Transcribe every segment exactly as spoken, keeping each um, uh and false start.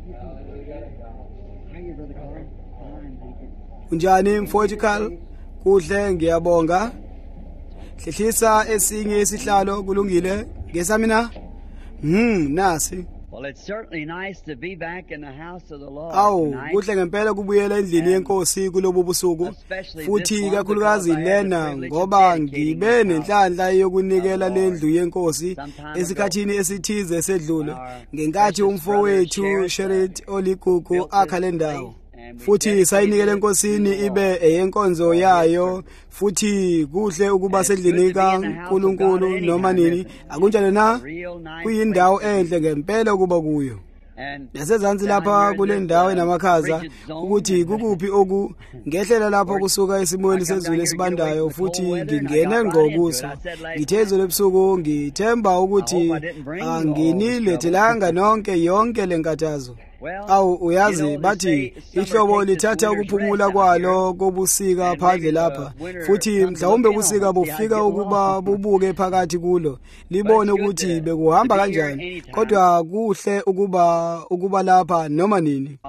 Unjani mfowethu Carl? Kuhle ngiyabonga. Hlehlisa esinye isihlalo kulungile. Ngesamina? Hmm, nasi. Well, it's certainly nice to be back in the house of the Lord. Awu, kuhle ngempela kubuyela endlini yenkosi kulobu busuku. Futhi kakhulukazi lena ngoba ngibe nenhlanhla yokunikela lendlu yenkosi esikhathini esithize sedlule. Ngenkathi umfowethu Sherit Oligugu akha le ndawo. Futhi sayinikele enkosini ibe eyenkonzo yayo. Futhi kuhle ukuba sedlini kaNkulunkulu noma nini. Akunjalo na? Kuyindawo enhle ngempela ukuba kuyo. Yasezansi lapha kule ndawo enamakhaza ukuthi kukuphi oku ngehlela lapho kusuka esimweni sezulu esibandayo futhi ngingene ngqo kuso. Ngithezwe lebusuku ngithemba ukuthi anginilethelanga nonke yonke lenkathazo. Awu uyazi bathi ihlobo lithatha ukuphumula kwalo kobusika phandle lapha futhi mhlawumbe ubusika bufika ukuba bubuke phakathi kulo libone ukuthi bekuhamba kanjani kodwa kuhle ukuba ukuba lapha noma nini.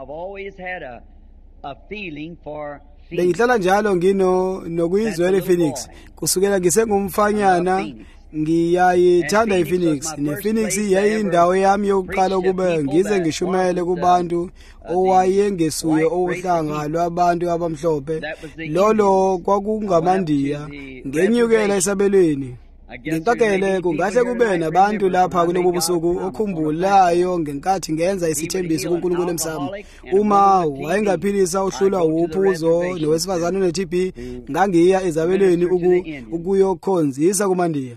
Bengihlala njalo ngino nokuyizwela ePhoenix kusukela ngisengumfanyana. Ngiyayithanda iPhoenix. nePhoenix yayindawo yami yokuqala ukuba ngize ngishumele kubantu owayengesuye ohlanga lwabantu abamhlophe. Lolo kwakungamandiya ngenyukela esabelweni. Ngicakele kungahle kube nabantu lapha kulobu busuku okhumbulayo ngenkathi ngenza isithembiso kuNkulunkulu emsamo. Uma wayengaphilisa uhlula uphuzo nowesifazane one-T B ngangiya ezabelweni ukuyokhonzisa kumandiya.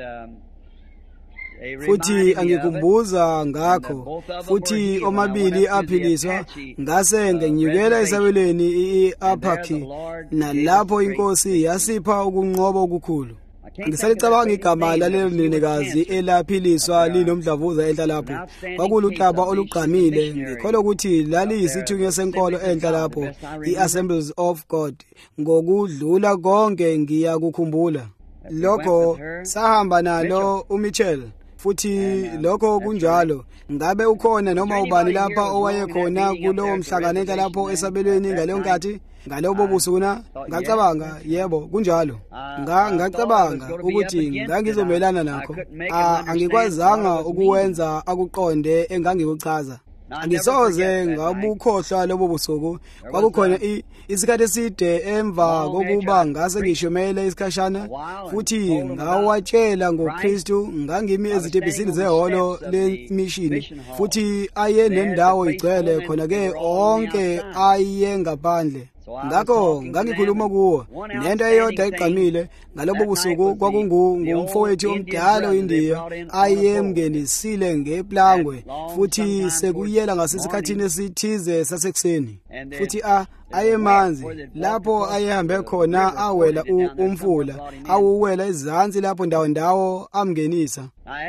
Futhi angikumbuza ngakho futhi omabili aphiliswa ngase ngenyukela esabelweni iAphaki nalapho inkosi yasipha ukunqoba okukhulu. Ngisalicabanga igama lalelo ninikazi elaphiliswa linomdlavuza enhla lapho. Kwakulutaba olugqamile ngikholwa ukuthi laliyisithunywa senkolo enhla lapho iAssemblies of God. Ngokudlula konke ngiyakukhumbula. Lokho sahamba nalo uMitchell. Futhi lokho kunjalo ngabe ukhona noma ubani lapha owayekhona kulowo mhlanganela lapho esabelweni ngaleyo nkathi ngalobo busuna. Ngacabanga yebo kunjalo. Nga ngacabanga ukuthi ngangizomelana nakho. Angikwazanga ukuwenza akuqonde engangikuchaza. Angisoze ngabukhohlwa lobo busuku. Kwakukhona isikhathi eside emva kokuba ngase ngishomele isikhashana futhi ngawatshela ngoKristu. Ngangimi ezitebhisini zehholo lemishini futhi aye nendawo igcwele khona ke onke aye ngaphandle. Ngakho ngangikhuluma kuwo nento eyodwa eqhamile ngalobo busuku kwakungu ngumfowethu omdala oyiNdiya ayemngenisile ngeplangwe futhi sekuyela ngasesikhathini esithize sasekuseni futhi a ayemanzi lapho ayehambe khona awela umfula awuwela ezansi lapho ndawo ndawo amngenisa.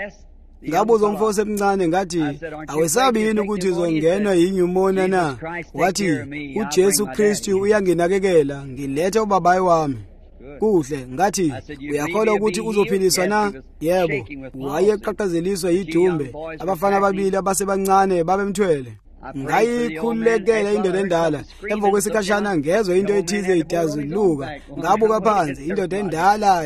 Ngabuza umfowethu emncane ngathi awesabi yini ukuthi uzongenwa yinyumona na? Wathi uJesu Kristu uyanginakekela ngilethe ubabayi wami. Kuhle ngathi uyakholwa ukuthi uzophiliswa na? Yebo. Wayeqaqazeliswa yidumbe abafana ababili abasebancane babemthwele. Ngayikhulekela indoda endala emva kwesikhashana ngezwe into ethize idazuluka ngabuka phansi indoda endala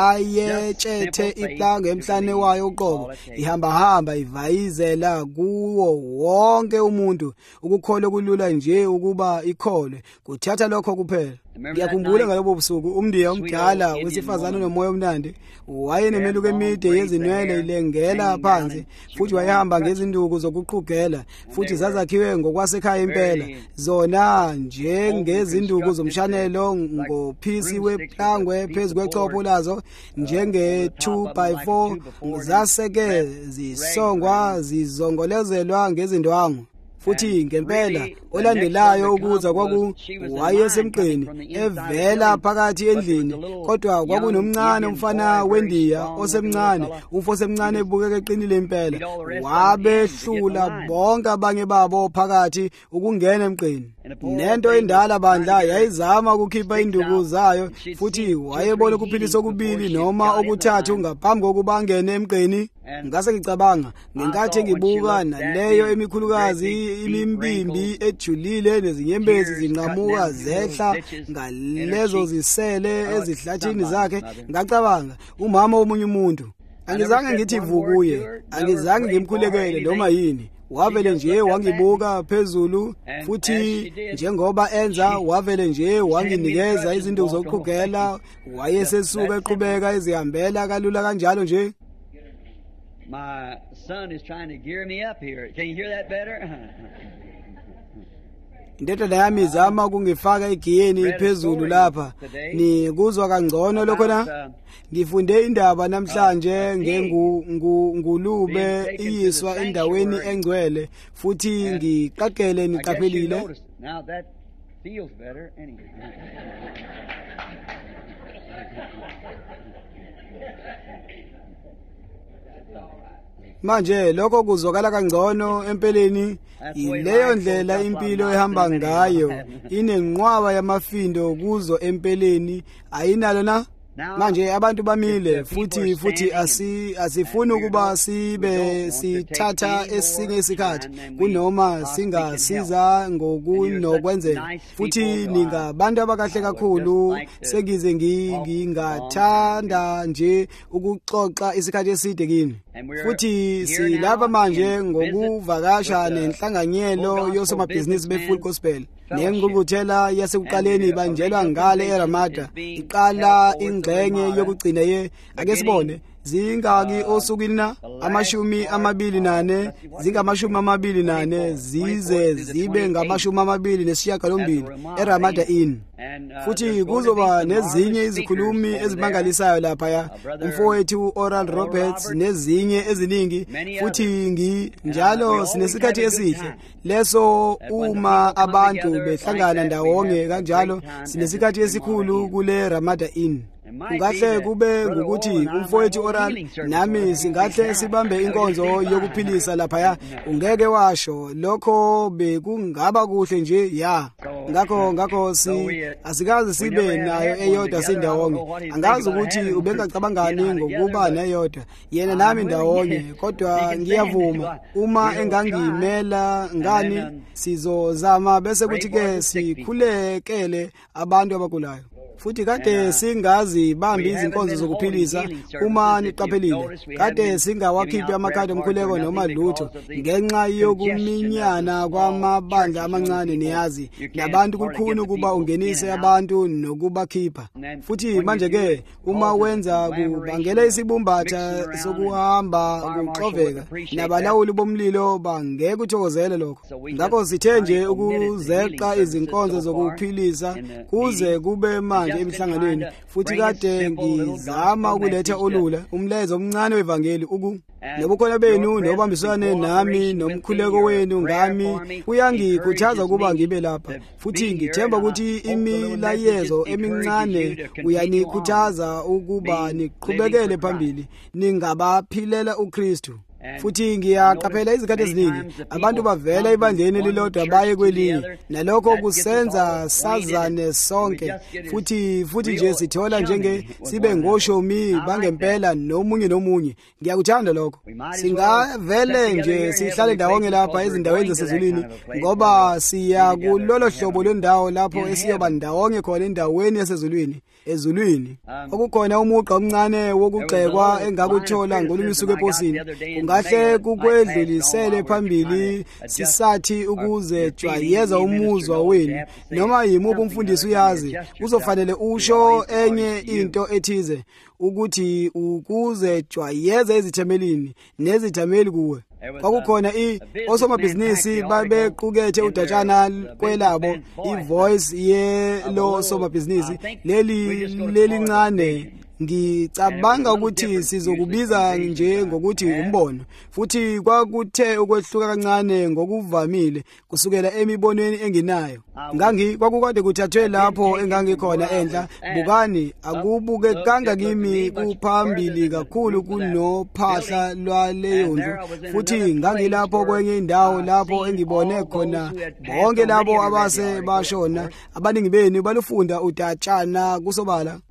yayetshethe iplanga emhlane wayo uqobo ihamba hamba ivayizela kuwo wonke umuntu ukukholwa kulula nje ukuba ikholwe kuthatha lokho kuphela. Ngiyakhumbula ngalobo busuku umndiya omdala wesifazane nomoya omnandi wayenemeluko emide yezinwele ilengela phansi futhi wayehamba ngezinduku zokuqhugela futhi zazakhiwe ngokwasekhaya impela zona njengezinduku zomshanelo ngophisi weplangwe phezu kwechopho lazo njenge two by four zaseke zisongwa zizongolezelwa ngezindwangu. Futhi ngempela olandelayo ukuza kwaku wayesemqeni evela phakathi endlini kodwa kwakunomncane umfana weNdiya osemncane umfo semncane ebukeka eqinile impela wabehlula bonke abanye babo phakathi ukungena emqeni. Nento endala bandla yayizama ukukhipha induku zayo futhi wayebona ukuphiliswa okubili noma okuthathu ngaphambi kokuba angene emqeni. Ngase ngicabanga ngenkathi ngibuka naleyo emikhulukazi imimbimbi ejulile nezinyembezi zinqamuka zehla ngalezo zisele ezihlathini zakhe. Ngacabanga umama womunye umuntu. Angizange ngithi vu kuye, angizange ngimkhulekele noma yini. Wavele nje wangibuka phezulu, futhi njengoba enza wavele nje wanginikeza izinto zokuqhugela. Wayesesuka eqhubeka ezihambela kalula kanjalo nje. My son is trying to gear me up here. Can you hear that better? Indodana yami izama ukungifaka igiyeni phezulu lapha. Nikuzwa kangcono lokho na? Ngifunde indaba namhlanje ngengulube iyiswa endaweni engcwele, futhi ngiqaqele niqaphelile. Now that feels better anyway. Manje lokho kuzwakala kangcono empeleni. Ileyo ndlela impilo ehamba ngayo, inenqwaba yamafindo kuzo empeleni, ayinalo na? Manje abantu bamile futhi futhi asi asifuni ukuba sibe sithatha esinye isikhathi kunoma singasiza ngokunokwenzela. Futhi ningabantu abakahle kakhulu, sengize ngingathanda nje ukuxoxa isikhathi eside kini. Futhi silapha manje ngokuvakasha nenhlanganyelo yosomabhizinisi beFull Gospel. Nengqungquthela yasekuqaleni ibanjelwa ngale eRamada. Iqala ingxenye yokugcina ye ake sibone zingaki osukwini na amashumi amabili nane, zingamashumi amabili nane zize zibe ngamashumi amabili nesishiyagalombili eRamada Inn. Futhi kuzoba nezinye izikhulumi ezimangalisayo lapha ya umfowethu Oral Roberts nezinye eziningi. Futhi ngi njalo sinesikhathi esihle leso uma abantu behlangana ndawonye kanjalo. Sinesikhathi esikhulu kule Ramada Inn. Ungahle kube ngokuthi umfowethu Oral nami singahle sibambe inkonzo yokuphilisa lapha ya. Ungeke washo lokho bekungaba kuhle nje ya. Ngakho ngakho si asikaze sibe nayo eyodwa sindawonye. Angazi ukuthi ubengacabangani ngokuba neyodwa yena nami ndawonye, kodwa ngiyavuma uma engangimela ngani sizozama bese kuthi ke sikhulekele abantu abagulayo. Futhi kade singazi bambi izinkonzo zokuphilisa uma niqaphelile. Kade singawakhiphi amakhadi omkhuleko noma lutho ngenxa yokuminyana kwamabandla amancane niyazi. Nabantu kukhulu kuba ungenise abantu nokubakhipha. Futhi manje ke uma wenza kubangela isibumbatha sokuhamba kuxoveka, nabalawuli bomlilo bangeke uthokozele lokho. Ngakho sithe nje ukuzeqa izinkonzo zokuphilisa kuze kube manje emhlanganweni. Futhi kade ngizama ukuletha olula umlezo omncane wevangeli uku nobukhona benu nobambiswane nami nomkhuleko wenu ngami kuyangikhuthaza ukuba ngibe lapha. Futhi ngithemba ukuthi imilayezo emincane uyanikhuthaza ukuba niqhubekele phambili ningabaphilela uKristu. Futhi ngiyaqaphela izikhathi eziningi abantu bavela ebandleni elilodwa baye kwelinye, nalokho kusenza sazane sonke. Futhi futhi nje sithola njenge sibe ngoshomi bangempela nomunye nomunye. Ngiyakuthanda lokho. Singavele nje sihlale ndawonye lapha ezindaweni zasezulwini ngoba siya kulolo hlobo lwendawo lapho esiyoba ndawonye khona endaweni yasezulwini. Ezulwini okukhona umuqa omncane wokugxekwa engakuthola ngolunye eposini. Ungahle kukwedlulisele phambili sisathi ukuze jwayeza umuzwa wenu noma yimuphi umfundisi uyazi uzofanele usho enye into ethize ukuthi ukuze jwayeza izithamelini nezithameli kuwe. Kwakukhona i osomabhizinisi babequkethe udatshana kwelabo ivoice yelo somabhizinisi leli lelincane. Ngicabanga ukuthi sizokubiza nje ngokuthi umbono. Futhi kwakuthe ukwehluka kancane ngokuvamile kusukela emibonweni enginayo. Ngangi kwakukade kuthathwe lapho engangikhona enhla. Bukani akubuke kanga kimi kuphambili kakhulu kunophahla lwaleyo ndlu. Futhi ngangilapho kwenye indawo lapho engibone khona bonke labo abase bashona. Abaningi benu balufunda udatshana kusobala.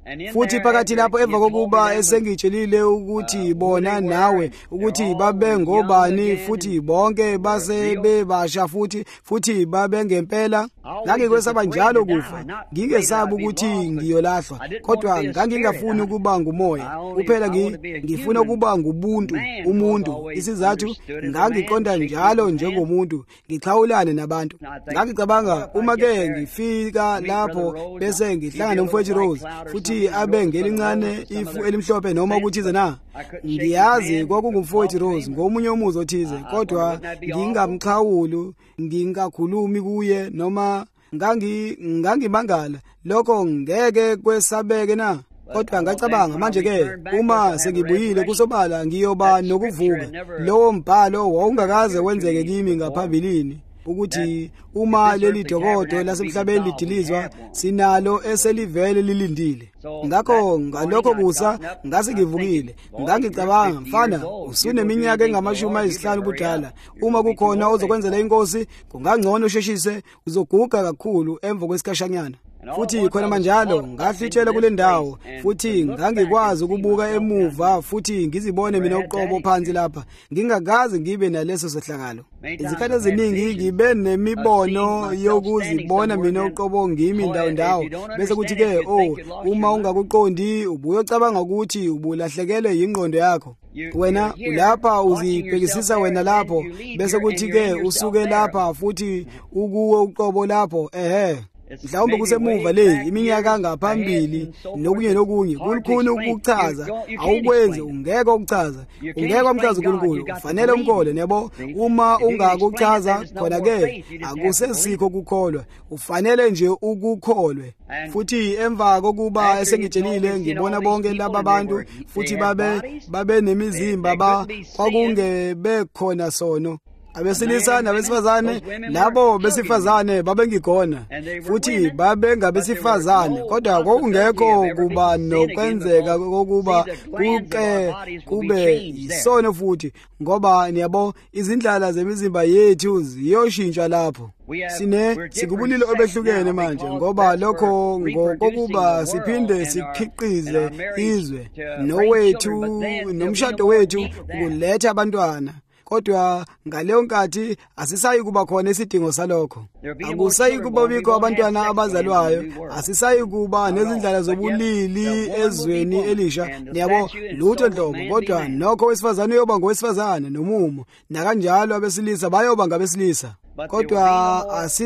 futhi phakathi lapho emva kokuba esengitshelile ukuthi bona nawe ukuthi babe ngobani futhi bonke base bebasha futhi futhi babe ngempela, ngangikwesaba njalo kufa, ngingesabi ukuthi ngiyolahlwa, kodwa ngangingafuni ukuba ngumoya kuphela, ngifuna ukuba ngubuntu, umuntu. Isizathu ngangiqonda njalo njengomuntu ngixhawulane nabantu. Ngangicabanga uma ke ngifika lapho bese ngihlangana nomfowethu Rose futhi abe ngelincane ifu elimhlophe noma ukuthize na, ngiyazi kwakungumfowethu Rose ngomunye umuzi othize, kodwa ngingamxhawuli, ngingakhulumi kuye noma ngangi ngangimangala, lokho ngeke kwesabeke na. Kodwa ngacabanga manje ke uma sengibuyile kusobala ngiyoba nokuvuka. Lowo mbhalo wawungakaze wenzeke kimi ngaphambilini, ukuthi uma leli dokodo lasemhlabeni lidilizwa sinalo eselivele lilindile. Ngakho ngalokho kusa ngase ngivukile, ngangicabanga mfana usuneminyaka engamashumi ayisihlanu budala, uma kukhona ozokwenzela inkosi kungangcono usheshise, uzoguga kakhulu emva kwesikashanyana. Futhi khona manjalo ngahlitshela kule ndawo, futhi ngangikwazi ukubuka emuva futhi ngizibone mina uqobo phansi lapha, ngingakazi ngibe naleso sehlakalo. Izikhathi eziningi ngibe nemibono yokuzibona mina uqobo ngimi ndawo ndawo, bese kuthi ke oh uma ungakuqondi ubuyocabanga ukuthi ubulahlekelwe ingqondo yakho. Wena ulapha uzibhekisisa wena lapho, bese kuthi ke usuke lapha futhi ukuwe uqobo lapho. Ehe, mhlawumbe kusemuva le iminyaka ngaphambili nokunye nokunye kulukhulu ukuchaza, awukwenze, ungeke ukuchaza, ungeke umchaza uNkulunkulu, kufanele umkole nebo. Uma ungakuchaza khona ke akusesikho ukukholwa, ufanele nje ukukholwe. Futhi emva kokuba esengitshelile ngibona bonke laba bantu futhi babe babe nemizimba ba kwakungebe khona sono, abesilisa nabesifazane, labo besifazane babengigona futhi babe ngabesifazane, kodwa kwakungekho kuba nokwenzeka kokuba kuke kube isono futhi, ngoba niyabo izindlala zemizimba yethu ziyoshintsha lapho. Sine sikubulilo obehlukene manje, ngoba lokho ngokuba siphinde sikhiqize izwe nowethu nomshado wethu ukuletha abantwana. Kodwa ngaleyo nkathi asisayi kuba khona isidingo salokho, akusayi kuba bikho abantwana abazalwayo, asisayi kuba nezindlela zobulili ezweni elisha, niyabo lutho nhlobo. Kodwa nokho wesifazane uyoba ngowesifazane nomumo, nakanjalo abesilisa bayoba ngabesilisa. Kodwa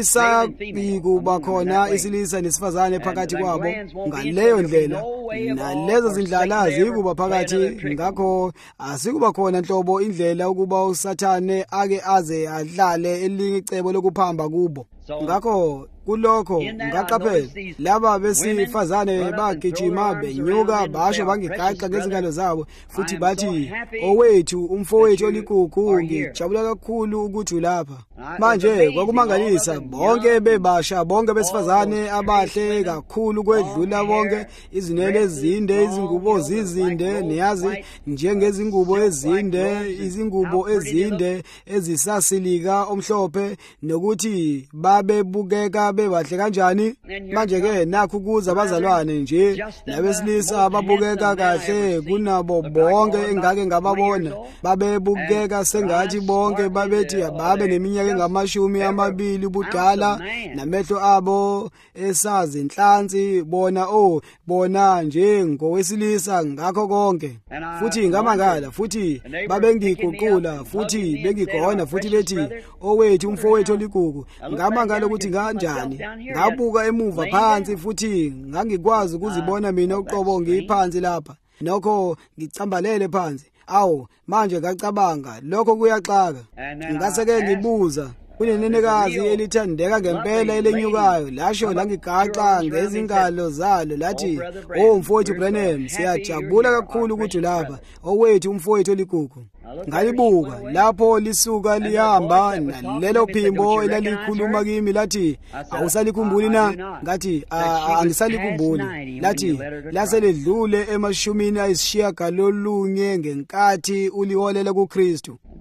asisayi kuba khona isilisa nesifazane phakathi kwabo ngaleyo ndlela, nalezo zindlala zikuba phakathi. Ngakho asikuba khona nhlobo indlela ukuba uSathane ake aze adlale elinye icebo lokuphamba kubo. Ngakho kulokho ngaqaphela laba besifazane bagijima benyuka basho bangigaqa ngezingalo zabo futhi bathi owethu umfowethu olikuku, ngijabula kakhulu ukuthi lapha. Manje kwakumangalisa, bonke bebasha, bonke besifazane abahle kakhulu kwedlula bonke, izinwele ezinde, izingubo zizinde, niyazi njengezingubo ezinde, izingubo ezinde ezisasilika omhlophe, nokuthi babebukeka bebahle kanjani. Manje ke nakho kuza abazalwane nje nabesilisa ababukeka kahle kunabo bonke engake ngababona, babebukeka sengathi bonke babethi babe neminyaka engamashumi amabili budala, namehlo abo esazi inhlansi, bona oh bona nje ngowesilisa ngakho konke. Futhi ngamangala, futhi babengiguqula futhi bengigona futhi bethi owethu umfowethu olikuku. Ngamangala ukuthi kanjani, ngabuka emuva phansi futhi ngangikwazi ukuzibona mina uqobo ngiphansi lapha, nokho ngicambalele phansi. Awu manje ngacabanga lokho kuyaxaka. Ngase ke ngibuza kunenenekazi elithandeka ngempela elenyukayo, lasho langigaxa ngezingalo zalo lathi oh mfowethu Branham, siyajabula kakhulu ukuthi lapha owethu umfowethu olikuku. Ngalibuka lapho lisuka lihamba nalelo phimbo elalikhuluma kimi lathi awusalikhumbuli na? Ngathi angisalikhumbuli. Lathi laseledlule emashumini ayishiyagalolunye ngenkathi uliholela kuKristu.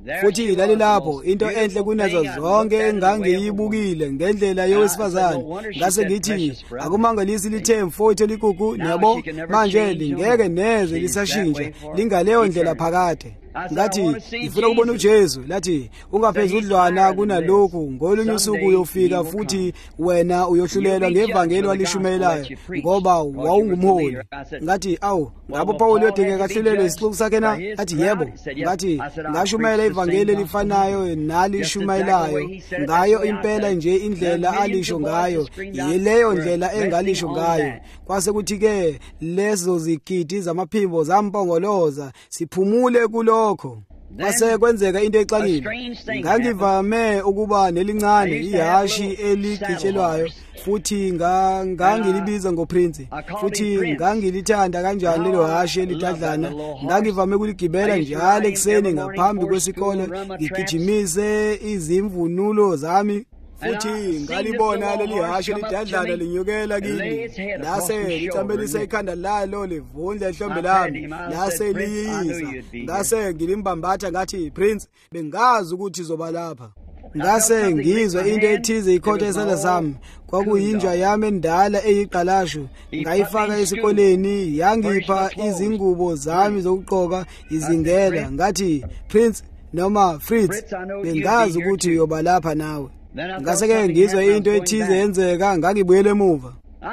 futhi lali lapho into enhle kunazo zonke engangiyibukile ngendlela yowesifazane ngase ngithi akumangalisi lithe mfowethu ligugu nabo manje lingeke neze lisashintsha lingaleyo ndlela phakade ngathi ngifuna ukubona uJesu lathi ungaphezudlwana kunalokhu ngolunye usuku uyofika futhi wena uyohlulelwa ngevangeli walishumayelayo ngoba wawungumholi ngathi awu ngabo Paul yodingeka ahlulelwe isixuku sakhe na athi yebo ngathi ngashumayela ivangeli elifanayo nalishumayelayo ngayo impela nje indlela alisho ngayo yileyo ndlela engalisho ngayo kwase kuthi ke lezo zigidi zamaphimbo zampongoloza siphumule kulo kwase kwenzeka into exakile ngangivame ukuba nelincane ihashi eligitshelwayo futhi ngangilibiza ngoprince futhi ngangilithanda kanjani lelo hashi elidadlana ngangivame ukuligibela njalo ekseni ngaphambi kwesikole ngigijimise izimvunulo zami futhi ngalibona leli hashi lidadlana linyukela kimi lase lithambelisa ikhanda lalo livundla ihlombe lami lase liyisa ngase ngilimbambatha ngathi prince bengazi ukuthi zoba lapha ngase ngizwe into ethize ikhotha esandla sami kwakuyinja yami endala eyiqalasho ngayifaka esikoleni yangipha izingubo zami zokugqoka izingela ngathi prince noma Fritz bengazi ukuthi uyoba lapha nawe ngase ke ngizwe into ethize yenzeka ngangibuyele emuva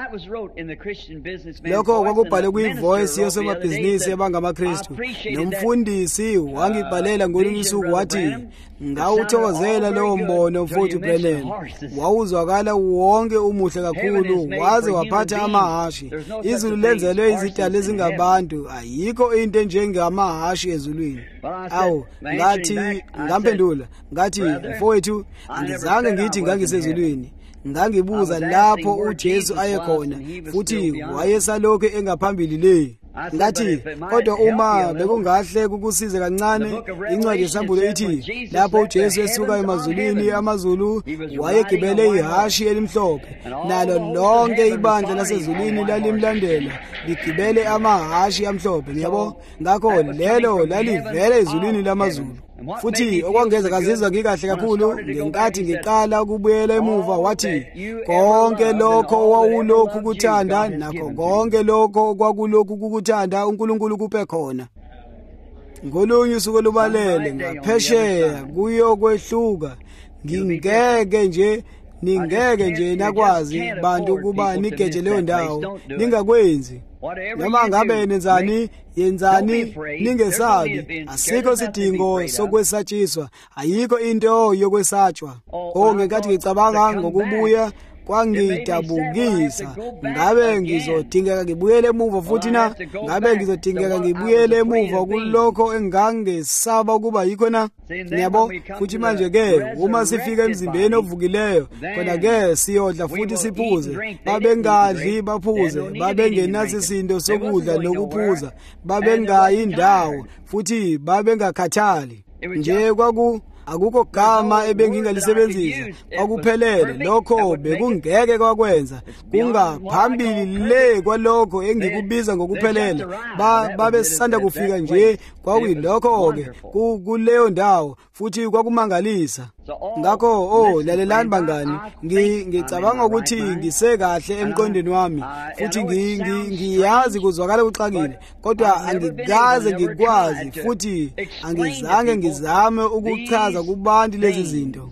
lokho kwakubhalwe kwi-voice yosomabhizinisi yabangamaKristu nomfundisi wangibhalela ngolunye usuku wathi ngawuthokozela lowo mbono mfowethu Brennan wawuzwakala wonke umuhle kakhulu waze waphatha amahashi izulu lenzelwe izidalwa ezingabantu ayikho into enjengamahashi ezulwini awu ngathi ngamphendula ngathi mfowethu angizange ngithi ngangisezulwini ngangibuza lapho uJesu ayekhona futhi wayesalokho engaphambili le ngathi kodwa uma bekungahle kukusize kancane incwadi yesambulo ithi lapho uJesu esuka emazulwini amazulu wayegibele ihashi elimhlophe nalo lonke ibandla lasezulwini lalimlandela ligibele amahashi amhlophe ngiyabo ngakho lelo lalivele ezulwini lamazulu futhi okwangeza kazizwa ngikahle kakhulu ngenkathi ngiqala ukubuyela emuva wathi konke lokho wawulokhu kuthanda nakho konke lokho kwakulokhu kukuthanda uNkulunkulu kuphe khona ngolunye usuku lubalele ngaphesheya kuyokwehluka ngingeke nje ningeke nje nakwazi bantu kuba nigeje leyo ndawo ningakwenzi noma ngabe nenzani yenzani ningesabi asikho sidingo sokwesatshiswa ayikho into yokwesatshwa oh ngenkathi ngicabanga ngokubuya kwangidabukisa ngabe ngizodingeka ngibuyele emuva futhi na ngabe ngizodingeka ngibuyele emuva kulokho engangesaba ukuba yikho na ngiyabo futhi manje ke uma sifika emzimbeni ovukileyo khona ke siyodla futhi siphuze babengadli baphuze babengenazi isindo sokudla nokuphuza babengayi indawo futhi babengakhathali nje kwaku akukho gama ebengingalisebenzisa kwakuphelele lokho bekungeke kwakwenza kungaphambili le kwalokho engikubiza ngokuphelele babesanda kufika nje kwakuyilokho ke kuleyo ndawo futhi kwakumangalisa ngakho oh lalelani bangani ngicabanga ukuthi ngisekahle emqondweni wami futhi ngiyazi kuzwakala uxakile kodwa angikaze ngikwazi futhi angizange ngizame ukuchaza kubantu lezi zinto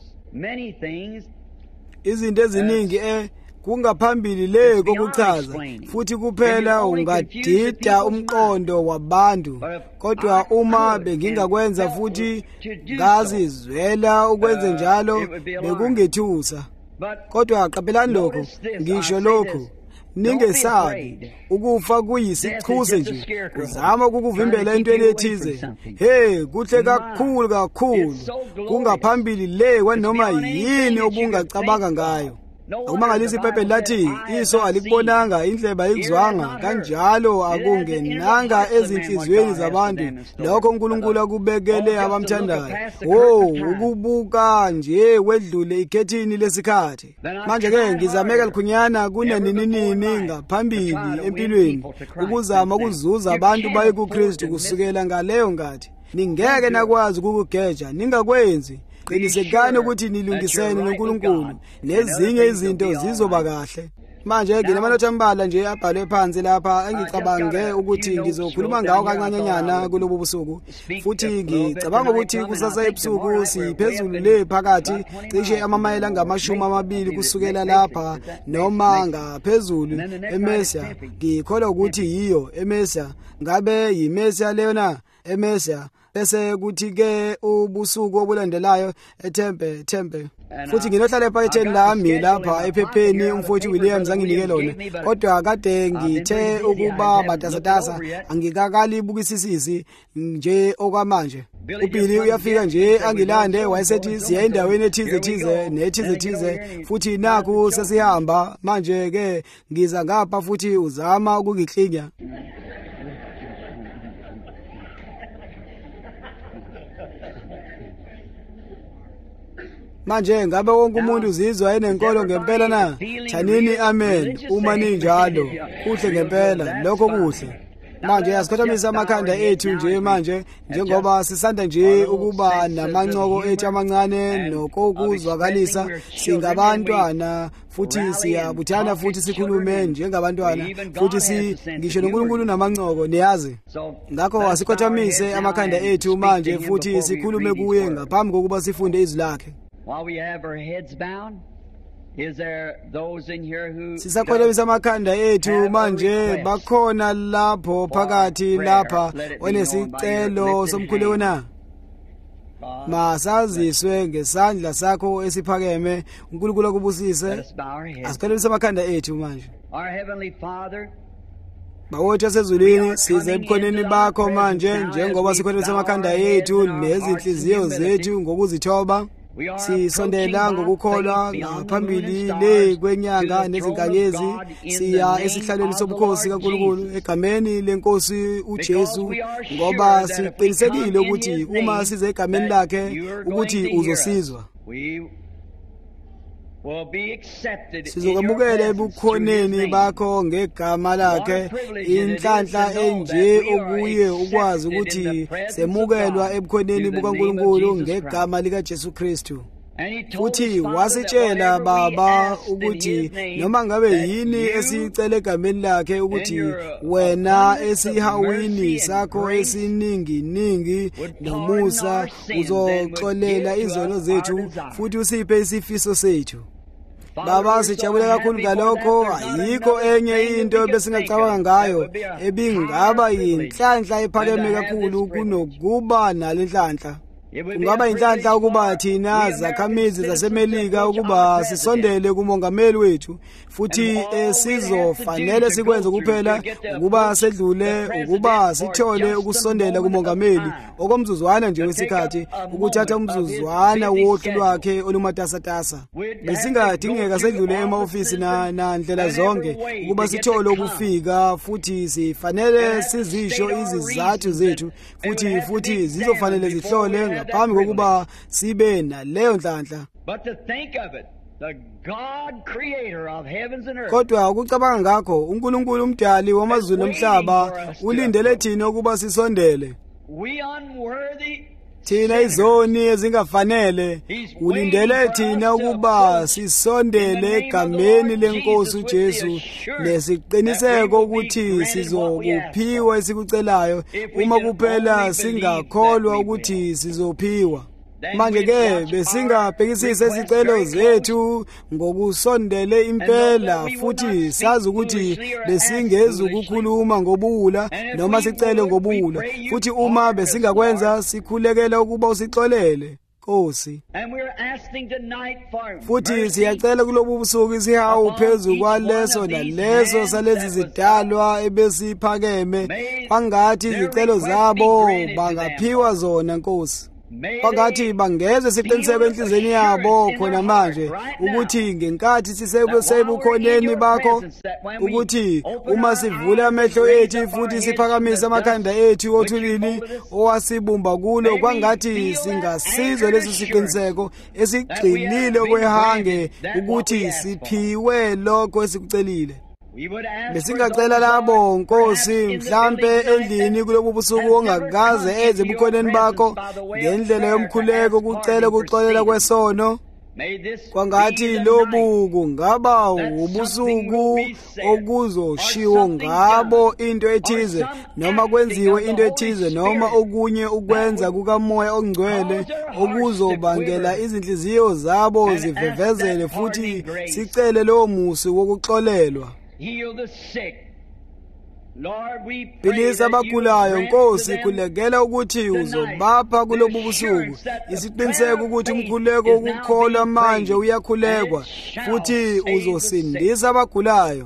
izinto eziningi eh kungaphambili le kokuchaza futhi kuphela ungadida umqondo wabantu kodwa uma bengingakwenza futhi ngazizwela ukwenza njalo bekungethusa kodwa qaphelani lokho ngisho lokho ningesabi ukufa kuyisichuse nje uzama ukukuvimbela entweni ethize hey kuhle kakhulu kakhulu kungaphambili le kwanoma yini obungacabanga ngayo akumangalisa iphepha lathi iso alikubonanga indleba ayikuzwanga kanjalo akungenanga ezinhliziyweni zabantu lokho uNkulunkulu akubekele abamthandayo wo ukubuka nje wedlule ikhethini lesikhathi manje ke ngizameka likhunyana kunaninini ngaphambili empilweni ukuzama ukuzuza abantu baye kuKristu kusukela ngaleyo ngathi ningeke nakwazi ukukugeja, ningakwenzi. Qinisekani ukuthi nilungisene noNkulunkulu, nezinye izinto zizoba kahle. Manje nginamanothi ambalwa nje abhalwe phansi lapha engicabange ukuthi ngizokhuluma ngawo kancanyanyana kulobu busuku. Futhi ngicabanga ukuthi kusasa ebusuku siphezulu le phakathi cishe amamayela angamashumi amabili kusukela lapha noma ngaphezulu eMesia. Ngikholwa ukuthi yiyo eMesia. Ngabe yiMesia leyo na? eMesia. Bese kuthi ke ubusuku obulandelayo eTempe Tempe. Futhi nginohlala ephaketheni lami lapha ephepheni umfowethu Williams anginike lona, kodwa kade ngithe ukuba matasatasa angikakali bukisisisi nje okwamanje. uBilly uyafika nje angilande, wayesethi siya endaweni ethize thize nethize thize, futhi naku sesihamba manje ke ngiza ngapha futhi uzama ukungiklinya. Manje ngabe wonke umuntu uzizwa enenkolo ngempela na? Thanini amen uma ninjalo. Kuhle ngempela, lokho kuhle. Manje asikhothamisa amakhanda ethu nje manje, njengoba sisanda nje ukuba namancoko ethu amancane nokokuzwakalisa singabantwana, futhi siyabuthana futhi sikhulume njengabantwana, futhi si ngisho noNkulunkulu namancoko niyazi. Ngakho asikhothamise amakhanda ethu manje futhi sikhulume kuye ngaphambi kokuba sifunde izwi lakhe. While we have our heads bowed, is there those in here who sisakhothamisa amakhanda ethu manje, bakhona lapho phakathi lapha onesicelo somkhuleko na? Masaziswe ngesandla sakho esiphakeme, uNkulunkulu akubusise. Asikhothamisa amakhanda ethu manje. Our Heavenly Father, Bawethu asezulwini, size ebukhoneni bakho manje njengoba sikhothamisa amakhanda ethu nezinhliziyo zethu ngokuzithoba. Sisondela ngokukholwa ngaphambili le kwenyanga nezinkanyezi, siya esihlalweni sobukhosi kaNkulunkulu egameni lenkosi uJesu, ngoba siqinisekile ukuthi uma size egameni lakhe ukuthi uzosizwa. Sizokwamukela ebukhoneni bakho ngegama lakhe, inhlanhla enje okuye ukwazi ukuthi semukelwa ebukhoneni bukaNkulunkulu ngegama lika Jesu Kristu. Futhi wasitshela Baba ukuthi noma ngabe yini esicela egameni lakhe ukuthi wena esihawini sakho esiningi ningi nomusa uzoxolela izono zethu futhi usiphe isifiso sethu. Baba, sijabule kakhulu ngalokho. Ayikho enye into besingacabanga ngayo ebingaba yinhlanhla ephakeme kakhulu kunokuba nalenhlanhla. Kungaba inhlanhla ukuba thina zakhamizi zaseMelika ukuba sisondele kumongameli wethu, futhi esizofanele sikwenze kuphela ukuba sedlule ukuba sithole ukusondela kumongameli okomzuzwana nje wesikhathi, ukuthatha umzuzwana wohlu lwakhe olumatasatasa. Besingadingeka sedlule ema-ofisi na nandlela zonke ukuba sithole ukufika, futhi sifanele sizisho izizathu zethu, futhi futhi zizofanele zihlole ngaphambi kokuba sibe naleyo nhlanhla. Kodwa ukucabanga ngakho, uNkulunkulu umdali wamazulu nomhlaba ulindele thina ukuba sisondele. Thina izoni ezingafanele, ulindele thina ukuba sisondele egameni lenkosi uJesu, nesiqiniseko ukuthi sizokuphiwa esikucelayo uma kuphela singakholwa ukuthi sizophiwa. Manje ke besingabhekisisa izicelo zethu ngokusondele impela, futhi sazi ukuthi besingeza ukukhuluma ngobuwula noma sicele ngobuwula, futhi uma besingakwenza sikhulekela ukuba usixolele Nkosi. Futhi siyacela kulobu busuku isihawu phezu kwaleso naleso salezi zidalwa ebesiphakeme, kwangathi izicelo zabo bangaphiwa zona Nkosi. Bangathi bangeze siqiniseke enhlizweni yabo khona manje ukuthi ngenkathi sisebukhoneni bakho, ukuthi uma sivula amehlo ethu futhi siphakamise amakhanda ethu othulini owasibumba kulo, kwangathi singasizwe lesi siqiniseko esigxilile kwehange ukuthi siphiwe lokho esikucelile. besingacela labo Nkosi mhlambe endlini kulobu busuku ongakaze eze bukhoneni bakho ngendlela yomkhuleko ukucela ukuxolela kwesono kwangathi lobu kungaba ubusuku okuzoshiwo ngabo into ethize noma kwenziwe into ethize noma okunye ukwenza kukamoya ongcwele okuzobangela izinhliziyo zabo zivevezele futhi sicele lo musi wokuxolelwa. Philisa abagulayo Nkosi kulekela ukuthi uzobapha kulobu busuku isiqiniseko ukuthi umkhuleko ukukholwa manje uyakhulekwa futhi uzosindisa abagulayo.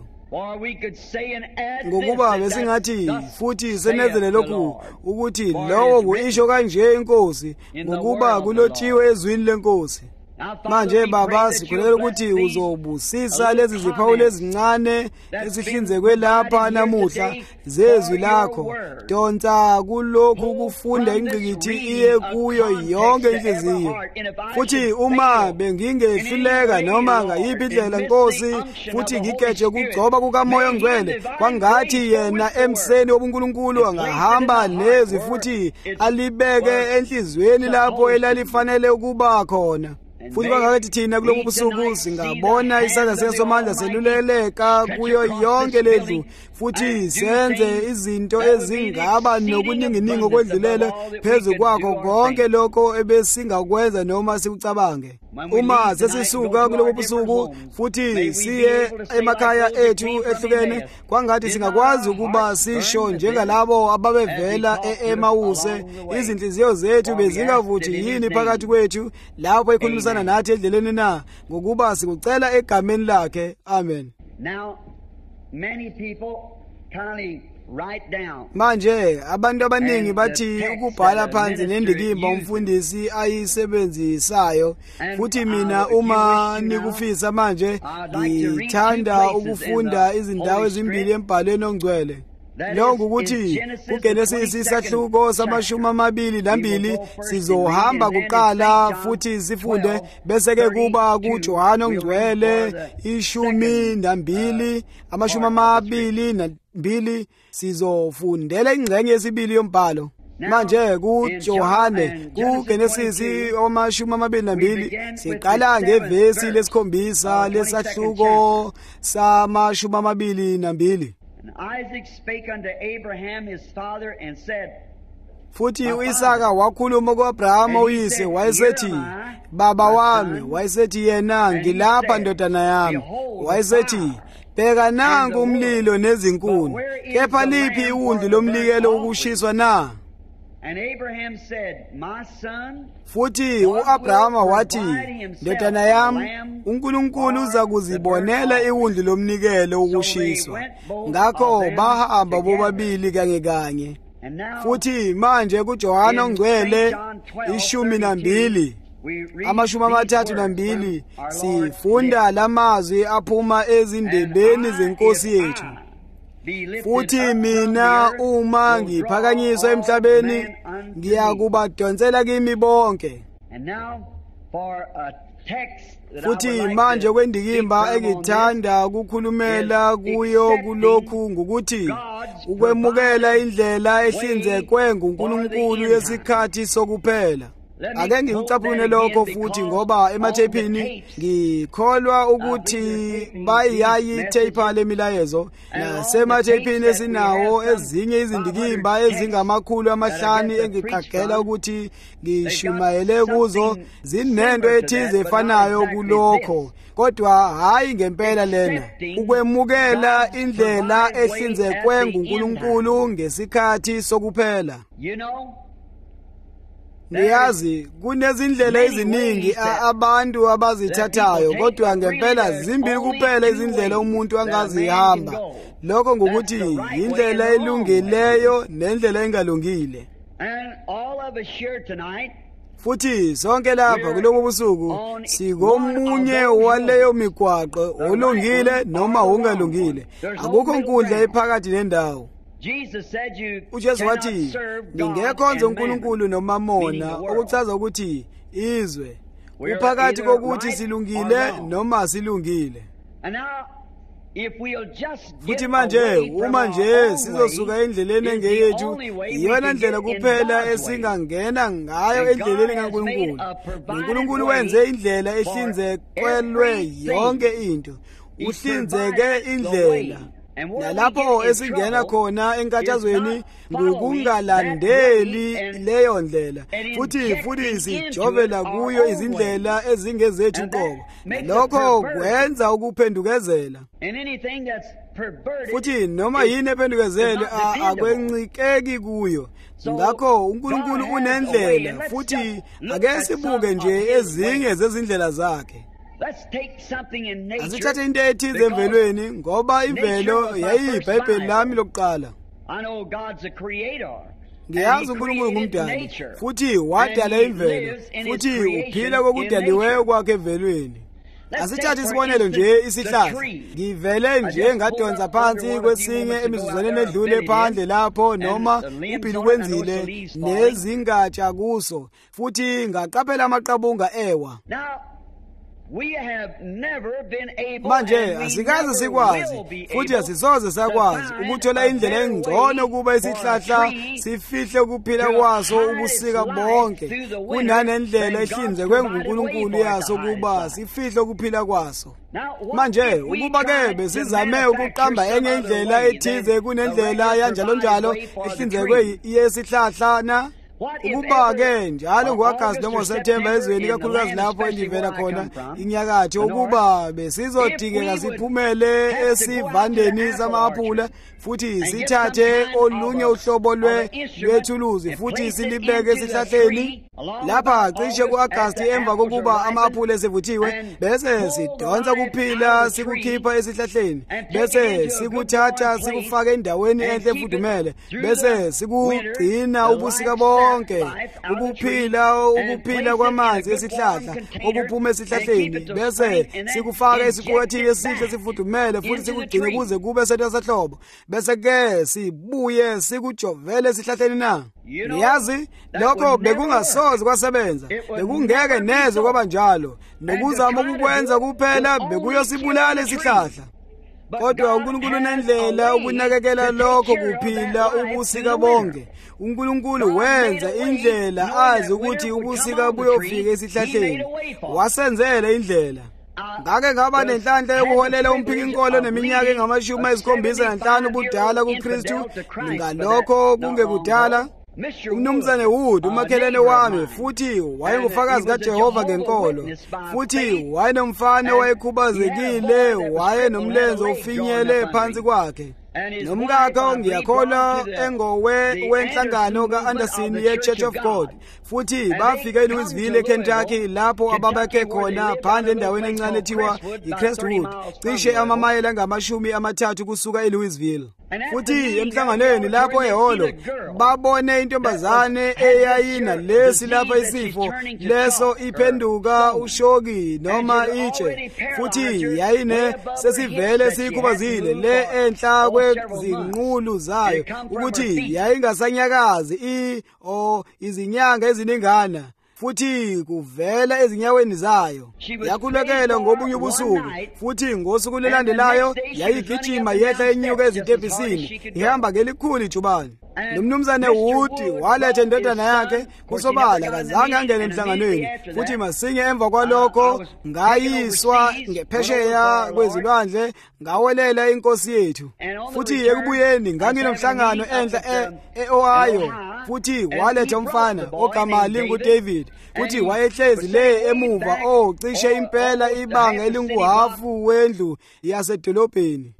Ngokuba besingathi futhi senezele lokhu ukuthi lowo kuisho kanje inkosi ngokuba kulotshiwe ezwini lenkosi. Manje baba sikholera ukuthi uzobusisa lezi ziphawulo ezincane esihlinzekwe lapha namuhla zezwi lakho. Donsa kulokhu kufunda ingqikithi iye kuyo yonke inhliziyo. Futhi uma bengingehluleka noma ngayiphi indlela Nkosi futhi ngikeje ukugcoba kukamoya ongcwele kwangathi yena emseni wobuNkulunkulu angahamba nezi futhi alibeke enhlizweni lapho elalifanele ukuba khona. Futhi bangathi thina kulobu busuku singabona isandla sesomandla seluleleka kuyo yonke ledlu futhi senze izinto ezingaba nokuninginingi okwedlulele phezu kwakho konke lokho ebesingakwenza noma sikucabange. Uma sesisuka kulobu busuku futhi siye emakhaya ethu ehlukene kwangathi singakwazi ukuba sisho njengalabo ababevela eEmawuse izinhliziyo zethu bezingavuthi yini phakathi kwethu lapho ekhulumisana nathi endleleni na ngokuba sikucela egameni lakhe. Amen. Now many people kindly write down. Manje abantu abaningi bathi ukubhala phansi nendikimba umfundisi ayisebenzisayo futhi mina uma nikufisa manje ngithanda ukufunda izindawo ezimbili embhalweni ongcwele. Lokho ukuthi kuGenesis isahluko samashumi amabili nambili sizohamba kuqala futhi sifunde bese ke kuba kuJohana ongcwele ishumi nambili amashumi amabili nambili sizofundela ingxenye yesibili yombhalo. Manje kuJohane kuGenesis amashumi amabili nambili siqala ngevesi lesikhombisa lesahluko samashumi amabili nambili. And Isaac spake unto Abraham his father and said, futhi uIsaka wakhuluma kuAbrahama uyise wayesethi baba wami wayesethi yena ngilapha ndodana yami wayesethi bheka nangu umlilo nezinkuni kepha liphi iwundi lomlikelo ukushiswa na. And Abraham said, my son, futhi uAbrahama wathi ndodana yami uNkulunkulu uza kuzibonela iwundi lomnikelo ukushiswa. Ngakho bahamba bobabili kanye kanye. Futhi manje kuJohana ongcwele ishumi nambili amashumi amathathu nambili sifunda lamazwi aphuma ezindebeni zenkosi yethu. Futhi mina uma ngiphakanyiswa emhlabeni ngiyakubadonsela kimi bonke. Futhi manje kwendikimba engithanda ukukhulumela kuyo kulokhu ngukuthi ukwemukela indlela ehlinzekwe nguNkulunkulu yesikhathi sokuphela. Ake ngikucaphune lokho futhi ngoba emathepini ngikholwa ukuthi bayayi tape lemilayezo nasemathepini esinawo ezinye izindikimba ezingamakhulu amahlanu engiqagela ukuthi ngishumayele kuzo zinento ethize efanayo kulokho kodwa hayi ngempela lena ukwemukela indlela ehlinzekwe nguNkulunkulu ngesikhathi sokuphela. You know, niyazi kunezindlela eziningi abantu abazithathayo kodwa ngempela zimbili kuphela izindlela umuntu angazihamba. Lokho ngokuthi indlela elungileyo nendlela engalungile. and all of us here tonight, Futhi sonke lapha kulobu busuku sikomunye waleyo migwaqo olungile noma ungalungile. Akukho nkundla ephakathi nendawo. Jesus said you uJesu cannot wathi serve God ningekhonza and uNkulunkulu mammon, noma meaning mona the world. okuchaza ukuthi izwe We're uphakathi either kokuthi right silungile or wrong. noma silungile. And now, futhi manje uma nje sizosuka endleleni engeyethu iyona ndlela kuphela esingangena ngayo endleleni kaNkulunkulu. uNkulunkulu wenze indlela ehlinzekelwe yonke into, uhlinzeke indlela. Nalapho esingena khona enkathazweni ngokungalandeli leyo ndlela, futhi futhi sijovela kuyo izindlela ezingezethu qobo, lokho kwenza ukuphendukezela. Futhi noma yini ephendukezele akwencikeki kuyo. Ngakho uNkulunkulu unendlela, futhi ake sibuke nje ezinye zezindlela zakhe. Asithathe into ethize emvelweni, ngoba imvelo yayiyiBhayibheli lami lokuqala. Ngiyazi uNkulunkulu ngumdali, futhi wadala imvelo, futhi uphila kokudaliweyo kwakhe emvelweni. Asithathe isibonelo nje isihlahla. Ngivele nje ngadonsa phansi kwesinye emizuzwaneni edlule phandle lapho, noma ubhili kwenzile nezingatsha kuso, futhi ngaqaphela amaqabunga ewa. Manje asikaze sikwazi, futhi asisoze sakwazi ukuthola indlela engcono kuba isihlahla sifihle ukuphila kwaso ubusika bonke, kunanendlela ehlinzekwe nguNkulunkulu yaso kuba sifihle ukuphila kwaso. Manje ukuba ke besizame ukuqamba enye indlela ethize kunendlela yanjalo njalo ehlinzekwe yesihlahla na, ukuba ke njalo ngo-Agasti noma ngoSepthemba ezweni, kakhulukazi lapho engivela khona inyakatho, ukuba besizodingeka siphumele esivandeni sama-aphula, futhi sithathe olunye uhlobo lwethuluzi futhi silibeke esihlahleni lapha cishe ku-Agasti emva kokuba ama-aphula esevuthiwe, bese sidonsa kuphila sikukhipha esihlahleni, bese sikuthatha sikufaka endaweni enhle efudumele, bese sikugcina ubusika bonke ukuphila ukuphila kwamanzi esihlahla okuphuma esihlahleni, bese sikufaka esiqukathini esihle sifudumele futhi sikugcine kuze kube sethasahlobo, bese ke sibuye sikujovele esihlahleni na. Niyazi lokho bekungasoze kwasebenza, bekungeke neze kwaba njalo, nokuzama ukukwenza kuphela bekuyosibulala isihlahla. Kodwa uNkulunkulu unendlela ukunakekela lokho kuphila ubusika bonke. uNkulunkulu wenza indlela azi ukuthi ubusika buyofika esihlahleni, wasenzela indlela. Ngake ngaba nenhlanhla yokuholela umphikinkolo neminyaka engamashumi ayisikhombisa nanhlanu ubudala kuKristu, ngalokho kungekudala. Umnumzane Wood, umakhelwane wami, futhi wayengufakazi kaJehova ngenkolo, futhi wayenomfana owayekhubazekile, wayenomlenze ofinyele phansi kwakhe. Nomkakhe ngiyakholwa engowe wenhlangano ka-Anderson ye-Church of God, futhi bafika eLouisville eKentucky lapho ababakhe khona phandle endaweni encane ethiwa iCrestwood, cishe amamayela angamashumi amathathu kusuka eLouisville. Futhi emhlanganweni lapho ehholo babone intombazane eyayina lesi lapha isifo leso iphenduka ushoki noma itshe, futhi yayine sesivele sikhubazile le enhla kwezinqulu zayo ukuthi yayingasanyakazi i o izinyanga eziningana, futhi kuvela ezinyaweni zayo. Yakhulekela ngobunye ubusuku, futhi ngosuku lelandelayo yayigijima yehla enyuka ezitebhisini ihamba ngelikhulu ijubane. Lo mnumzane Wood waletha indodana yakhe kusobala, kazange angene emhlanganweni, futhi masinye emva kwalokho ngayiswa ngephesheya kwezilwandle ngawelela inkosi yethu. Futhi ekubuyeni nganginomhlangano enhla e-Ohio, futhi waletha umfana ogama linguDavid, futhi wayehlezi le emuva ocishe impela ibanga elinguhafu wendlu yasedolobheni.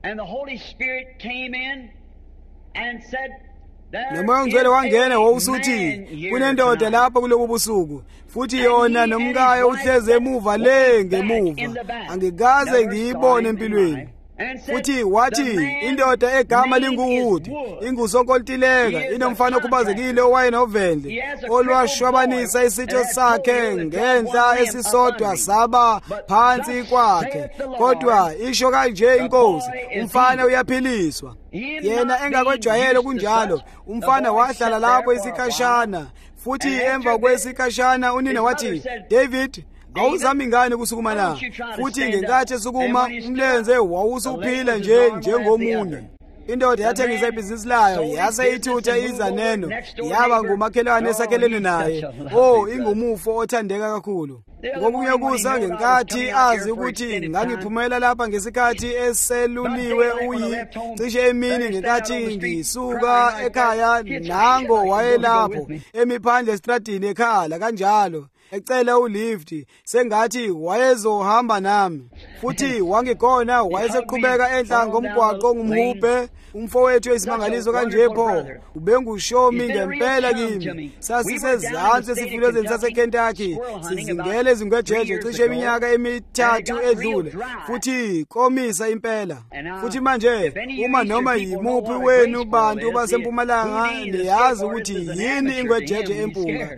Nomoya oNgcwele wangena wawusuthi kunendoda lapha kulobu busuku, futhi yona nomkayo uhleze emuva le ngemuva, angikaze ngiyibone empilweni. Futhi wathi indoda egama linguWood ingusonkoltileka inomfana okhubazekile owayenovendle olwashwabanisa isitho sakhe ngenhla esisodwa saba phansi kwakhe, kodwa isho kanje inkosi, umfana uyaphiliswa. Yena engakwejwayele kunjalo, umfana wahlala lapho isikhashana, futhi emva kwesikashana unina wathi, David, awuzami ngani kusukuma na futhi ngenkathi esukuma umlenze wawusuphila nje njengomunye. Indoda yathengisa ibhizinisi layo yase ithutha izaneno yaba ngumakhelwane esakhelene naye. Oh, ingumufo othandeka kakhulu. Ngokunye kusa ngenkathi azi ukuthi ngangiphumela lapha ngesikhathi eseluliwe uyi cishe emini ngenkathi ngisuka ekhaya nango wayelapho emiphandle estradini ekhala kanjalo ecela ulift sengathi wayezohamba nami futhi wangigona wayeseqhubeka enhla ngomgwaqo ngumhubhe umfowethu esimangaliso kanje pho ubengushomi ngempela kimi sasisezantsi esifulezweni saseKentucky sizingele ezingwejeje cishe iminyaka emithathu edlule futhi komisa impela futhi manje uma noma yimuphi wenu bantu basempumalanga niyazi ukuthi yini ingwejeje empunga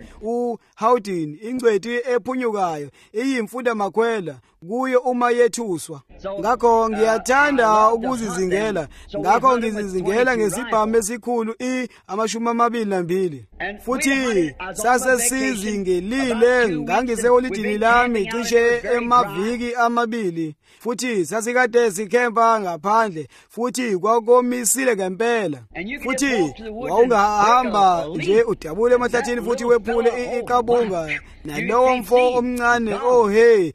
uHowden ingcwethi ephunyukayo iyimfunda makhwela kuyo uma yethuswa. Ngakho ngiyathanda ukuzizingela ngakho ngizizingela ngesibhamu esikhulu i amashumi amabili nambili futhi sase sizingelile ngangiseholidini lami cishe emaviki amabili futhi sasikade sikhempa ngaphandle futhi kwakomisile ngempela futhi wawungahamba nje udabule emahlathini futhi wephule iqabunga nalowo mfo omncane oh hey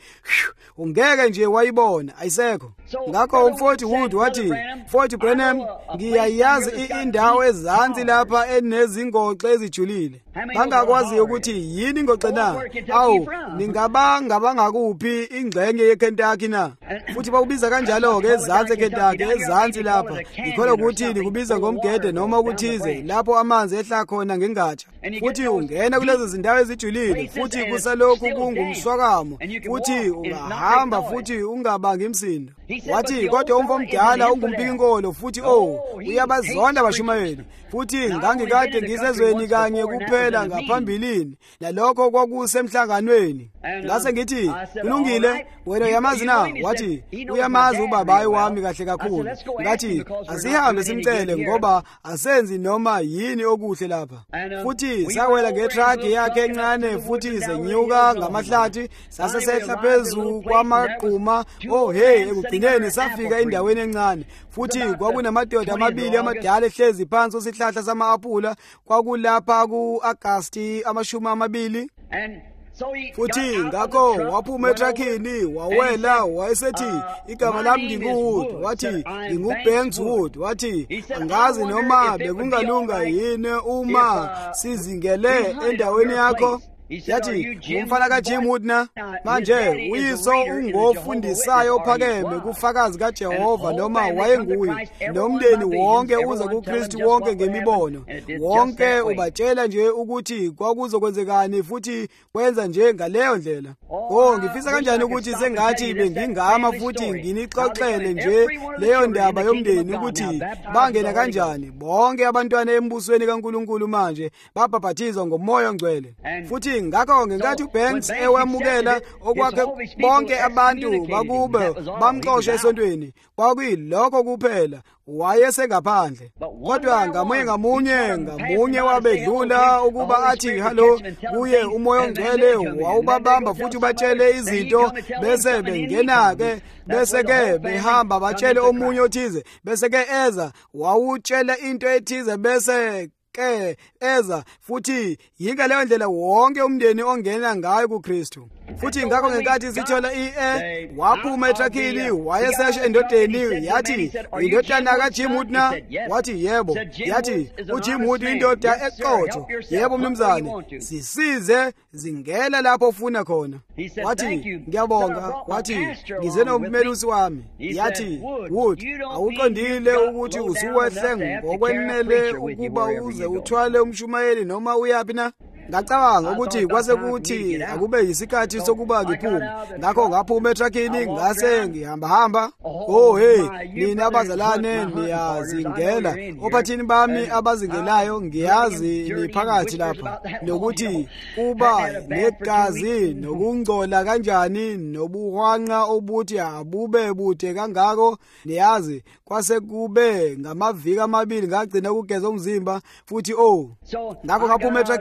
ungeke nje wayibona ayisekho. Ngakho umfowethu Wood wathi Fort Branham ngiyayazi indawo ezansi lapha enezingoxe ezijulile bangakwazi ukuthi yini ingoxe na awu ningabanga bangakuphi ingxenye yeKentucky na futhi bakubiza kanjalo ke ezansi eKentucky ezansi lapha ikhola ukuthi nikubiza ngomgede noma ukuthize lapho amanzi ehla khona ngengatsha futhi ungena kulezo zindawo ezijulile futhi kusalokhu kungumswakamo futhi ungahamba futhi ungabanga imsindo. Wathi kodwa umfo omdala ungumphinkolo futhi oh uyabazonda abashumayeli futhi ngangikade ngisezweni kanye kuphela ngaphambilini nalokho kwakusemhlanganweni ngase ngithi kulungile wena uyamazi na wathi uyamazi ubabayi wami kahle kakhulu ngathi asihambe simcele ngoba asenzi noma yini okuhle lapha futhi sawela ngetruck yakhe encane futhi senyuka ngamahlathi sase sehla phezulu kwamaqhuma oh hey ekugcineni safika endaweni encane futhi kwakunamadoda amabili amadala ehlezi phansi osihlahla sama-aphula kwakulapha ku-Augusti amashumi amabili futhi ngakho waphuma etruckini wawela wayesethi igama lami nginguWood wathi nginguBanks Wood wathi angazi noma bekungalunga yini uma sizingele endaweni yakho yathi umfana kaJim Wood na manje uyiso ungofundisayo ophakeme kufakazi kaJehova noma wayenguye nomndeni wonke uza kuKristu wonke ngemibono wonke ubatshela nje ukuthi kwakuzokwenzekani futhi kwenza nje ngaleyo ndlela. Oh ngifisa kanjani ukuthi sengathi bengingama futhi nginixoxele nje leyo ndaba yomndeni ukuthi bangena kanjani bonke abantwana embusweni kaNkuluNkulu manje babhabhathizwa ngomoya ongcwele futhi ngakho ngenkathi uBanks ewamukela okwakhe bonke abantu bakube bamxoshwe esontweni kwakuyilokho kuphela wayesengaphandle kodwa ngamunye ngamunye ngamunye wabedlula ukuba athi hallo kuye umoya ongcwele wawubabamba futhi batshele izinto bese bengena ke bese ke behamba batshele omunye othize bese ke eza wawutshela into ethize bese ke eza futhi yinga leyo ndlela wonke umndeni ongena ngayo kuKristu futhi ngakho ngenkathi sithola i-e waphuma etruckini wayesesha endodeni yathi indodana kaJim Wood na wathi yebo yathi uJim Wood indoda eqotho yebo mnumzane sisize zingela lapho ufuna khona wathi ngiyabonga wathi ngize nommelusi wami yathi Wood awuqondile ukuthi usuwehle ngokwenele ukuba uze uthwale umshumayeli noma uyapi na ngacabanga ukuthi kwase kuthi akube yisikhathi sokuba ngiphume ngakho ngaphuma etruckini ngase ngihamba hamba oh hey nina abazalane niyazingela ophathini bami abazingelayo ngiyazi niphakathi lapha nokuthi kuba negazi nokungcola kanjani nobuhwanqa obuthi abube bude kangako niyazi kwase kube ngamaviki amabili ngagcina ukugeza umzimba futhi oh ngakho ngaphuma etruckini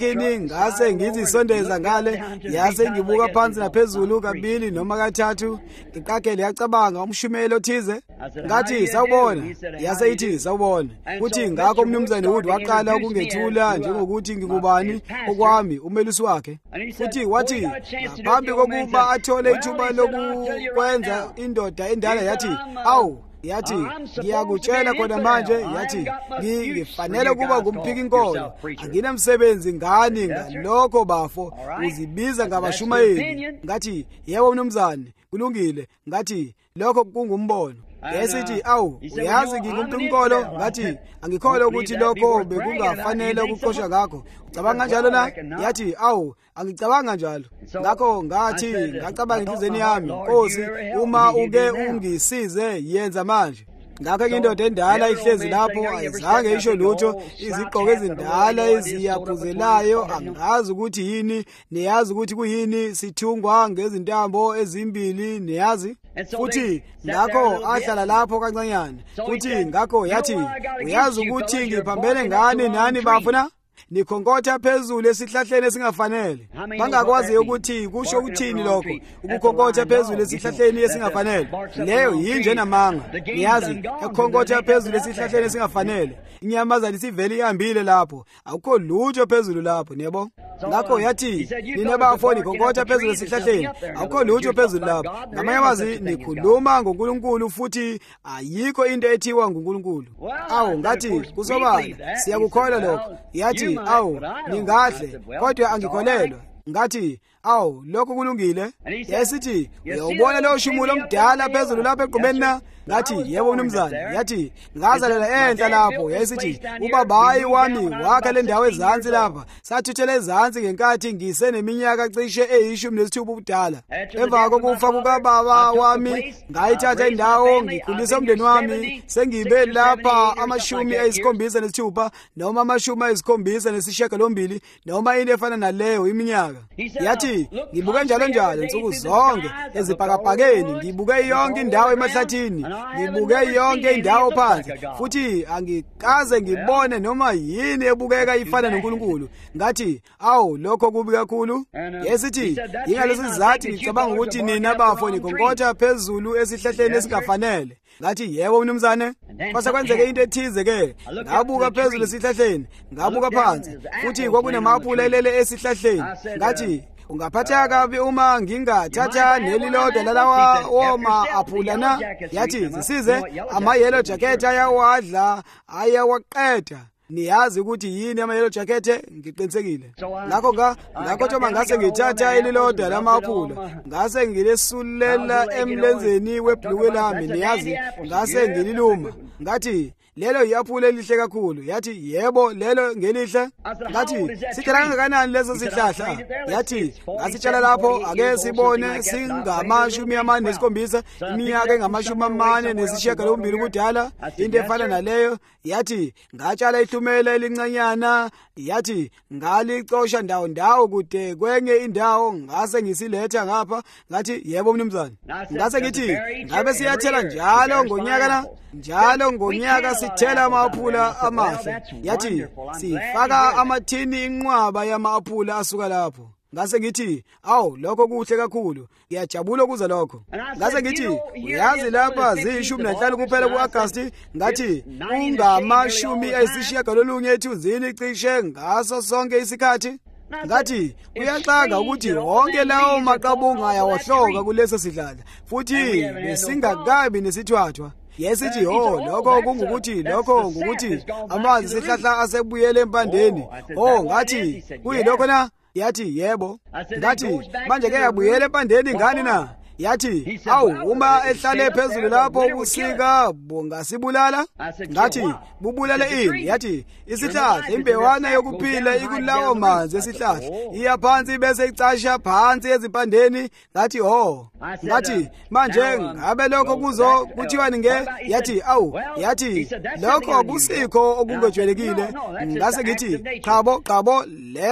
ngase ngizisondeza ngale yase ngibuka phansi naphezulu kabili noma kathathu ngiqagele yacabanga umshumelo othize ngathi sawubona yase ithi sawubona futhi ngakho umnumzane Wood waqala ukungethula njengokuthi ngikubani okwami umelusi wakhe futhi wathi ngaphambi kokuba athole ithuba lokukwenza indoda endala yathi awu yathi ngiyakutshela khona manje yathi ngifanele ukuba ngumphiki inkolo anginamsebenzi ngani ngalokho bafo uzibiza ngabashumayeli ngathi yebo mnumzane kulungile ngathi lokho kungumbono yesithi awu uyazi ngingumntu inkolo ngathi angikholwa ukuthi lokho bekungafanele ukuqoshwa ngakho ucabanga njalo na yathi awu angicabanga njalo ngakho ngathi ngacabanga inhlizweni yami Nkosi uma uke ungisize yenza manje ngakho indoda endala ihlezi lapho ayizange isho lutho iziqoko ezindala eziyaphuzelayo angazi ukuthi yini neyazi ukuthi kuyini sithungwa ngezintambo ezimbili neyazi futhi ngakho ahlala lapho kancanyana futhi ngakho yathi uyazi ukuthi ngiphambene ngani nani bafuna nikhonkotha phezulu esihlahleni esingafanele bangakwazi ukuthi kusho ukuthini lokho ukukhonkotha phezulu esihlahleni esingafanele leyo yinje namanga niyazi ekhonkotha phezulu esihlahleni esingafanele inyamazana isivele ihambile lapho akukho lutho phezulu lapho niyebo ngakho yathi ninebafoni khonkotha phezulu esihlahleni akukho lutho phezulu lapho ngamanye amazwi nikhuluma ngoNkulunkulu futhi ayikho into ethiwa nguNkulunkulu awu ngathi kusobala siyakukholwa lokho yathi awu ningahle kodwa angikholelwa ngathi awu lokho kulungile yesithi uyawubona lo shumulo omdala phezulu lapha egqumeni na ngathi yebo mnumzane yathi ngazalela enhla lapho yesithi ubabayi wami wakha le ndawo ezansi lapha sathuthela ezansi ngenkathi ngiseneminyaka cishe eyishumi nesithupha ubudala emva kokufa kukababa wami ngayithatha indawo ngikhulisa umndeni wami sengibe lapha amashumi ayisikhombisa nesithupha noma amashumi ayisikhombisa nesishiyagalombili noma into efana naleyo iminyaka yathi ngibuke njalo njalo insuku zonke ezibhakabhakeni ngibuke yonke indawo emahlathini ngibuke yonke indawo phansi futhi angikaze ngibone noma yini ebukeka ifana noNkulunkulu ngathi awu lokho kubi kakhulu yesithi ingalesi sizathu ngicabanga ukuthi nina bafo nikhonkotha phezulu esihlahleni esingafanele ngathi yebo mnumzane kwase kwenzeke into ethize ke ngabuka phezulu esihlahleni ngabuka phansi futhi kwakunamaphula elele esihlahleni ngathi ungaphatheka kabi uma ngingathatha nelilodwa lalawa woma aphula na yathi zisize ama yellow jacket ayawadla ayawaqeda niyazi ukuthi yini ama yellow jacket ngiqinisekile ngakho nga ngakho thoma ngase ngithatha elilodwa lamaphula ngase ngilesulela emlenzeni webhluku lami niyazi ngase ngililuma ngathi lelo iyaphula elihle kakhulu yathi yebo lelo ngelihle ngathi sithatha kangakanani leso sihlahla yathi ngasitshala lapho ake sibone singamashumi amane nesikhombisa iminyaka engamashumi amane nesishiyagalombili ubudala into efana naleyo yathi ngatshala ihlumela elincanyana yathi ngalicosha ndawo ndawo kude kwenye indawo ngase ngisiletha ngapha ngathi yebo mnumzane ngase ngithi ngabe siyathela njalo ngonyaka na njalo ngonyaka sithela amaphula amahle yathi sifaka amathini inqwaba yamaphula asuka lapho ngase ngithi awu lokho kuhle kakhulu ngiyajabula kuza lokho ngase ngithi uyazi lapha ziyishumi nanhlanu kuphela kuAugusti ngathi ungamashumi ayisishiyagalolunye ethunzini cishe ngaso sonke isikhathi ngathi uyaxanga ukuthi wonke lawo maqabunga ayawahloka kuleso sidlala futhi besingakabi nesithwathwa yesithi ho lokho kungukuthi lokho ngukuthi amanzi sihlahla asebuyele empandeni ho ngathi kuyilokho na yathi yebo ngathi manje ke yabuyela empandeni ngani na yathi awu uma ehlale phezulu lapho ubusika bungasibulala ngathi bubulale ini yathi isihlahla imbewana yokuphila ikulawo manzi esihlahla iya phansi bese icasha phansi ezimpandeni ngathi ho ngathi manje ngabe lokho kuzo kuthiwani nge yathi awu yathi lokho akusikho okungejwayelekile ngase ngithi qhabo qhabo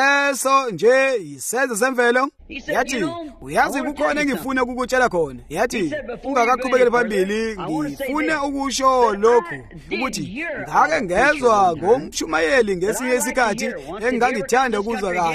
leso nje isenzo semvelo yathi uyazi kukhona engifuna ukukutshela khona yathi ungakaqhubekeli phambili ngifuna ukusho lokhu ukuthi ngake ngezwe ngomshumayeli ngesinye isikhathi engangithanda ukuzwa kanye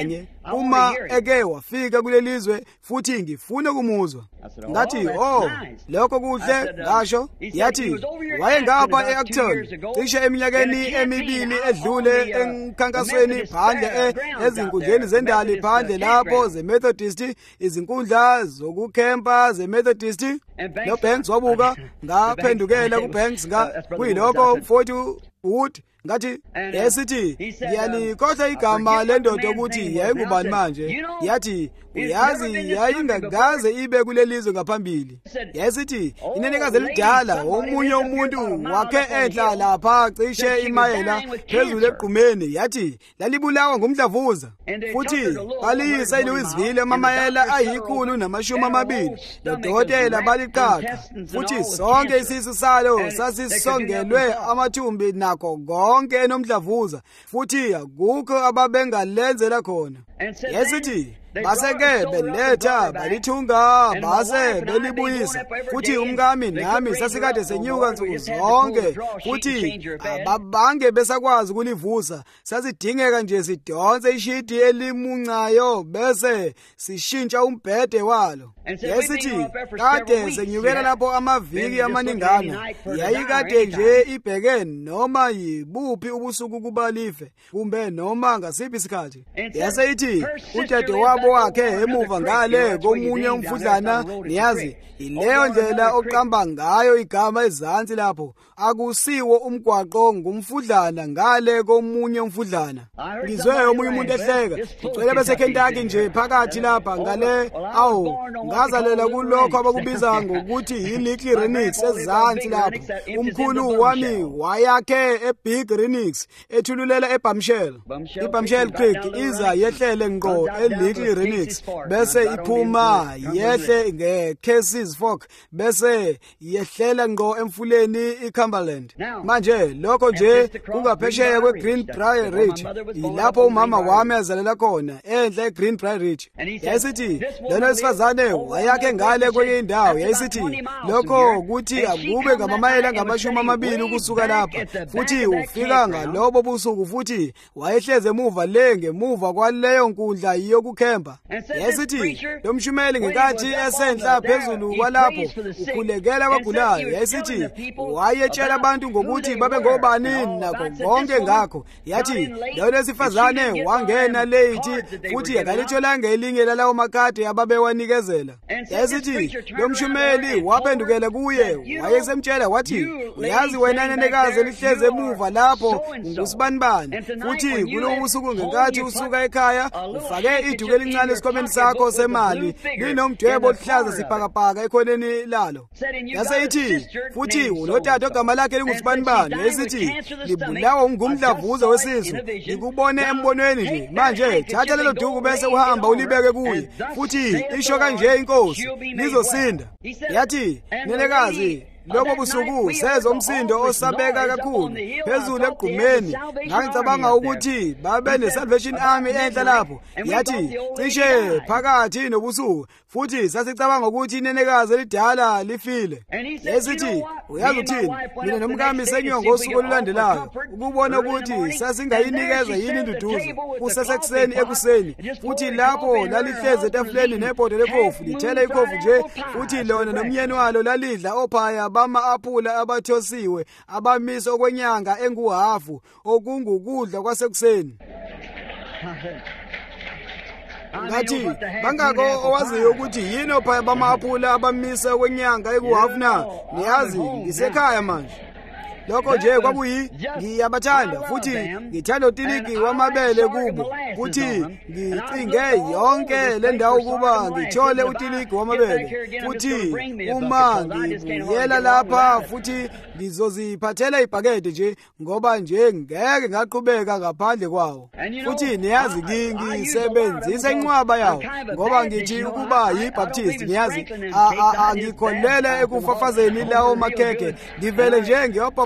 uma eke wafika kulelizwe futhi ngifuna kumuzwa. Ngathi oh lokho kuhle ngasho. Yathi wayengapha eActon cishe eminyakeni emibili edlule emkhankasweni phandle ezinkundleni zendali phandle lapho zeMethodist, izinkundla zokukhempa zeMethodist. No Banks wabuka ngaphendukela kuBanks nga kuyilokho forty Wood ngathi yesithi ngiyalikhohlwa igama lendoda ukuthi yayingubani manje. Yathi uyazi yayingakaze ibe kulelizwe ngaphambili. Yesithi inenekazi elidala omunye umuntu wakhe enhla lapha cishe imayela phezulu egqumeni. Yathi lalibulawa ngumdlavuza futhi baliyisa eLouisville amamayela ayikhulu namashumi amabili. Lodokotela baliqaqa futhi sonke isisu salo sasisongelwe amathumbi nakho konke enomdlavuza futhi akukho ababengalenzela khona. Yesithi baseke beletha balithunga base belibuyisa futhi umkami nami sasikade senyuka nsuku zonke futhi ababange besakwazi ukulivusa. Sasidingeka nje sidonse ishidi elimuncayo bese sishintsha umbhede walo. Yesithi kade senyukela lapho amaviki amaningana yayikade nje ibheke noma yibuphi ubusuku kubalife kumbe noma ngasiphi isikhathi. Yaseyithi udade wabo wakhe emuva ngale komunye umfudlana. Niyazi ileyo ndlela oqamba ngayo igama ezansi lapho akusiwo umgwaqo ngumfudlana ngale komunye umfudlana. Ngizwe omunye umuntu ehleka ugcwele bese Kentucky nje phakathi lapha ngale awu ngazalela kulokho abakubiza ngokuthi yiLittle Renix ezansi lapho. Umkhulu wami wayakhe eBig Renix ethululela eBamshell. iBamshell Creek iza yehlele ngqo eLittle Renix bese iphuma yehle ngeCasey's Fork bese yehlela ngqo emfuleni iCumberland. Manje lokho nje kungaphesheya kweGreenbrier Ridge ilapho umama wami azalela khona enhle eGreenbrier Ridge. Yayisithi lona wesifazane wayakhe ngale kwenye indawo. Yayisithi lokho ukuthi akube ngamamayela ngamashumi amabili ukusuka lapha futhi ufika ngalobo busuku futhi wayehleze emuva le ngemuva kwaleyo nkundla yokukhempa. Yayisithi lo mshumeli ngenkathi esenhla phezulu kwalapho ukhulekela abagulayo. Yayisithi wayetshela abantu ngokuthi babe ngobani nakho konke ngakho. Yathi lo wesifazane wangena late futhi akalitholanga elinye lalawo makhadi ababewanikezela. Yayisithi lo mshumeli waphendukela kuye wayesemtshela wathi uyazi wena nenekazi elihleze emuva lapho ngusibanibani futhi kulo usuku ngenkathi usuka ekhaya ufake iduku elincane esikhomeni sakho semali linomdwebo oluhlaza sibhakabhaka ekhoneni lalo. Yaseyithi futhi unotata ogama lakhe lingusibanibani. Yayisithi libulawa ngumdlavuza wesisu likubone embonweni nje. Manje thatha lelo duku bese uhamba ulibeke kuye futhi isho kanje inkosi lizosinda. Yathi nenekazi lobo busuku seza umsindo osabeka kakhulu phezulu egqumeni. Ngicabanga ukuthi babe neSalvation Army enhla lapho. Yathi cishe phakathi nobusuku futhi sasicabanga ukuthi inenekazi elidala lifile. Yesithi uyazi uthini mina nomkami senyongo osuku olulandelayo ukubona ukuthi sasingayinikeza yini induduzo kusesekuseni ekuseni futhi lapho lalihleze etafuleni nebhodo lekhofu lithela ikhofu nje futhi lona nomyeni walo lalidla ophaya bama-aphula abathosiwe abamisa okwenyanga enguhafu okungukudla kwasekuseni. Ngathi bangako owaziyo ukuthi yini ophaya bama-aphula abamisa okwenyanga enguhafu na? Niyazi ngisekhaya manje. Lokho nje kwabuyi ngiyabathanda futhi ngithanda utiliki wamabele kubo futhi ngicinge yonke le ndawo kuba ngithole utiliki wamabele futhi uma ngibuyela lapha futhi ngizoziphathela ibhakede nje ngoba nje ngeke ngaqhubeka ngaphandle kwawo. Futhi niyazi ngisebenzisa inqwaba yawo ngoba ngithi ukuba yiBaptist. Niyazi angikholele ekufafazeni lawo makheke ngivele nje ngiyopapa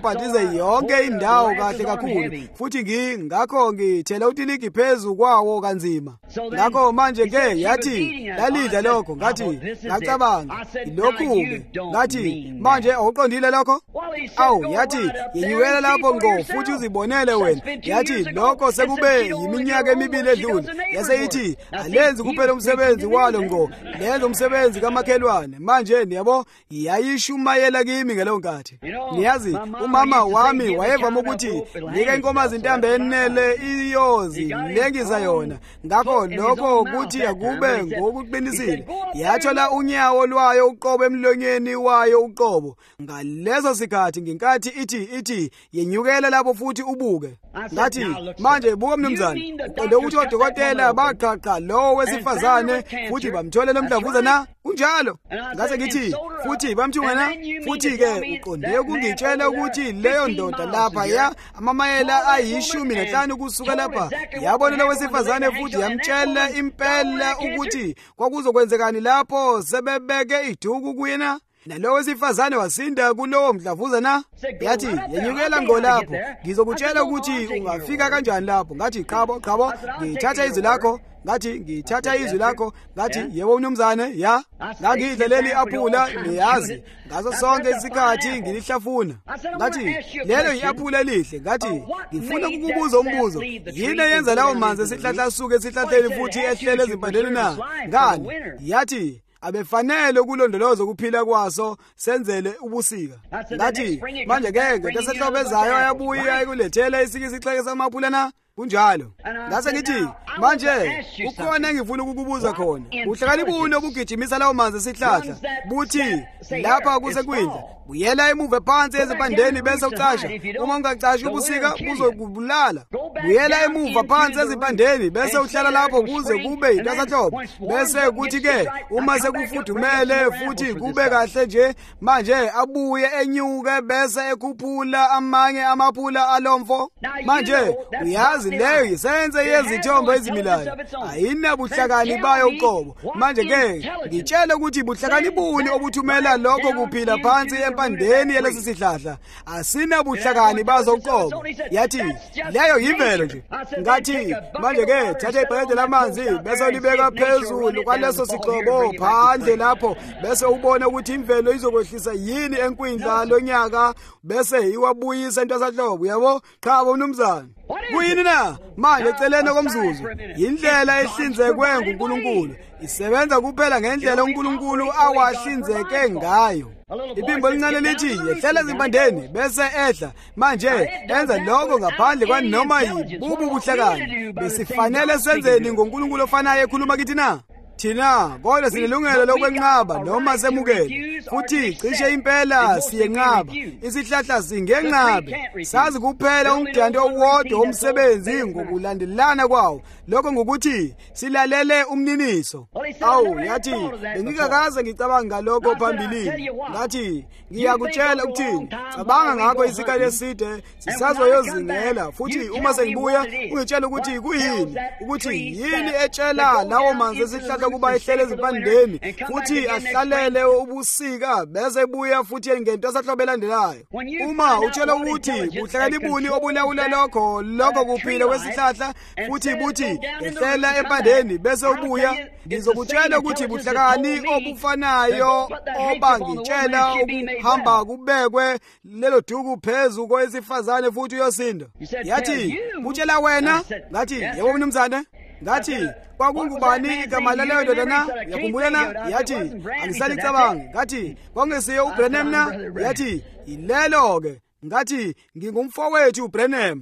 ubhandize yonke indawo kahle kakhulu futhi ngingakho ngithela utiligi phezu kwawo kanzima. Ngakho manje ke yathi lalidla lokho ngathi ngacabanga lokhu-ke ngathi manje awuqondile lokho? Awu yathi yenyukela lapho ngo futhi uzibonele wena. Yathi lokho sekube yiminyaka emibili edlule. Yase ithi alenzi kuphela umsebenzi walo ngo lenza umsebenzi kamakhelwane. Manje niyabo yayishumayela kimi ngelo nkathi. Niyazi umama wami wayevama ukuthi ngike inkomazi intambe enele iyozi lengisa yona. Ngakho lokho ukuthi akube ngokuqinisile. Yathola unyawo lwayo uqobo emlonyeni wayo uqobo. Ngalezo sikhathi ngenkathi ithi ithi yenyukela lapho futhi ubuke. Ngathi manje buka mnumzane uqonde ukuthi odokotela baqhaqa lo wesifazane futhi bamtholela umdlavuza na unjalo. Ngase ngithi futhi bamthungana futhi ke uqonde ukungitshela ukuthi leyo ndoda lapha ya amamayela ayishumi nanhlanu kusuka lapha yabona lo wesifazane futhi yamtshela impela ukuthi kwakuzokwenzekani lapho sebebeke iduku kuyena. Nalo wesifazane wasinda kulowo mdlavuza na. Yathi yenyukela ngolapho ngizokutshela ukuthi ungafika kanjani lapho. Ngathi qhabo qhabo ngithatha izwi lakho. Ngathi ngithatha izwi lakho. Ngathi yebo mnumzane ya ngangidle leli aphula niyazi ngaso sonke isikhathi ngilihlafuna. Ngathi lelo iyaphula elihle. Ngathi ngifuna ukukubuza umbuzo yini yenza lawo manzi esihlahla asuke esihlahleni futhi ehlele ezimpandeni na ngani? Yathi abefanele ukulondoloza ukuphila kwaso senzele ubusika. Ngathi manje ke ngesehlobezayo ayabuya ekulethela isikisixheke samaphula na kunjalo. Ngase ngithi manje ukhona engifuna ukukubuza khona. Uhlakaniphi obugijimisa lawo manzi esihlahla buthi lapha kusekwindla buyela emuva phansi ezipandeni bese ucasha. Uma ungacashi ubusika buzokubulala. Buyela emuva phansi ezipandeni bese uhlala lapho kuze kube intasahlobo. Bese kuthi ke uma sekufudumele futhi kube kahle nje manje abuye enyuke bese ekhuphula amanye amaphula alomfo. Manje uyazi leyo isenze yezithombo ezimilayo ayinabuhlakani bayo uqobo. Manje ke ngitshela ukuthi buhlakani buni obuthumela lokho kuphila phansi empandeni yalesi sihlahla asinabuhlakani bazo uqobo. Yathi leyo yimvelo nje. Ngathi manje ke thatha ibhede lamanzi bese ulibeka phezulu kwaleso siqobo phandle lapho bese ubona ukuthi imvelo izokwehlisa yini enkwindla lonyaka bese iwabuyisa intasahlobo. Yabo qhabo mnumzane kuyini na manje eceleni komzuzu indlela ehlinzekwe nguNkulunkulu isebenza kuphela ngendlela uNkulunkulu awahlinzeke ngayo. Iphimbo lincane lithi yehlela ezimpandeni bese ehla manje enza lokho ngaphandle kwanoma yibubu buhlakani. Besifanele senzeni ngoNkulunkulu ofanayo ekhuluma kithi na? Thina kodwa sinelungelo lokwenqaba noma semukele futhi cishe impela siyenqaba. Isihlahla singenqabe sazi kuphela umdando owodwa omsebenzi ngokulandelana kwawo lokho ngokuthi silalele umniniso. Awu yathi ngikakaze ngicabanga lokho phambilini. Ngathi ngiyakutshela ukuthini cabanga ngakho isikhathi eside sisazoyozingela futhi uma sengibuya ungitshela ukuthi kuyini ukuthi yini etshela lawo manzi esihlahla kuba ehlele ezipandeni futhi ahlalele ubusika bese buya futhi ngento asahlobelandelayo. Uma utshela ukuthi buhlakanibuni obulawula lokho lokho kuphila kwesihlahla futhi buthi ehlela empandeni bese ubuya ngizokutshela ukuthi buhlakani obufanayo obangitshela ukuhamba kubekwe lelo duku phezulu kwesifazane futhi uyosinda. Yathi utshela wena. Ngathi yebo mnumzane. Ngathi kwakungubani igama laleyo ndoda na? Yakhumbula na? Yathi angisalicabanga. Ngathi kwangesiye uBrenham na? Yathi ilelo ke. Ngathi ngingumfowethu uBrenham.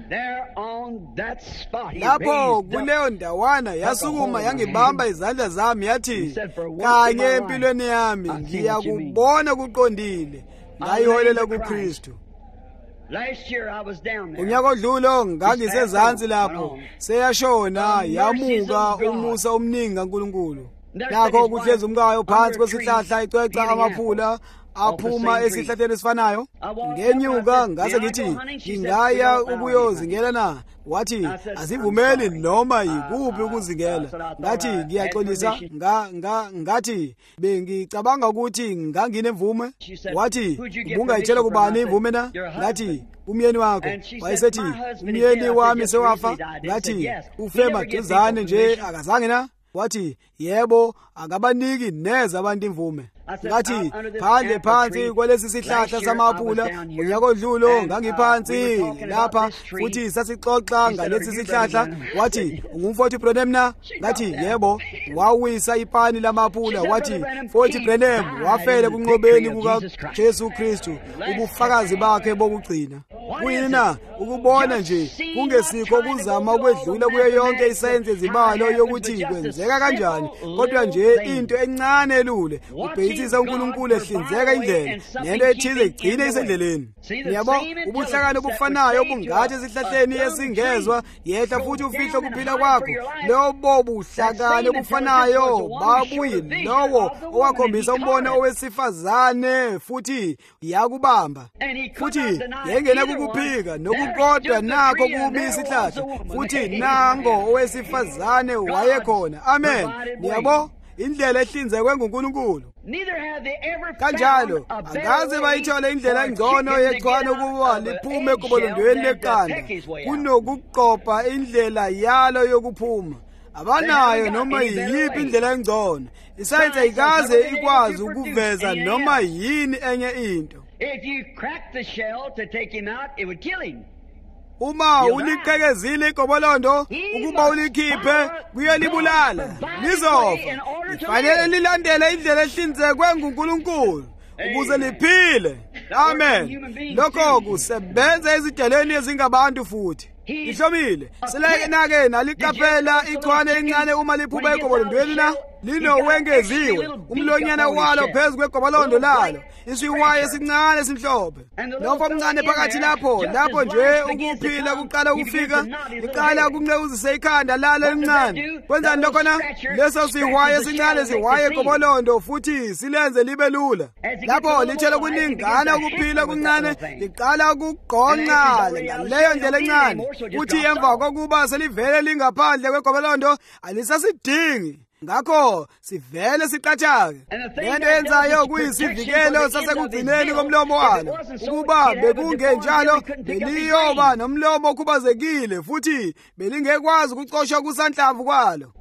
Lapho kuleyo ndawana yasukuma yangibamba izandla zami yathi kanye empilweni yami ngiyakubona kuqondile ngayiholela kuKristu. Last year I was down there. Unyaka odlulo ngangisezantsi lapho seyashona yamuka umusa omningi kaNkulunkulu. Nakho kuhlezi umkayo phansi kwesihlahla iceca amaphula aphuma esihlahleni esifanayo. Ngenyuka ngase ngithi ngingaya ukuyozingela na. Wathi asivumeli noma yikuphi ukuzingela. Ngathi ngiyaxolisa nga nga ngathi bengicabanga ukuthi nganginemvume. Wathi ubungayitshela kubani imvume na? Ngathi umyeni wakho. Wayesethi umyeni wami sewafa. Ngathi ufe maduzane nje akazange na. Wathi yebo akabaniki neza abantu imvume. Ngathi phandle phansi kwalesi sihlahla samaphula unyaka odlulo ngangiphansi lapha futhi sasixoxa ngalesi sihlahla. Wathi ungumfowethu Branham na? Ngathi yebo. Wawisa ipani lamaphula. Wathi mfowethu Branham wafela kunqobeni kuka Jesu Kristu ubufakazi bakhe bokugcina. Kuyini na ukubona nje kungesikho kuzama ukwedlula kuyo yonke isayensi ezibalo yokuthi kwenzeka kanjani, kodwa nje into encane elule ubhekisisa uNkulunkulu ehlinzeka indlela nento ethize igcine isendleleni. Yabo ubuhlakani obufanayo obungathi esihlahleni esingezwa yehla futhi ufihle ukuphila kwakho. Lobo buhlakani obufanayo babuyi lowo owakhombisa umbono owesifazane futhi yakubamba futhi yengena kukuphika nokukodwa nakho kubi isihlahla futhi nango owesifazane wayekhona. Amen. Yabo indlela ehlinzekwe nguNkulunkulu. Kanjalo akaze bayithole indlela engcono yechwane ukuba liphume kubolondweni leqanda kunokuqopha indlela yalo yokuphuma. Abanayo noma yiyiphi indlela engcono. Isayensi ayikaze ikwazi ukuveza noma yini enye into. If you crack the shell to take him out, it would kill him. Uma uliqhekezile igobolondo ukuba ulikhiphe kuyalibulala lizofa. Kufanele lilandele indlela ehlinzekwe nguNkulunkulu ukuze liphile. Amen. Lokho kusebenza ezideleni ezingabantu futhi. Ihlomile seleke nake naliqaphela ichwane encane uma liphuma egobolondweni na linowengeziwe umlonyana walo phezu kwegobolondo lalo isiwaye esincane simhlophe lokho omncane phakathi lapho lapho nje ukuphila kuqala ukufika iqala kunqeuzise ikhanda lalo elincane. Kwenzani lokho na? Leso siwaye esincane siwaye egobolondo futhi silenze libe lula. Lapho litshela kuningana ukuphila kuncane liqala ukugqonqa ngaleyo ndlela encane futhi emva kokuba selivele lingaphandle kwegobolondo alisasidingi. Ngakho sivele siqathake. Lento yenzayo kuyisivikelo sasekugcineni komlomo walo. Ukuba bekungenjalo beliyoba nomlomo okhubazekile futhi belingekwazi ukucosha kusanhlamvu kwalo.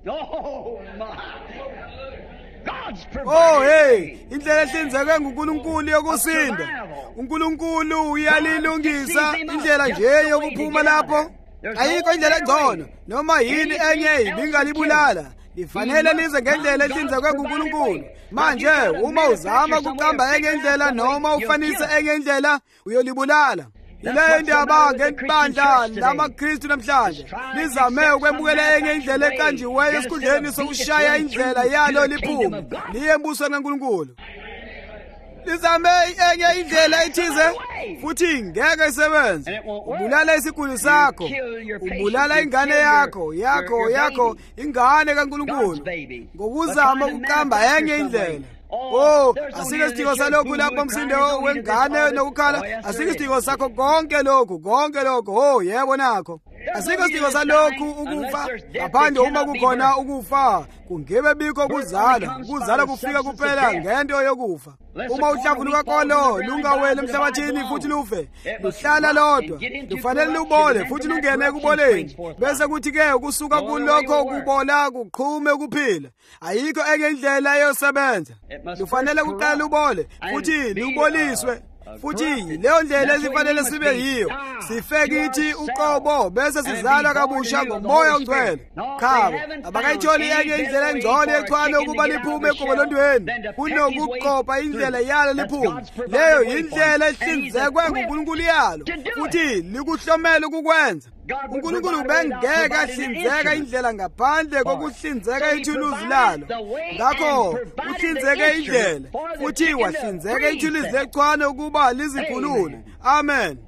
Oh hey, indlela ehlinzekwe nguNkulunkulu yokusinda. uNkulunkulu uyalilungisa indlela nje yokuphuma lapho. Ayikho indlela engcono noma yini enye ibingalibulala. Ifanele lize ngendlela ehlinzekwe nguNkulunkulu. Manje uma uzama ukuqamba enye indlela noma ufanise enye indlela uyolibulala. Yileyo ndaba ngebandla lamaKristu namhlanje lizame ukwemukela enye indlela eqanjiweyo esikhundleni sokushaya indlela yalo liphuma liye embusweni kaNkulunkulu. Lizame enye indlela ethize futhi ngeke isebenze. Ubulala isiguli sakho, ubulala ingane yakho yakho yakho ingane kaNkulunkulu ngokuzama ukuqamba enye indlela. Oh, asike isidingo salokhu lapho umsindo wengane nokukhala. Asike isidingo sakho konke lokhu konke lokhu. Oh yebo nakho. Asike isidingo salokhu ukufa. Ngaphandle uma kukhona ukufa kungebe bikho ukuzala. Ukuzala kufika kuphela ngento yokufa. Uma uhlavu lukakolo lungaweli emhlabathini futhi lufe luhlala lodwa lufanele lubole futhi lungene kuboleni bese kuthi ke ukusuka kulokho kubola kuqhume ukuphila. Ayikho enye indlela yosebenza. Lufanele kuqala lubole futhi luboliswe futhi leyo ndlela esifanele sibe yiyo sifeke ithi uqobo bese sizalwa kabusha ngomoya ongcwele. Khabo abakayitholi enye indlela engcono echwane ukuba liphume egobolondweni kunokuqopha indlela yalo liphuma. Leyo indlela ehlinzekwe nguNkulunkulu yalo futhi likuhlomela ukukwenza. uNkulunkulu bengeke ahlinzeka indlela ngaphandle kokuhlinzeka ithuluzi lalo. Ngakho uhlinzeke indlela futhi wahlinzeka ithuluzi lechwane ukuba lizikhulule. Amen.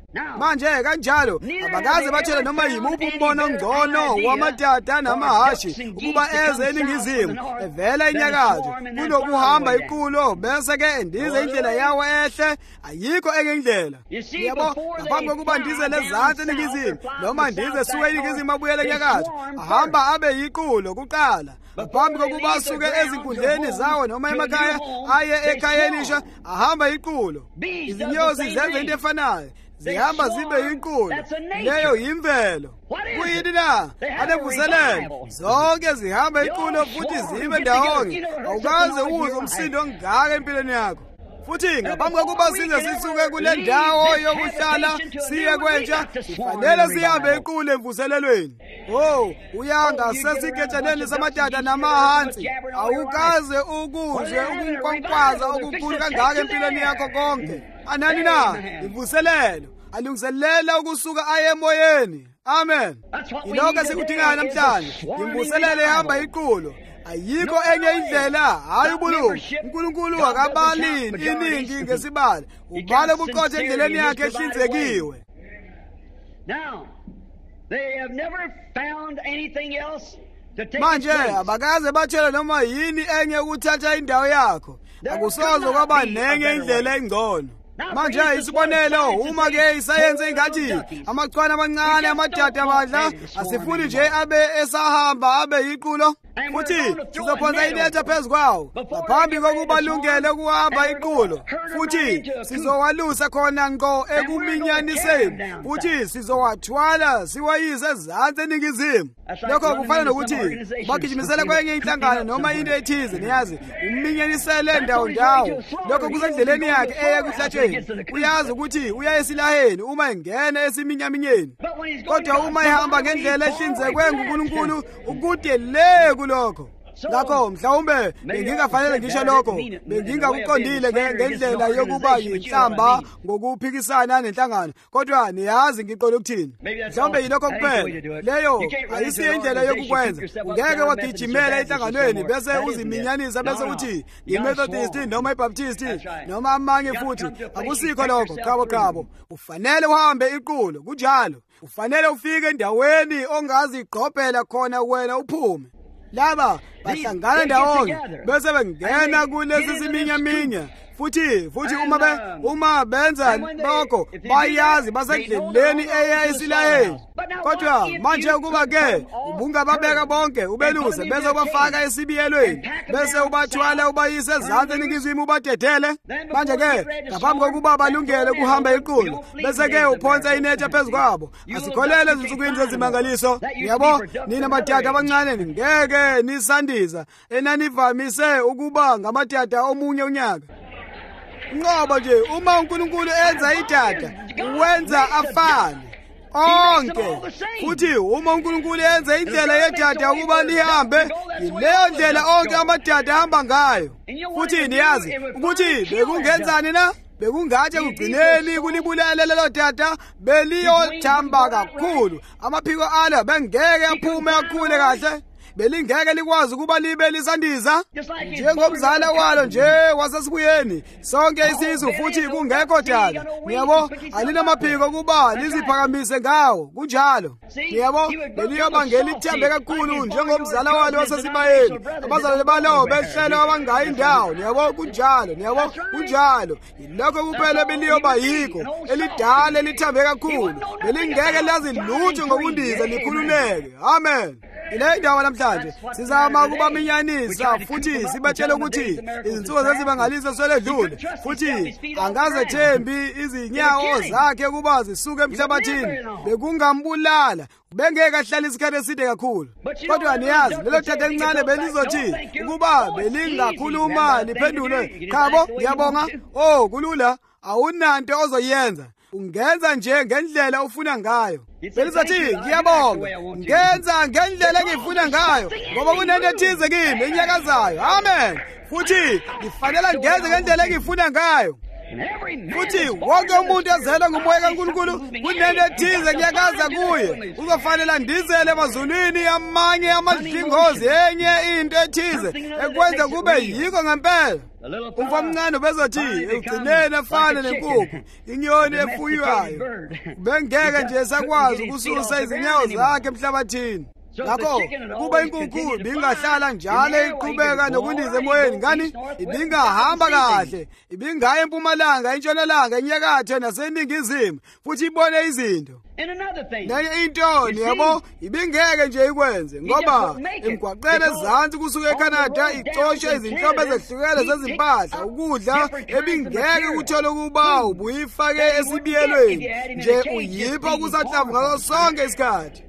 manje kanjalo abakaze batshela noma yimuphi umbono ongcono wamatata namahashi ukuba eze eningizimu evela enyakatho kunokuhamba iqulo bese ke endize indlela yawo ehle ayikho enye indlela yabo ngaphambi kokuba ndize lezantsi eningizimu noma ndize suke eningizimu abuyele enyakatho ahamba abe yiqulo kuqala ngaphambi kokuba asuke ezinkundleni zawo noma emakhaya aye ekhaya elisha ahamba iqulo izinyosi zenza into efanayo zihamba zibe yinkulu leyo yimvelo kuyini na anevuselelo zonke zihamba inkulu futhi zibe ndawonye awukaze uzwe umsindo ongaka empilweni yakho futhi ngaphambi kokuba size sisuke kule ndawo yokuhlala siye kwentsha kufanele sihambe inkulu emvuselelweni oh uyanga sesiketshaneni samatata namahansi awukaze ukuzwe ukunkwankwaza okukhulu kangaka empilweni yakho konke anani na imvuselelo alungiselela ukusuka aye emoyeni amen ilokho sikudingayo namhlanje imvuselelo ehamba iqulo ayikho enye indlela hayi ubulungu uNkulunkulu akabali iningi ngesibalo ubale ubuqotho endleleni yakhe ehlinzekiwe. Now they have never found anything else to take manje abakaze batshela noma yini enye ukuthatha indawo yakho akusoze kwaba nenye indlela engcono manje isibonelo uma ke isayenze ingathi amachwana amancane amadada badla asifuni nje abe esahamba abe yiqulo futhi sizophonza inetha phezukwawo ngaphambi kokuba lungele ukuhamba iqulo futhi sizowalusa khona ngo ekuminyaniseni futhi sizowathwala siwayise ezantsi eningizimu lokho kufana nokuthi bagijimisele kwenye inhlangano noma into ethize niyazi uminyanisele ndawo ndawo lokho kusendleleni yakhe eye kuhlatsheni uyazi ukuthi uya esilaheni uma engena esiminyaminyeni kodwa uma ehamba ngendlela ehlinzekwe nguNkulunkulu ukude le kulokho ngakho mhlawumbe bengingafanele ngisho lokho bengingakuqondile ngendlela yokuba yinhlamba ngokuphikisana nenhlangano kodwa niyazi ngiqola ukuthini mhlawumbe yilokho kuphela leyo ayisiyo indlela yokukwenza ungeke wagijimela enhlanganweni bese uziminyanisa bese uthi iMethodist noma iBaptist noma amanye futhi akusikho lokho qabo qabo ufanele uhambe iqulo kunjalo ufanele ufike endaweni ongazigqophela khona wena uphume laba bahlangana ndawonye bese bengena kulezi ziminyaminya futhi futhi uma be uma benza lokho bayazi basendleleni eya esilaheni kodwa manje kuba ke ubungababeka bonke ubeluse bese ubafaka esibiyelweni bese ubathwala ubayise ezantsi eningizimu ubadedele manje ke ngaphambi kokuba balungele kuhamba iqulo bese ke uphonsa inetha phezukwabo asikholele izinsukwini zezimangaliso yabo nina madada abancane ngeke nisandiza enanivamise ukuba ngamadada omunye unyaka ngoba nje uma uNkulunkulu enza idada uwenza afane onke futhi uma uNkulunkulu enza indlela yedada ukuba lihambe yileyo ndlela onke amadada ahamba ngayo futhi niyazi ukuthi bekungenzani na bekungathi kugcineni kulibulale lelo dada beliyothamba kakhulu amaphiko alo bengeke aphume akhule kahle belingeke likwazi ukuba libe lisandiza njengomzala walo nje wasesibuyeni sonke isizwe futhi kungekho dala niyabo alinamaphiko kuba liziphakamise ngawo kunjalo niyabo beliyobangela ithembe kakhulu njengomzala walo wasesibayeni abazalwane balo behlelo abangayi indawo niyabo kunjalo niyabo kunjalo lokho kuphela beliyoba yikho elidala elithambe kakhulu belingeke lazi lutho ngokundiza likhululeke amen. Ile ndawo namhlanje sizama ukubaminyanisa futhi sibatshela ukuthi izinsuku zezimangaliso seledlule futhi angaze thembi izinyawo zakhe kuba zisuke emhlabathini bekungambulala bengeke ahlala isikhathi eside kakhulu kodwa niyazi lelo dada elincane belizothi ukuba belingakhuluma liphendule khabo ngiyabonga oh kulula awunanto ozoyenza ungenza nje ngendlela ufuna ngayo belizathi ngiyabonga ngenza ngendlela engifuna ngayo ngoba kunento ethize kimi enyakazayo amen futhi ngifanele ngenze ngendlela engifuna ngayo futhi wonke umuntu ezela ngumoya kaNkulunkulu kunento ethize nyakaza kuye uzofanele ndizele emazulwini amanye amadlingozi enye into ethize ekwenza kube yiko ngempela umfamncane ubezothi ekugcineni afana nenkukhu inyoni efuywayo bengeke nje sakwazi ukususa izinyawo zakhe emhlabathini. Ngakho kuba inkukhu ibingahlala njalo iqhubeka nokundiza emoyeni ngani ibingahamba kahle ibingaya empumalanga entshonalanga enyakatho naseningizimu futhi ibone izinto. Nenye into yabo ibingeke nje ikwenze ngoba emgwaqeni ezansi kusuka eCanada ixoshe izinhlobo ezehlukene zezimpahla ukudla ebingeke uthole ukuba ubuyifake esibiyelweni nje uyipha kusahlavu ngaso sonke isikhathi.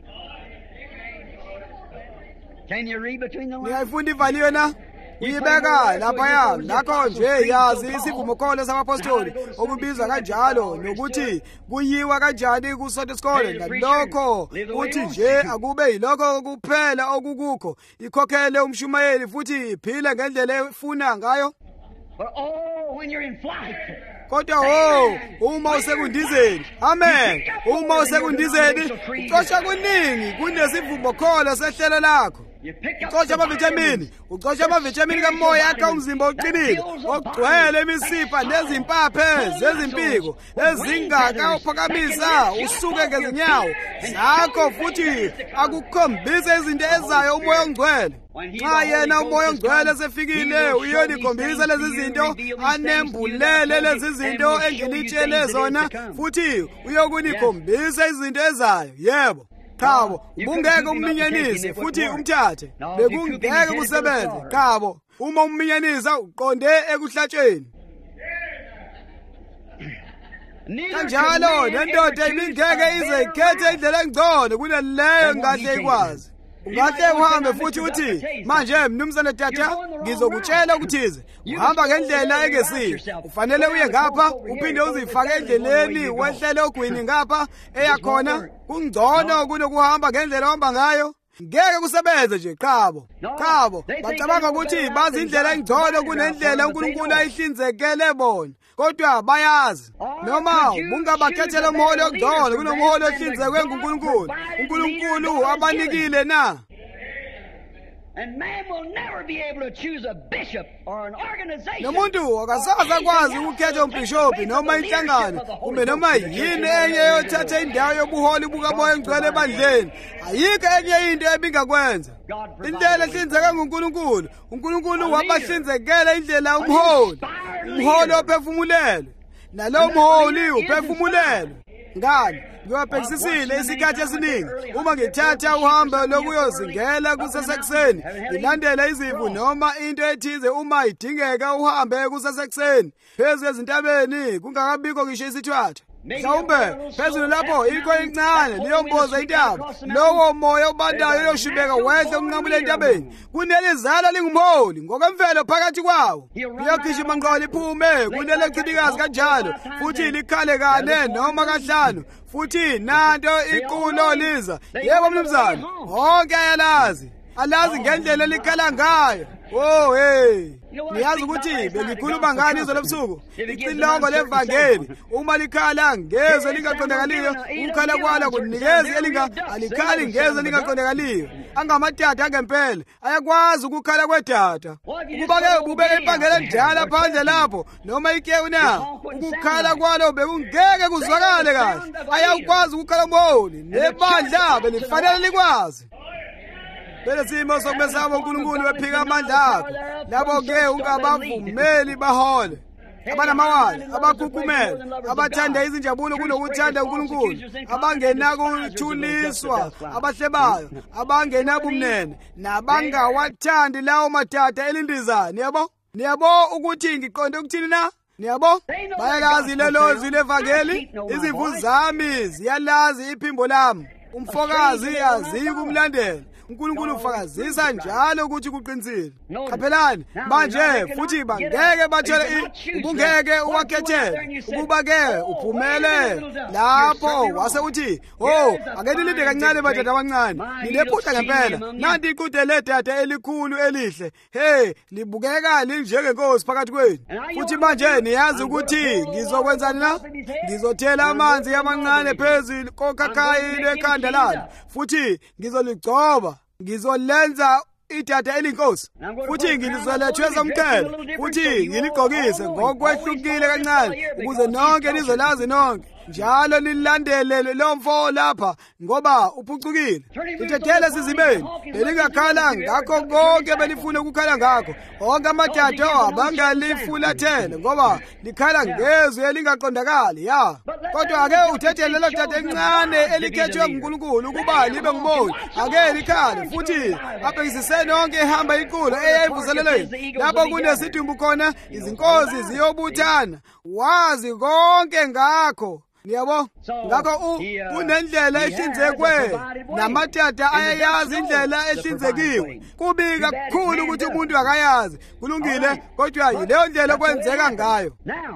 Can you read between the lines? Ngiyayifunda ivaliwe na? Uyibeka laphaya ngakho nje yazi isivumokholo samapostoli okubizwa kanjalo nokuthi kuyiwa kanjani kuSonto School nalokho uthi nje akube yilokho kuphela okukukho ikhokhele umshumayeli futhi iphile ngendlela efuna ngayo. But oh, when you're in flight. Kodwa ho uma usekundizeni amen uma usekundizeni ucosha kuningi kunesivumokholo sehlelo lakho. Ucosha amavitamini ucosha amavitamini kamoya akha umzimba oqinile ogcwele imisipha nezimpaphe zezimpiko ezingaka uphakamisa usuke ngezinyawo zakho futhi akukhombise izinto ezayo umoya ongcwele. Xa yena umoya ongcwele sefikile uyonikhombisa lezi zinto anembulele lezi zinto engilitshele zona futhi uyokunikhombisa izinto ezayo. Yebo Khabo ubungeke umminyanise futhi umthathe bekungeke kusebenze Khabo uma umminyanisa uqonde ekuhlatshweni. Kanjalo nendoda ibingeke ize ikhethe indlela engcono kunaleyo ngahle ikwazi. Ungahle uhambe futhi uthi manje mnumzane tata ngizokutshela ukuthize uhamba ngendlela engesiyo ufanele uye ngapha uphinde uzifake endleleni wehlele ogwini ngapha eyakhona kungcono kunokuhamba ngendlela ohamba ngayo. Ngeke kusebenze nje Khabo Khabo bacabanga ukuthi bazi indlela engcono kunendlela uNkulunkulu ayihlinzekele bona kodwa bayazi noma bungabakhethela umholo ogcono kunomholo ohlinzekwe nguNkulunkulu uNkulunkulu abanikile na. And man will never be able to choose a bishop or an organization. Nomuntu akasaza kwazi ukukhetha umbhishophi noma inhlangano kumbe noma yini enye yothatha indawo yobuholi bukamoya engcwele ebandleni. Ayikho enye into ebingakwenza. Indlela ehlinzeka nguNkulunkulu uNkulunkulu wabahlinzekela indlela umholi umholi ophefumulelwe nalo mholi uphefumulelwe. Ngani ngiyabhekisisile isikhathi esiningi uma ngithatha uhambo lokuyozingela kusesekuseni ilandela izivu noma into ethize uma idingeka uhambe kusesekuseni phezulu ezintabeni kungakabikho ngisho isithwathwa mhlawumbe phezulu lapho ikho incane liyomboza intaba lowo moya obandayo uyoshubeka wehle unqamule entabeni kunelizala lingumholi ngokwemvelo phakathi kwawo liyogijima ngqo liphume kunelechibikazi kanjalo futhi likhale kane noma kahlanu futhi nanto iqulo liza. Yebo mnumzane wonke ayalazi alazi ngendlela elikhala ngayo. Oh hey niyazi ukuthi bengikhuluma ngani izolo ebusuku icilongo levangeli uma likhala ngeze lingaqondakaliyo ukukhala kwalo kunikeza elinga alikhali ngeze lingaqondakaliyo angamathatha angempela ayakwazi ukukhala kwedata ukuba ke ubeke impangela njalo phandle lapho noma ikewu na ukukhala kwalo bekungeke kuzwakale kahle ayakwazi ukukhala umholi nebandla belifanele likwazi. Bele simo sokumesaba uNkulunkulu wephika amandla akho labo ke ungabavumeli bahole abanamawala abakhukhumela abathanda izinjabulo kunokuthanda uNkulunkulu abangena kuthuliswa abahlebayo abangena bumnene nabangawathandi lawo mathatha elindizana. Yabo niyabo ukuthi ngiqonde ukuthini na niyabo bayalazi lelo zwi levangeli izimvu zami ziyalazi iphimbo lami umfokazi aziyi kumlandela uNkulunkulu ufakazisa njalo ukuthi kuqinisile. Qaphelani manje futhi bangeke bathele ubungeke uwakhethele ukuba ke uphumele lapho wase uthi oh ake nilinde kancane badada abancane nilephutha ngempela nanti iqude ledada elikhulu elihle hey libukeka linjengenkosi phakathi kwenu futhi manje niyazi ukuthi ngizokwenzani na ngizothela amanzi amancane phezulu kokhakhayi lekhanda lalo futhi ngizoligcoba ngizolenza idada elinkosi futhi ngilizolethwe somqhele futhi ngiligqokise ngokwehlukile kancane ukuze nonke nizolazi nonke njalo nilandele lo mfo lapha ngoba uphucukile. Lithathele sizibeni belingakhala ngakho konke belifuna ukukhala ngakho. Onke amadada abangalifulathele ngoba likhala ngezwi elingaqondakali ya. Kodwa ake uthethe lelo dada encane elikhethwe nguNkulunkulu ukuba libe ngumoya. Ake likhale futhi abhekisise nonke ehamba iqulu eyayivuseleleni. Lapho kunesidumbu khona izinkozi ziyobuthana. Wazi konke ngakho. Niyabo ngakho unendlela ehlinzekwe namatata ayayazi indlela ehlinzekiwe. Kubi kakhulu ukuthi umuntu akayazi. Kulungile kodwa yileyo ndlela kwenzeka ngayo.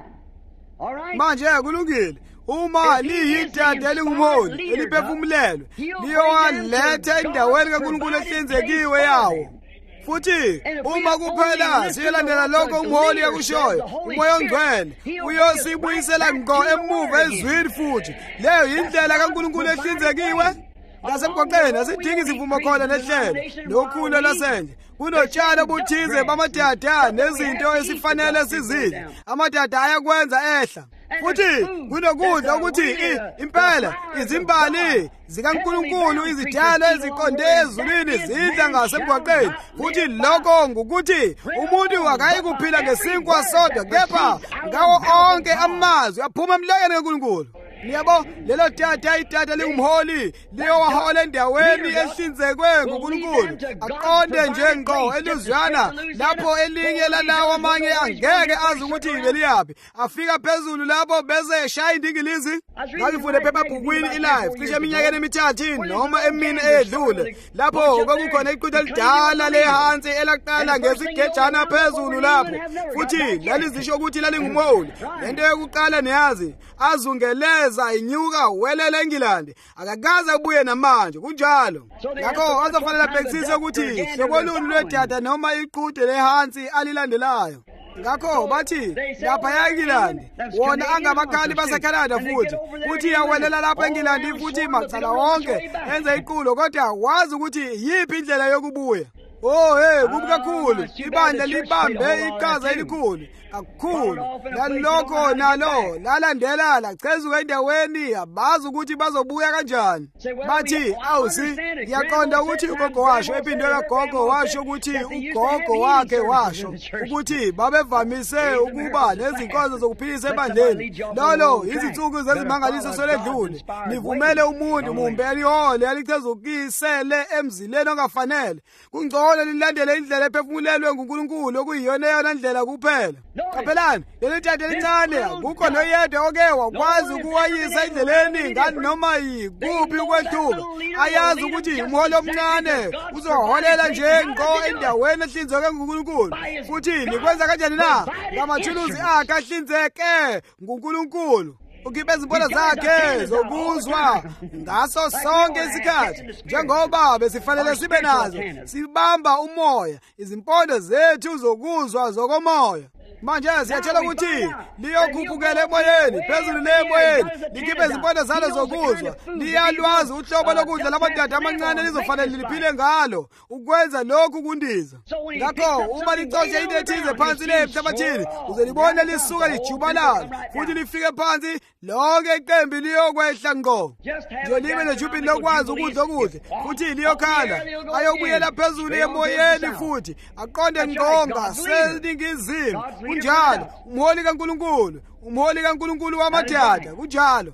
Manje kulungile uma liyidada elingumholi eliphefumulelwe liyowaletha endaweni kaNkulunkulu ehlinzekiwe yawo. Futhi uma kuphela siyalandela lokho umholi yakushoyo umoya ongcwele uyosibuyisela ngqo emuva ezwini futhi leyo indlela kaNkulunkulu ehlinzekiwe. Ngasemgwaqeni asidingi izivumo khona nehlelo nokhulu lasendle. Kunotshani obuthize bamadada nezinto esifanele sizidle. Amadada ayakwenza ehla. Futhi kunokudla ukuthi impela izimbali zikaNkulunkulu izidalo eziqonde ezulwini zidla ngasemgwaqeni. Futhi lokho ngukuthi umuntu akayikuphila ngesinkwa sodwa kepha ngawo onke amazwi aphuma emlokeni kaNkulunkulu. Niyabo lelo dada idada lingumholi liyowahola endaweni ehlinzekwe nguNkulunkulu aqonde nje ngqo eluzwana lapho elinye lalawo amanye angeke azi ukuthi beliyaphi. Afika phezulu lapho bese eshaya indingilizi. Ngalifunde phephabhukwini iLife cishe eminyakeni emithathu noma emine eyedlule lapho kwakukhona iquthe elidala lehansi elaqala ngesigejana phezulu lapho futhi lalizisho ukuthi lalingumholi. Lento yokuqala niyazi azungeleza inyuka welela eNgilandi akakaze abuye namanje kunjalo. Ngakho azofanele abhekisise ukuthi hlobo luni lwedada noma iquthe lehansi alilandelayo. Ngakho bathi lapha eNgilandi wona angabakhali baseCanada futhi futhi yawelela lapha eNgilandi futhi macala wonke enze iqulo kodwa wazi ukuthi yipi indlela yokubuya. Oh hey kubi kakhulu ibandla libambe iqhaza elikhulu kakhulu lalokho nalo lalandela lachezuka endaweni abazi ukuthi bazobuya kanjani. Bathi awusi yaqonda ukuthi ugogo washo ephindwe kagogo washo ukuthi ugogo wakhe washo ukuthi babevamise ukuba nezinkonzo zokuphilisa ebandleni. Lolo izinsuku zezimangaliso soledlule nivumele umuntu mumbe elihole alichezukisele emzileni ongafanele. Kungcono lilandele indlela ephefumulelwe nguNkulunkulu okuyiyona yona ndlela kuphela. Kapelani leli dada elincane akukho noyedwa oke wakwazi ukuwayisa endleleni ngani noma yikuphi ukwethuka. Ayazi ukuthi umholi omncane uzoholela nje ngqo endaweni ehlinzeke nguNkulunkulu. Futhi nikwenza kanjani na? Ngamathuluzi akhe ahlinzeke nguNkulunkulu. Ukhibe izimpondo zakhe zokuzwa ngaso sonke isikhathi njengoba besifanele sibe nazo. Sibamba umoya izimpondo zethu zokuzwa zokomoya. Manje siyatshela ukuthi liyokhuphukela emoyeni phezulu lemoyeni likhiphe izimpondo zalo zokuzwa. Liyalwazi uhlobo lokudla labadada amancane lizofanele liphile ngalo ukwenza lokhu kundiza. Ngakho uma licoshe into ethize phansi le emhlabathini uze libone lisuka lijubalala futhi lifike phansi lonke iqembu liyokwehla ngqo. Nje libe nejubhini lokwazi ukudla okuhle futhi liyokhala ayobuyela phezulu emoyeni futhi aqonde ngqo ngaseningizimu. Kunjalo umholi kaNkulunkulu umholi kaNkulunkulu wamadada kunjalo.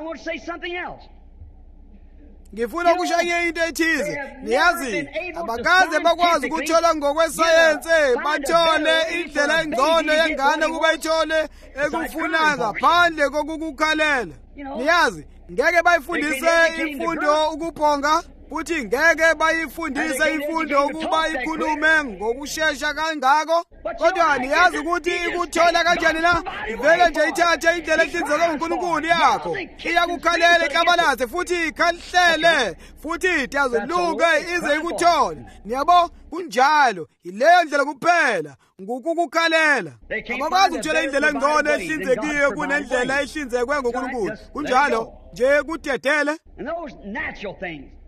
Ngifuna ukusho enye into ethize. Niyazi abakaze bakwazi ukuthola ngokwesayense bathole indlela engcono yengane kuba ithole ekufuna ngaphandle kokukukhalela. Niyazi ngeke bayifundise imfundo ukuphonga futhi ngeke bayifundise imfundo ukuba ikhulume ngokusheshsha kangako. Kodwa niyazi ukuthi ikuthola kanjani na? Ivele nje ithathe indlela ehlinzeke nguNkulunkulu yakho iyakukhalela iklabalase futhi ikhahlele futhi itazuluke ize ikuthole. Niyabo kunjalo ileyo ndlela kuphela ngokukukhalela. Abakwazi ukuthola indlela engcono ehlinzekiwe kunendlela ehlinzekwe nguNkulunkulu. Kunjalo nje kudedele.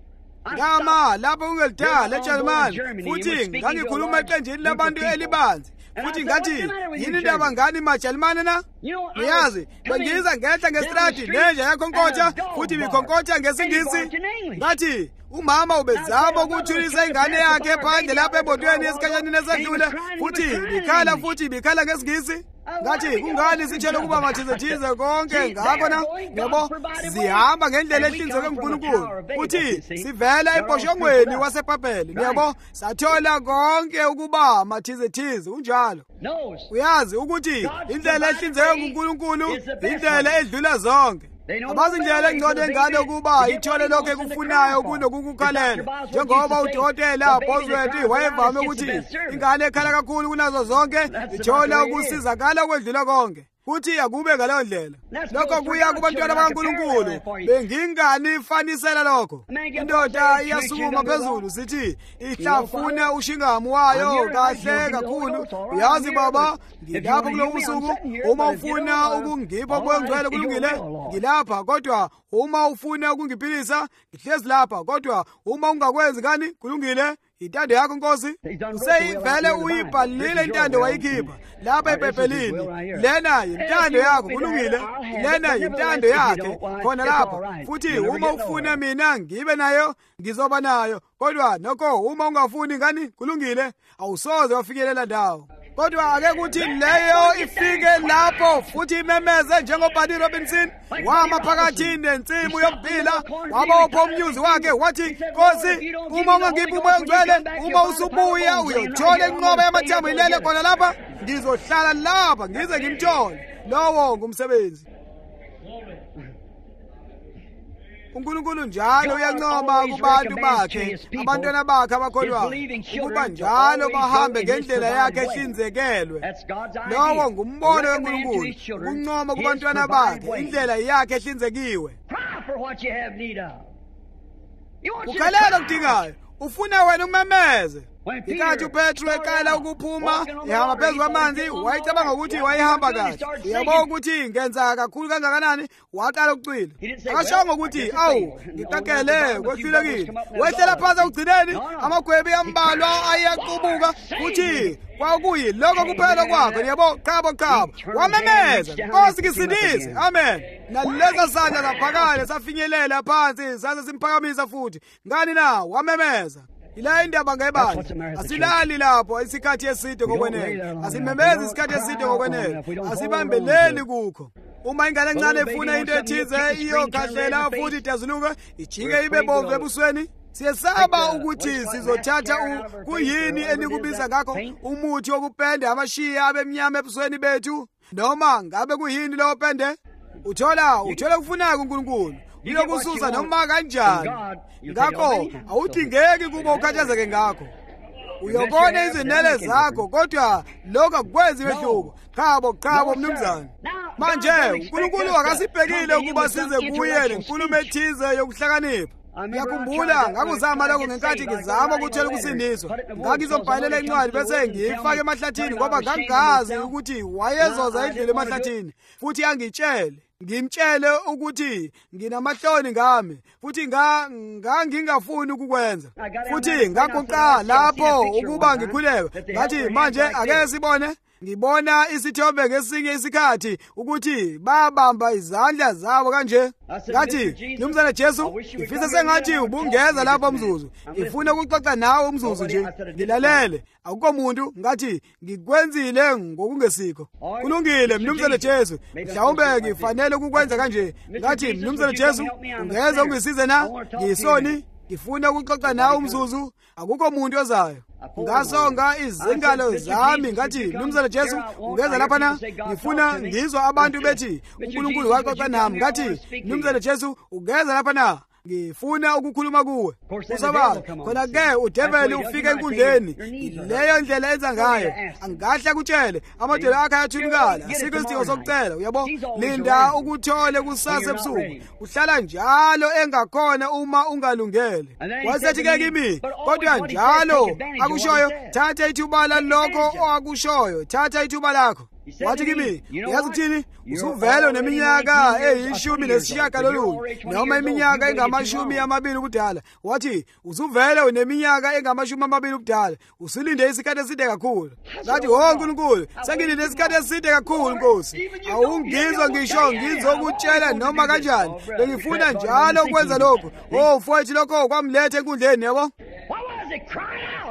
ngama lapho kungelidala eJalimani futhi ngangikhuluma eqenjini labantu elibanzi futhi ngathi yini indaba ngani maJalimane na niyazi bengiza ngehla ngestrati nenja yakhonkotha futhi bikhonkotha ngesingisi ngathi umama ubezama ukuthulisa ingane yakhe phandle lapha ebodweni esikhanyanini esedlule futhi bikhala futhi bikhala ngesingisi ngathi kungani sitshela ukuba mathizithize konke ngakho na yabo sihamba ngendlela ehlinzeke nguNkulunkulu futhi sivela emposhongweni wasebhabheli yabo sathola konke ukuba mathizithize unjalo uyazi ukuthi indlela ehlinzeke nguNkulunkulu indlela edlula zonke abazi indlela engcono engane ukuba ithole lokho ekufunayo kunokukukhalela njengoba udokotela Bosworth wayevame ukuthi ingane ekhala kakhulu kunazo zonke ithola ukusizakala okwedlula konke futhi akube ngaleyo ndlela lokho kuya kubantwana bakaNkulunkulu bengingani ifanisela lokho indoda iyasukuma phezulu sithi ihlafuna ushingamu wayo kahle kakhulu uyazi baba ngilapha kulo usuku uma ufuna ukungipha kwengcwele kulungile ngilapha kodwa uma ufuna ukungiphilisa ngihlezi lapha kodwa uma ungakwenzi kani kulungile intando yakho Nkosi useyivele uyibhalile intando wayikhipha lapha eBhayibhelini lena intando yakho kulungile lena intando yakhe khona lapha futhi uma ufuna mina ngibe nayo ngizoba nayo kodwa nokho uma ungafuni ngani kulungile awusoze wafikelela ndawo kodwa ake kuthi leyo ifike lapho futhi imemeze njengobani Robinson wama phakathi nensimu yokuphila wabopha umnyuzi wakhe wathi Nkosi uma ungangiphi umoya ngcwele uma usubuya uyothola inqoba yamathambo ilele khona lapha ngizohlala lapha ngize ngimthole lowo ngumsebenzi uNkulunkulu njalo uyancoma kubantu bakhe abantwana bakhe abakholwayo ukuba njalo bahambe ngendlela yakhe ehlinzekelwe lowo ngumbono weNkulunkulu ukuncoma kubantwana bakhe indlela yakhe ehlinzekiwe ukhalela kudingayo ufuna wena umemeze ikathi uPetru eqala ukuphuma ehamba phezulu kwamanzi wayicabanga ukuthi wayehamba kahle uyabona ukuthi ngenza kakhulu kangakanani waqala ukucwila akashongo ukuthi awu ngiqaqele kwehlulekile wehlela phansi ukugcineni amagwebi ambalwa ayaqubuka futhi kwakuyi lokho kuphela kwakho yabo qabo qabo wamemeza Nkosi ngisindise amen naleza sandla zaphakade safinyelela phansi saze simphakamisa futhi ngani na wamemeza ila indaba ngayibani asilali lapho isikhathi eside ngokwenene asimemezi isikhathi eside ngokwenene asibambeleli kukho uma ingane encane ifuna into ethize iyokhahlela futhi idazuluke ijike ibe bomvu ebusweni siyesaba ukuthi sizothatha kuyini enikubiza ngakho umuthi wokupenda amashiya abemnyama ebusweni bethu noma ngabe kuyini lo pende uthola uthola kufunayo kuNkulunkulu uyokususa noma kanjani ngakho awudingeki kuba ukhathazeke ngakho uyobona izinele zakho kodwa lokho akwenzi mehluko qhabo qhabo mnumzane manje uNkulunkulu akasibhekile ukuba size kuye lenkulumo ethize yokuhlakanipha ngiyakhumbula ngakuzama lokho ngenkathi ngizama ukuthola ukusindiswa ngakizobhalela incwadi bese ngiyifake emahlathini ngoba ngangazi ukuthi wayezoza indlela emahlathini futhi angitshele ngimtshele ukuthi nginamahloni ngami futhi ngangingafuni ukukwenza futhi ngaguqa lapho ukuba ngikhuleke ngathi manje ake sibone ngibona isithombe ngesinye isikhathi ukuthi babamba izandla zabo kanje ngathi nomzana Jesu ngifisa sengathi ubungeza lapho umzuzu ngifuna ukuxoxa nawe umzuzu nje ngilalele akukho umuntu ngathi ngikwenzile ngokungesikho kulungile mnumzana Jesu mhlawumbe ngifanele ukukwenza kanje ngathi mnumzana Jesu ungeza ungisize na ngisoni ngifuna ukuxoxa nawe umzuzu akukho umuntu ozayo ngasonga izingalo zami ngathi mnumzana Jesu ungeza lapha na ngifuna ngizwa abantu bethi uNkulunkulu waxoxa nami ngathi mnumzana Jesu ungeza lapha na ngifuna ukukhuluma kuwe usaba khona ke udeveli ufika enkundleni leyo ndlela enza ngayo angahla kutshele amadela akhe ayathunikala asikho isidingo sokucela uyabo linda ukuthole kusasa ebusuku uhlala njalo engakhona uma ungalungele wasethi ke kimi kodwa njalo akushoyo thatha ithuba lakho akushoyo thatha ithuba lakho wathi kimi, yazi uthini, usuvele neminyaka eyishumi nesishiyagalolunye noma iminyaka engamashumi amabili ubudala. Wathi usuvele uneminyaka engamashumi amabili ubudala, usulinde isikhathi eside kakhulu. Ngathi ho Nkulunkulu, sengilinde isikhathi eside kakhulu Nkosi. Awungizwa ngisho ngizokutshela noma kanjani. Bengifuna njalo ukwenza lokho. Oh mfowethu, lokho kwamlethe enkundleni yabo. What was it crying out?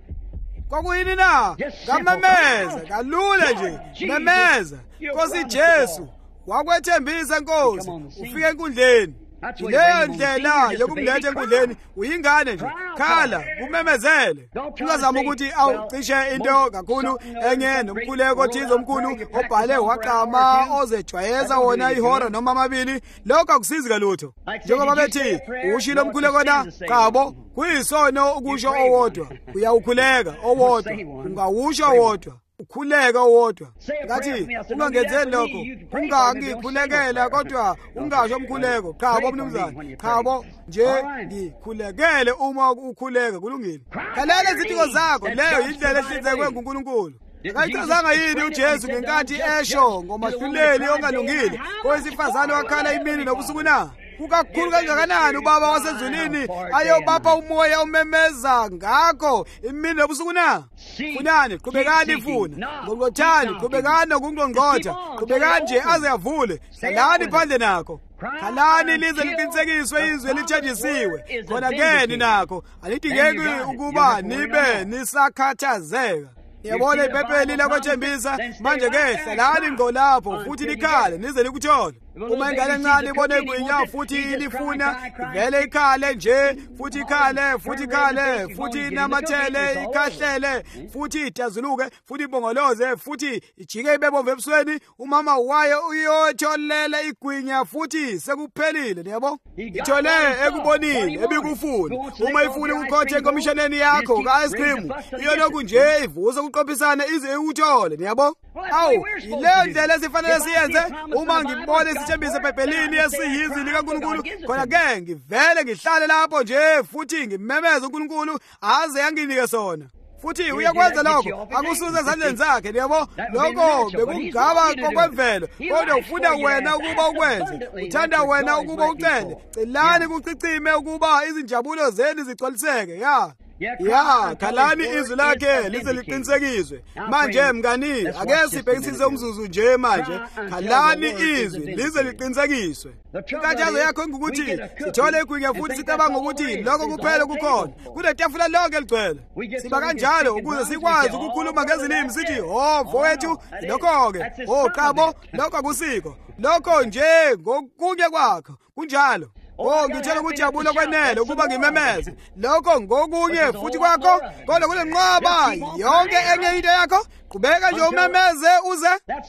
Kwakuyini na? Ngamemeza, kalula nje. Memeza. Nkosi Jesu, wakwethembisa Nkosi, ufike enkundleni. Leyo ndlela yokumletha enkundleni uyingane nje. Khala, kumemezele. Ungazama ukuthi awucishe into kakhulu enye nomkhuleko othize omkhulu obhale waqama ozejwayeza wona ihora noma amabili. Lokho akusizi kalutho. Njengoba bethi ushilo omkhuleko na qabo kuyisono ukusho owodwa. Uyawukhuleka owodwa, ungawusho owodwa. Ukhuleka owodwa. Ngathi ungangenzeni lokho, ungangikhulekela kodwa ungasho umkhuleko. Khabo mnumzane, khabo nje ngikhulekele uma ukhuleka kulungile. Khalela izitiko zakho, leyo indlela ehlinzekwe nguNkulunkulu. Akayichazanga yini uJesu ngenkathi esho ngomahluleli ongalungile kowesifazane wakhala imini nobusuku na? Kukakhulu kangakanani ubaba wasezulwini ayobapha umoya umemeza ngakho imini nobusuku na? Funani, qhubekani funa. Ngqongqothani, qhubekani nokungqongqotha. Qhubekani nje aze avule. Hlalani phandle nakho. Khalani lize liqinisekiswe izwe lithenjisiwe. Khona ke nakho alidingeki ukuba nibe nisakhathazeka. Yabona iphepeli lakwethembisa manje ke hlalani ngqo lapho futhi likhale nize likuthole. Uma ingane encane ibone igwinya futhi ilifuna vele ikhale nje futhi ikhale futhi ikhale futhi inamathele ikhahlele futhi itazuluke futhi ibongoloze futhi ijike ibebomvu ebusweni. Umama wayo uyotholela igwinya futhi sekuphelile yabo. Ithole ekubonile ebikufuna. Uma ifuna ukukhotha enkomishaneni yakho ka-ice cream iyo lokhu nje ivuza ukuqophisana ize uthole yabo. Awu ile ndlela esifanele siyenze uma ngibone isithembiso ephephelini esiyizwi likaNkulunkulu. Khona ke ngivele ngihlale lapho nje futhi ngimemeze uNkulunkulu aze yanginike sona. Futhi uyakwenza lokho akusuze ezandleni zakhe yabo. Lokho bekungaba kokwemvelo kodwa ufuna wena ukuba ukwenze. Uthanda wena ukuba ucele. Celani kucicime ukuba izinjabulo zenu zigcwaliseke. Ya Ya, khalani izwi lakhe lize liqinisekiswe. Manje mngani, ake sibhekisise umzuzu nje manje. Khalani izwi lize liqinisekiswe. Inkathazo yakho ngukuthi sithole igwinya futhi sicabanga ukuthi lokho kuphela kukhona. Kunetafula lonke ligcwele. Siba kanjalo ukuze sikwazi ukukhuluma ngezilimi sithi, "Oh, mfowethu, lokho ke, oh qabo, lokho akusiko. Lokho nje ngokunye kwakho." Kunjalo. Oh ngitshela ukujabula kwenele ukuba ngimemeze. Lokho ngokunye futhi kwakho kodwa kulenqaba yonke enye into yakho. Qhubeka nje umemeze uze.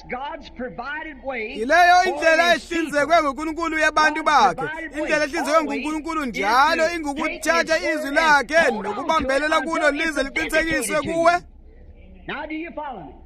Ileyo indlela ehlinzekwe nguNkulunkulu yabantu bakhe. Indlela ehlinzekwe nguNkulunkulu njalo ingukuthatha izwi lakhe nokubambelela kulo lize liqinisekiswe kuwe. Now do you follow me?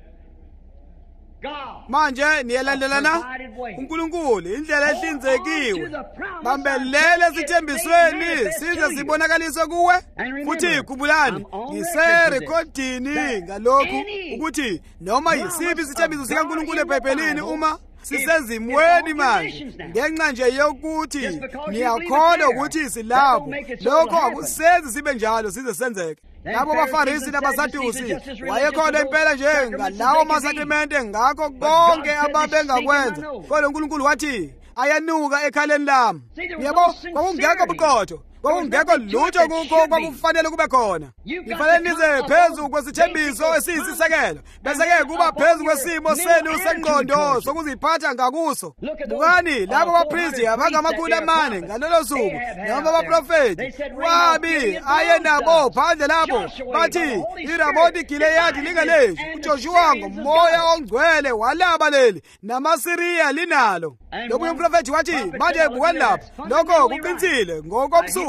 Manje niyalandelana? uNkulunkulu indlela ehlinzekiwe. Bambelele esithembisweni size sibonakaliswe kuwe. Futhi kubulani ngiserekhodini ngalokhu ukuthi noma yisiphi isithembiso sikaNkulunkulu eBhayibhelini uma sisezimweni manje ngenxa nje yokuthi niyakholwa ukuthi silapho. Lokho akusenzi sibe njalo size senzeke. Labo baFarisi nabaSadusi wayekhona impela nje ngalawo masakramente ngakho konke ababengakwenza. Kodwa uNkulunkulu wathi ayanuka ekhaleni lami. Yebo, kwakungekho buqotho. Kwakungekho lutho kukho kwakufanele kube khona. Nifanele nize phezu kwesithembiso esiyisisekelo. Bese-ke kuba phezu kwesimo senu sengqondo sokuziphatha ngakuso. Bukani labo bapristi abangamakhulu amane ngalolo suku noma abaprofeti wabi aye nabo phandle labo bathi iRamoti Gileyadi lingaleshi. uJoshua ngomoya ongcwele walaba leli namasiriya linalo. Lokhu umprofeti wathi manje bukani lapho lokho kuqinisile ngokomsuku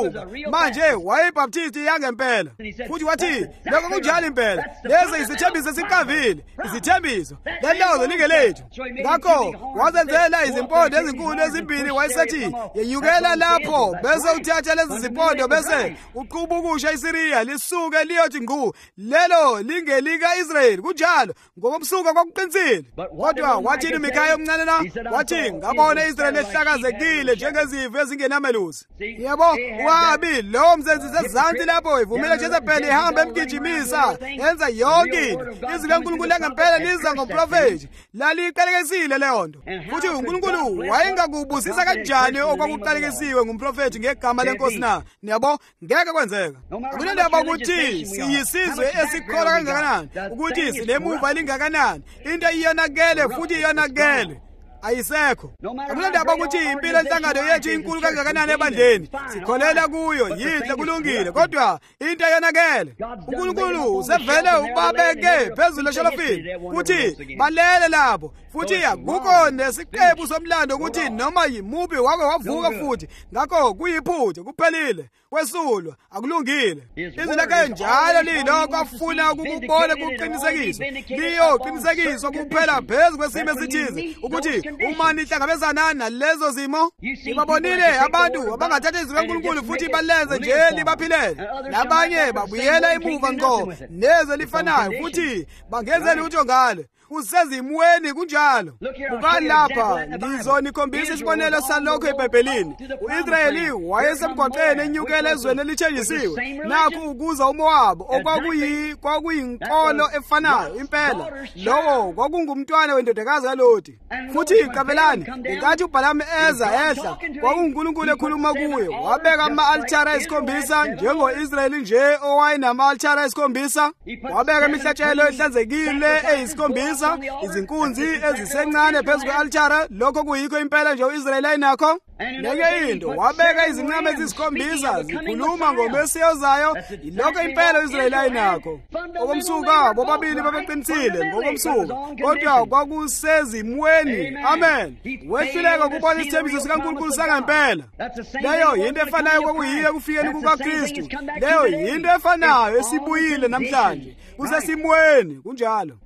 wasuka manje wayibhaptisti yangempela futhi wathi lokho kunjalo impela lezi izithembiso esiqavile izithembiso lelo lingelethu ngakho wazenzela izimpondo ezinkulu ezimbili wayesethi yenyukela lapho bese uthatha lezi zimpondo bese uqhuba ukusha iSiriya lisuke liyothi ngqu lelo lingelika Israel kunjalo ngokomsuka kwakuqinisile kodwa wathi uMikhaya omncane na wathi ngabona iIsrael ehlakazekile njengezivwe ezingenamelusi yebo wabi lo mzenzi sezansi lapho ivumela Jezebeli ihamba emgijimisa yenza yonke into izwi leNkulunkulu langempela liza ngomprofeti laliqalekisile leyo nto futhi uNkulunkulu wayengakubusisa kanjani okwakuqalekisiwe ngumprofeti ngegama lenkosi na niyabo ngeke kwenzeka kunendaba ukuthi siyisizwe esikhola kangakanani ukuthi sinemuva lingakanani into iyonakele futhi iyonakele ayisekho akulendaba ukuthi impilo enhlangano yethu inkulu kangakanani ebandleni sikholela kuyo yinhle kulungile kodwa into eyonakele uNkulunkulu usevele ubabeke phezulu eshelofini futhi balele lapho futhi akukho nesiqebu somlando ukuthi noma yimubi wake wavuka futhi ngakho kuyiphuthe kuphelile kwesulwa akulungile izwi lakhe njalo lilokho afuna ukukubona kuqinisekiswa liyoqinisekiswa kuphela phezulu kwesimo esithize ukuthi uma nihlangabezana nalezo zimo nibabonile abantu abangathatha izwi leNkulunkulu futhi balenze nje libaphilele labanye babuyela emuva ngqo neze lifanayo futhi bangenzeni utho ngale usezimweni kunjalo ukani lapha ngizonikhombisa isibonelo salokho eBhayibhelini uIsrayeli wayesemgwaqeni enyukela ezweni elithenjisiwe nakho ukuza uMowabu okwakuyi kwakuyinkolo efanayo impela lowo kwakungumntwana wendodakazi kaLoti futhi iqabelani ingathi uBhalamu eza ehla kwakunguNkulunkulu ekhuluma kuye wabeka ama-althare ayisikhombisa njengo-Israyeli nje owayenama-althare ayisikhombisa wabeka imihlatshelo ehlanzekile eyisikhombisa izinkunzi ezisencane phezu kwe-althare lokho kuyikho impela nje u-Israyeli ayinakho nenye into wabeka izinqama ezisikhombisa zikhuluma ngomesiya ozayo ilokho impela u-Israyeli ayinakho okomsuka bobabili babeqinisile ngokomsuka kodwa kwakusezimweni amen wehluleka ukubona isithembiso sikaNkulunkulu sangempela leyo yinto efanayo kwakuyiyo ekufikeni kukaKristu leyo yinto efanayo esibuyile namhlanje kusesimweni kunjalo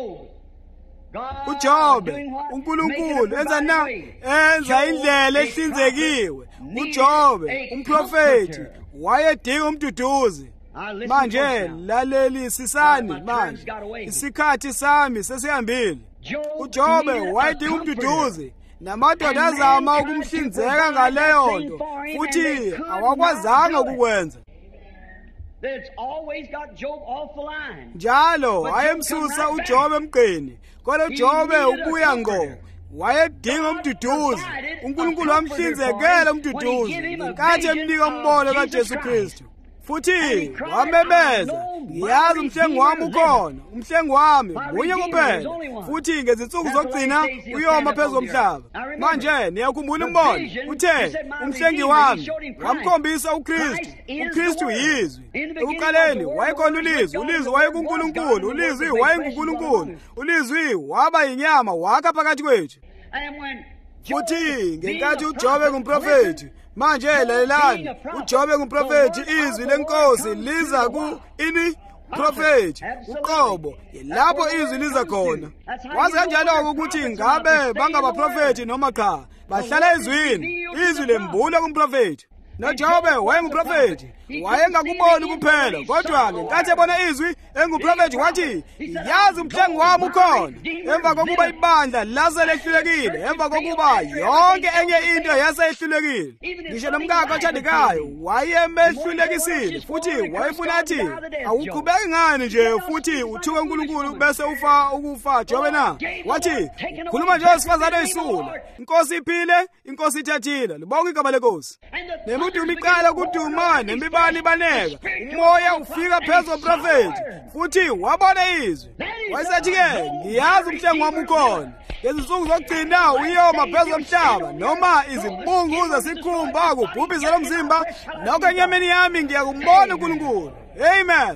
uJobe uNkulunkulu enza na enza indlela ehlinzekiwe uJobe umprofeti wayedinga umduduzi manje laleli sisani manje isikhathi sami sesihambile uJobe wayedinga umduduzi namadoda azama ukumhlinzeka ngaleyo nto futhi awakwazanga ukukwenza njalo ayemsusa uJobe emqeni kodwa uJobe ubuya ngo wayedinga umduduzi uNkulunkulu wamhlinzekela umduduzi ngenkathi emnika umbono kaJesu Kristu futhi wamemeza ngiyazi umhlengi wami ukhona umhlengi wami munye kuphela futhi ngezinsuku zokugcina uyoma phezu komhlaba manje niyakhumbula umbono uthe umhlengi wami wamkhombisa uKristu uKristu yizwi ekuqaleni wayekhona ulizwi ulizwi wayekuNkulunkulu ulizwi wayenguNkulunkulu ulizwi waba yinyama wakha phakathi kwethu futhi ngenkathi uJobe ngumprofeti manje lalelani uJobe ngumprofeti izwi lenkosi liza ku ini prophet uqobo lapho izwi liza khona wazi kanjalo ukuthi ngabe bangabaprofeti noma cha bahlala ezwini izwi lembulo kumprofeti noJobe wayengumprofeti wayengakuboni kuphela kodwa ngenkathi ebona izwi enguprofeti wathi yazi umhlengi wami ukhona emva kokuba ibandla lase lehlulekile emva kokuba yonke enye into yase ehlulekile ngisho nomkakhe othandekayo wayemehlulekisile futhi wayefuna athi awuqhubeki ngani nje futhi uthuke uNkulunkulu bese ufa ukufa Jobe na wathi khuluma nje wesifazane oyisula inkosi iphile inkosi ithathile libonke igama lenkosi nemuntu umiqala kuduma nembibani baneka umoya ufika phezu komprofeti futhi wabona izwi wayesethi-ke ngiyazi umhlengi wami ukhona ngezinsuku zokugcina uyoma phezu komhlaba noma izibungu zesikhumba kubhubhise lo mzimba nokho enyameni yami ngiyakumbona uNkulunkulu amen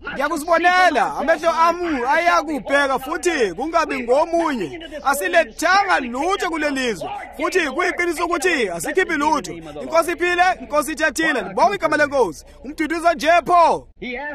ngiyakuzibonela amehlo ami ayakubheka futhi kungabi ngomunye. Asilethanga lutho kulelizwe futhi kuyiqiniso ukuthi asikhiphi lutho. Inkosi iphile, inkosi ithathile. Libonge igama lenkosi. Umduduza nje pho.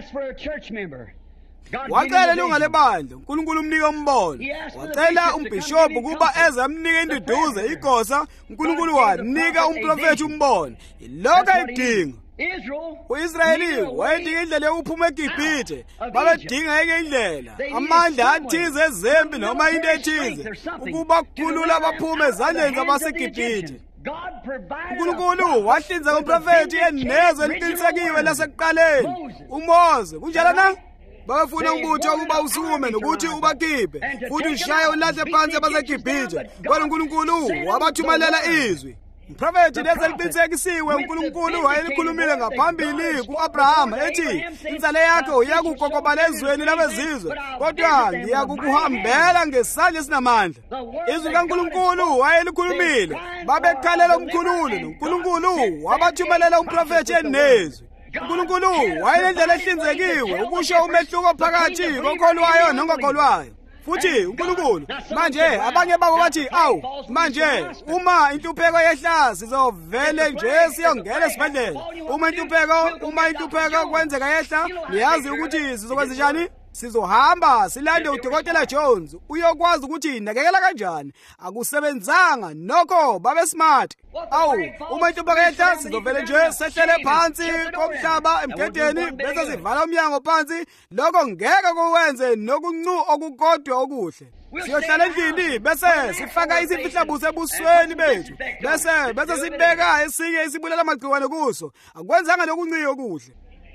Wacela ilunga lebandla, uNkulunkulu umnika umbono. Wacela umbhishobhu kuba eze amnike induduze igosa, uNkulunkulu wanika umprofethi umbono. Lokho ayidinga. U-Israyeli wayedinga indlela yokuphuma eGibhithe, babedinga enye indlela, amandla athize ezempi noma into ethize, ukuba kukhulula abaphume ezandleni zabaseGibhithe. uNkulunkulu wahlinzeka umprofethi enezwe eliqinisekiwe lasekuqaleni, uMose. Kunjalo na? Bafuna umbutho ukuba usukume nokuthi ubakhiphe futhi ushaye ulahle phansi abaseGibhithe. Kodwa uNkulunkulu wabathumelela izwi. Umprofethi lezi eliqinisekisiwe uNkulunkulu wayelikhulumile ngaphambili ku-Abrahama ethi insalo yakho iyakugogobala ezweni labezizwe, kodwa ngiyakukuhambela ngesandla esinamandla. Izwi likaNkulunkulu wayelikhulumile, babekhalela umkhululi, noNkulunkulu wabathumelela umprofethi enezwi. uNkulunkulu wayelendlela ehlinzekiwe ukusho umehluko phakathi kokholwayo nongakholwayo. Futhi uNkulunkulu manje abanye babo bathi awu manje uma intupheko yehla sizovele nje siyongena esibhedlela. Uma intupheko uma intupheko kwenzeka yehla niyazi ukuthi sizokwenza njani? Sizohamba silande uDokotela Jones uyokwazi ukuthi nakekela kanjani. Akusebenzanga nokho babe smart. Awu uma intupheko yehla sizovele nje sehlele phansi komhlaba emgedeni bese sivala umnyango phansi. Lokho ngeke kuwenze nokuncu okukodwa okuhle. Siyohlala endlini bese sifaka izifihlabuso ebusweni bethu bese bese sibeka esinye isibulala amagciwane kuso. Akwenzanga nokunci okuhle.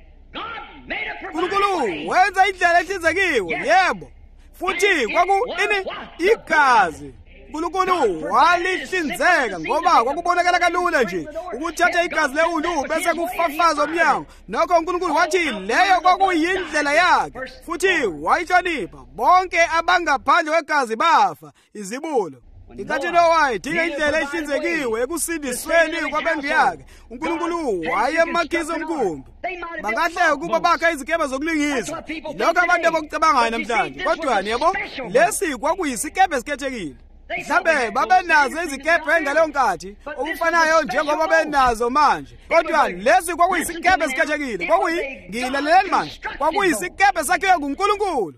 uNkulunkulu wenza indlela ehlinzekiwe, yebo. Futhi kwaku ini igazi. uNkulunkulu walihlinzeka ngoba kwakubonakala kalula nje ukuthatha igazi leulu bese kufafaza umnyango. Nokho uNkulunkulu wathi leyo kwakuyindlela yakhe futhi wayihlonipha. Bonke abangaphandle kwegazi bafa izibulo. Inkathi Noah idinga indlela ehlinzekiwe ekusindisweni kwabantu yakhe. uNkulunkulu wayemakhisa umkhumbi. Bangahle ukuba bakha izikebe zokulingisa. Lokho abantu abakucabangayo namhlanje. Kodwa yebo lesi kwakuyisikebe esikhethekile. Mhlambe babenazo izikebe ngaleyo nkathi okufanayo njengoba benazo manje. Kodwa lesi kwakuyisikebe esikhethekile. Kwakuyi ngilaleleni manje. Kwakuyisikebe sakhiwe nguNkulunkulu.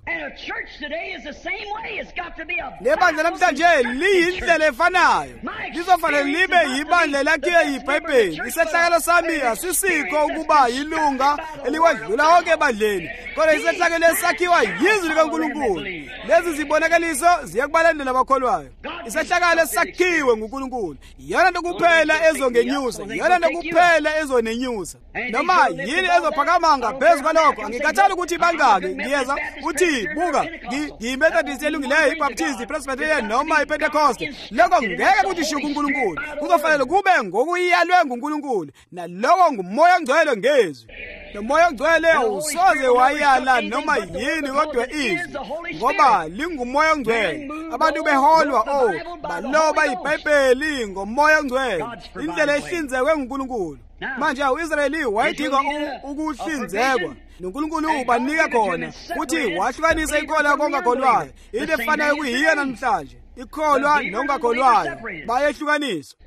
Lebandla namhlanje liyindlela efanayo. Lizofanele libe yibandla lakhiwe yiBhayibheli. Isehlakalo sami asisikho ukuba yilunga eliwadlula wonke ebandleni. Kodwa isehlakalo esakhiwa yizwi likaNkulunkulu. Lezi zibonakaliso ziyakubalandela abakholwayo. Isehlakalo esakhiwe nguNkulunkulu. Iyona nto kuphela ezongenyusa, iyona nto kuphela ezonenyusa. Noma yini ezophakama ngaphezu kwalokho angikhathali ukuthi bangaki. Ngiyeza uthi buka ngiyiMethodist elungileyo, iBaptist, iPresbyterian noma iPentecost. Lokho ngeke kuthi shuku uNkulunkulu. Kuzofanele kube ngokuyalwe nguNkulunkulu. Naloko ngumoya ongcwele ngezwi. Nomoya ongcwele usoze wayala noma yini kodwa izwi ngoba lingumoya ongcwele. Abantu beholwa oh baloba iBhayibheli ngomoya ongcwele. Indlela ehlinzekwe nguNkulunkulu. Manje uIsrayeli wayedinga ukuhlinzekwa. noNkulunkulu ubanika khona futhi wahlukanisa inkolo kongakholwayo. Into efanayo kuyiyo namhlanje. Ikholwa nongakholwayo bayehlukaniswa.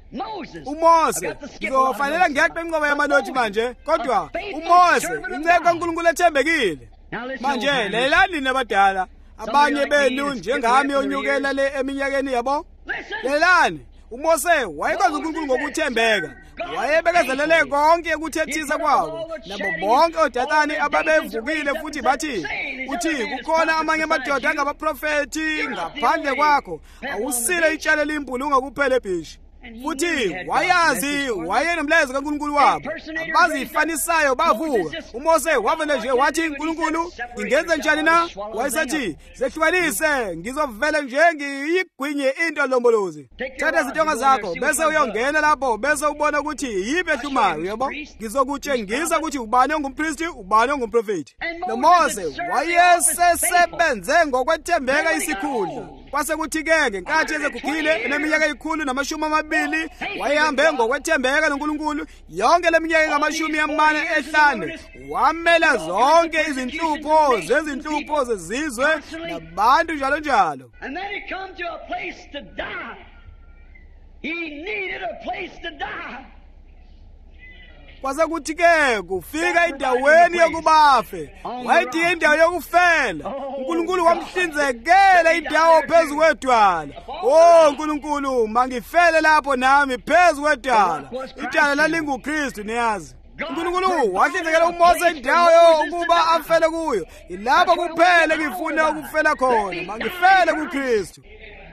uMose ngizofanele ngiyaqa inqobo yamanothi manje kodwa uMose inceke kaNkulunkulu ethembekile. Manje lelani nabadala abanye benu njengami onyukela le eminyakeni yabo. Lelani uMose wayekwazi uNkulunkulu ngokuthembeka. Wayebekezelele konke ukuthethisa kwabo nabo bonke odatani ababevukile futhi bathi uthi kukhona amanye amadoda angabaprofeti ngaphandle kwakho. Awusile itshalo limbulunga kuphela ebhishi. Futhi wayazi wayenomlezo kaNkulunkulu wabo. Abazifanisayo bavuka. uMose wavele nje wathi uNkulunkulu ingenze njani na? Wayesethi zehlukanise ngizovela nje ngiyigwinye into lombolozi. Thatha izitonga zakho bese uyongena lapho bese ubona ukuthi yipe ehlumayo yebo. Ngizokutshengisa ukuthi ubani ongumpristi ubani ongumprofeti. noMose wayesesebenze ngokwethembeka isikhundla. Kwase kuthi-ke ngenkathi ezegugile eneminyaka eyikhulu namashumi amabili wayehambe ngokwethembeka noNkulunkulu yonke leminyaka engamashumi amane ehlane, wamela zonke izinhlupho zezinhlupho zezizwe nabantu njalo njalo. And then he come to a place to die. He needed a place to die. Kwase kuthi-ke kufika endaweni yokubafe, wayedinga indawo yokufela. uNkulunkulu wamhlinzekela indawo phezu kwedwala. Oh Nkulunkulu, mangifele lapho nami phezu kwedwala. Idwala lalinguKristu niyazi. uNkulunkulu wahlinzekela uMose indawo ukuba afele kuyo. Ilapho kuphela ngifuna ukufela khona, mangifele kuKristu.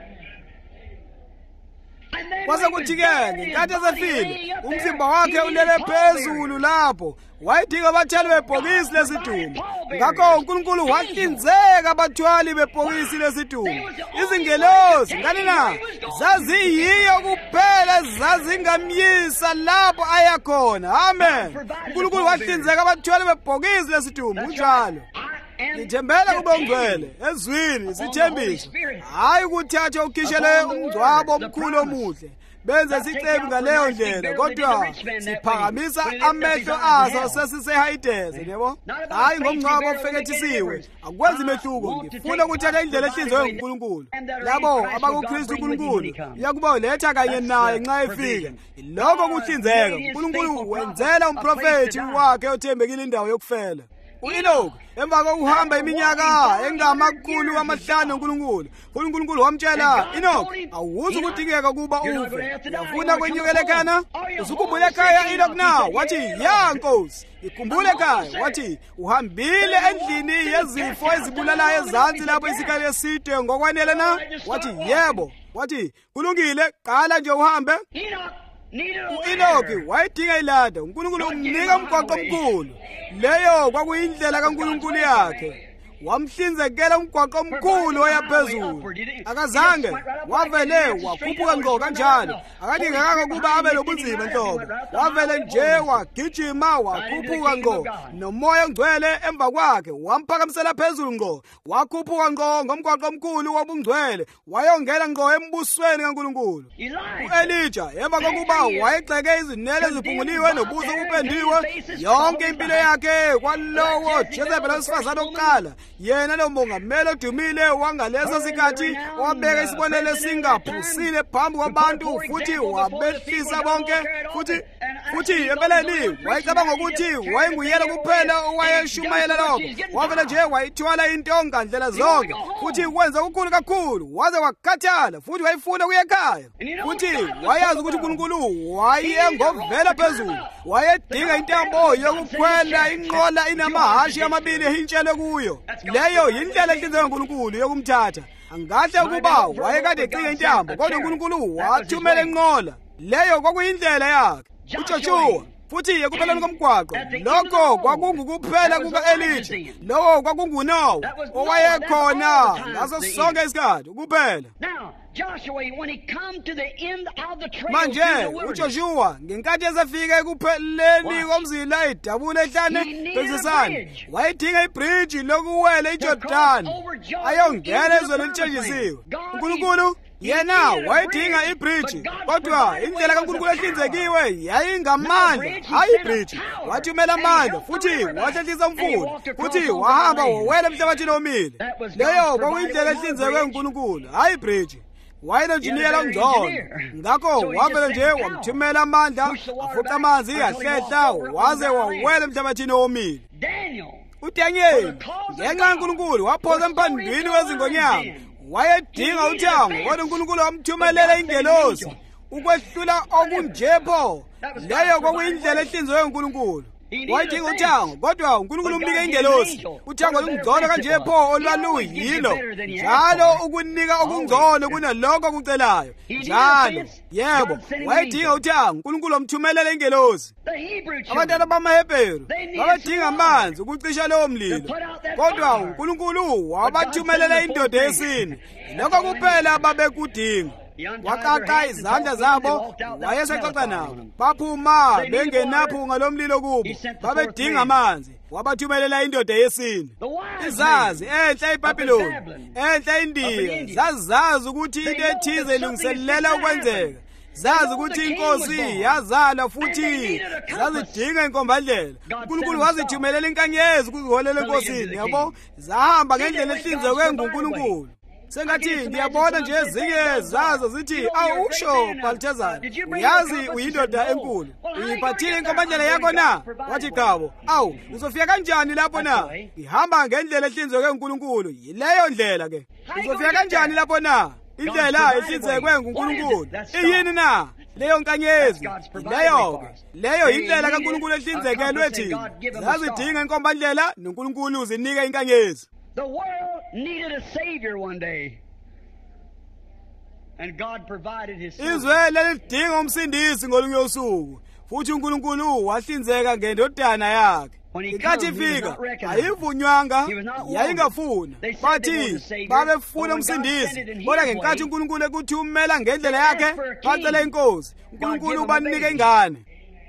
Kwase kuthi-ke ngenkathi esefile umzimba wakhe ulele phezulu lapho, wayedinga abathwali bebhokisi lesidumbu. Ngakho uNkulunkulu wahlinzeka abathwali bebhokisi lesidumbu. Izingelosi ngani na zaziyiyo kuphela zazingamyisa lapho aya khona. Amen. uNkulunkulu wahlinzeka abathwali bebhokisi lesidumbu njalo. Ngithembela kube ungcwele ezwini sithembiso, hayi ukuthatha ukhishele umngcwabo omkhulu omuhle benze sicebi ngaleyo ndlela, kodwa siphakamisa amehlo azo sesisehayideze, yebo, hayi ngomngcwabo ofekethisiwe. Akwenzi mehluko. Ngifuna ukuthatha indlela ehlinzwe nguNkulunkulu. Labo abakuKristu uNkulunkulu uyakuba uletha kanye naye nxa efika. Lokho kuhlinzeka uNkulunkulu wenzela umprofethi wakhe othembekile indawo yokufela. U-Enoch emva kokuhamba iminyaka engamakhulu amahlanu uNkulunkulu, uNkulunkulu wamtshela, Enoch, awuzi ukudingeka ukuba ufe. Uyafuna kwenyukela ekhaya? Usukhumbule ekhaya Enoch na? Wathi, ya Nkosi, ikhumbule ekhaya. Wathi, uhambile endlini yezifo ezibulalayo ezansi lapho isikhathi eside ngokwanele na? Wathi, yebo. Wathi, kulungile, qala nje uhambe. U-Enoki wayedinga ilada. uNkulunkulu umnika umgwaqo omkhulu. Leyo kwakuyindlela kaNkulunkulu yakhe. Wamhlinzekela umgwaqo omkhulu oya phezulu. Akazange wavele wakhuphuka ngqo kanjalo. Akadingekanga ukuba abe lobunzima nhlobo. Wavele nje wagijima wakhuphuka ngqo. Nomoya ongcwele emva kwakhe wamphakamisela phezulu ngqo. Wakhuphuka ngqo ngomgwaqo omkhulu wobungcwele. Wayongena ngqo embusweni kaNkulunkulu. U-Elijah emva kokuba wayegxeke izinwele eziphunguliwe nobuso obupendiwe yonke impilo yakhe kwalowo Jezebeli wesifazane wokuqala, yena lo mongameli odumile wangalesa sikhathi owabeka isibonelo singaphusile phambi kwabantu futhi wabehlisa bonke, futhi futhi empeleni wayecabanga ukuthi wayenguyena kuphela owayeshumayela lokho. Wavele nje wayithwala into ngandlela zonke futhi wenza ukukhulu kakhulu waze wakhathala futhi wayifuna kuye ekhaya. Futhi wayazi ukuthi uNkulunkulu wayengovela phezulu, wayedinga intambo yokukhwela inqola inamahashi amabili ehintshelwe kuyo. Leyo yindlela ehlinzekwe uNkulunkulu yokumthatha. Angahle ukuba wayekade ecike intambo, kodwa uNkulunkulu wathumela inqola. Leyo kwakuyindlela yakhe. uJoshua futhi ekupheleni komgwaqo, lokho kwakungukuphela kuka-Elijah. Lowo kwakunguNowa owayekhona ngaso sonke isikhathi ukuphela. Manje uJoshua ngenkathi esefika ekupheleni komzila idabula ehlane bezisana, wayedinga ibridge lokuwela iJordani ayongena ezweni elithenjisiwe. uNkulunkulu yena wayedinga ibridge, kodwa indlela kaNkulunkulu ehlinzekiwe yayingamandla, hayi ibridge. Wathumela amandla futhi wahlehlisa umfula futhi wahamba wawela emhlabathini omile. Leyo kwakuyindlela ehlinzekwe uNkulunkulu, hayi ibridge. Wayenenjiniyela ongcono, ngakho wavele nje wamthumela amandla, afuqa amanzi ahlehla waze wawela emhlabathini omile. uDaniel ngenxa kaNkulunkulu waphosa emphambili wezingonyama. Wayedinga uthango, kodwa uNkulunkulu wamthumelela ingelosi ukwehlula okunjepho. Leyo kwakuyindlela ehlinzekwe uNkulunkulu. Wayedinga uthango, kodwa uNkulunkulu umnika ingelosi. Uthango lungcono kanjepho olwaluyilo, njalo ukunika okungcono kunalokho akucelayo njalo. Yebo, wayedinga uthango, uNkulunkulu wamthumelela ingelosi. Abantwana bamaHebheru babedinga amanzi ukucisha lowo mlilo, kodwa uNkulunkulu wabathumelela indoda yesine. Lokho kuphela babekudinga. Waqaqa izandla zabo, wayesexoxa nabo. Baphuma bengenaphunga lomlilo kubo, babedinga amanzi. wabathumelela indoda yesine. Izazi enhle eBhabhiloni, enhle eNdiya, zazazi ukuthi into ethize ilungiselela ukwenzeka. Zazi ukuthi inkosi yazalwa futhi zazidinga inkombandlela. uNkulunkulu wazithumelela inkanyezi ukuziholela enkosini, yabo? Zahamba ngendlela ehlinzekwe nguNkulunkulu. Sengathi ngiyabona nje ezinye zazo zithi, awusho Balthazar, uyazi uyindoda enkulu, uyiphathile inkombandlela yakho na? Wathi qabo, awu uzofika kanjani lapho na? Ihamba ngendlela ehlinzekwe nguNkulunkulu. Yileyo ndlela ke. Uzofika kanjani lapho na? Indlela ehlinzekwe nguNkulunkulu iyini na? Leyo nkanyezi leyo ke. Leyo indlela kaNkulunkulu ehlinzekelwe thina. Yazidinga inkombandlela noNkulunkulu uzinika inkanyezi. The world needed a savior one day. And God provided his son. Izwe lelidinga umsindisi ngolunye usuku, futhi uNkulunkulu wahlinzeka ngendodana yakhe. Inkathi ifika ayivunywanga, yayingafuna. Bathi babefuna umsindisi, kodwa ngenkathi uNkulunkulu ekuthi umela ngendlela yakhe, bacela inkosi. uNkulunkulu ubanike ingane.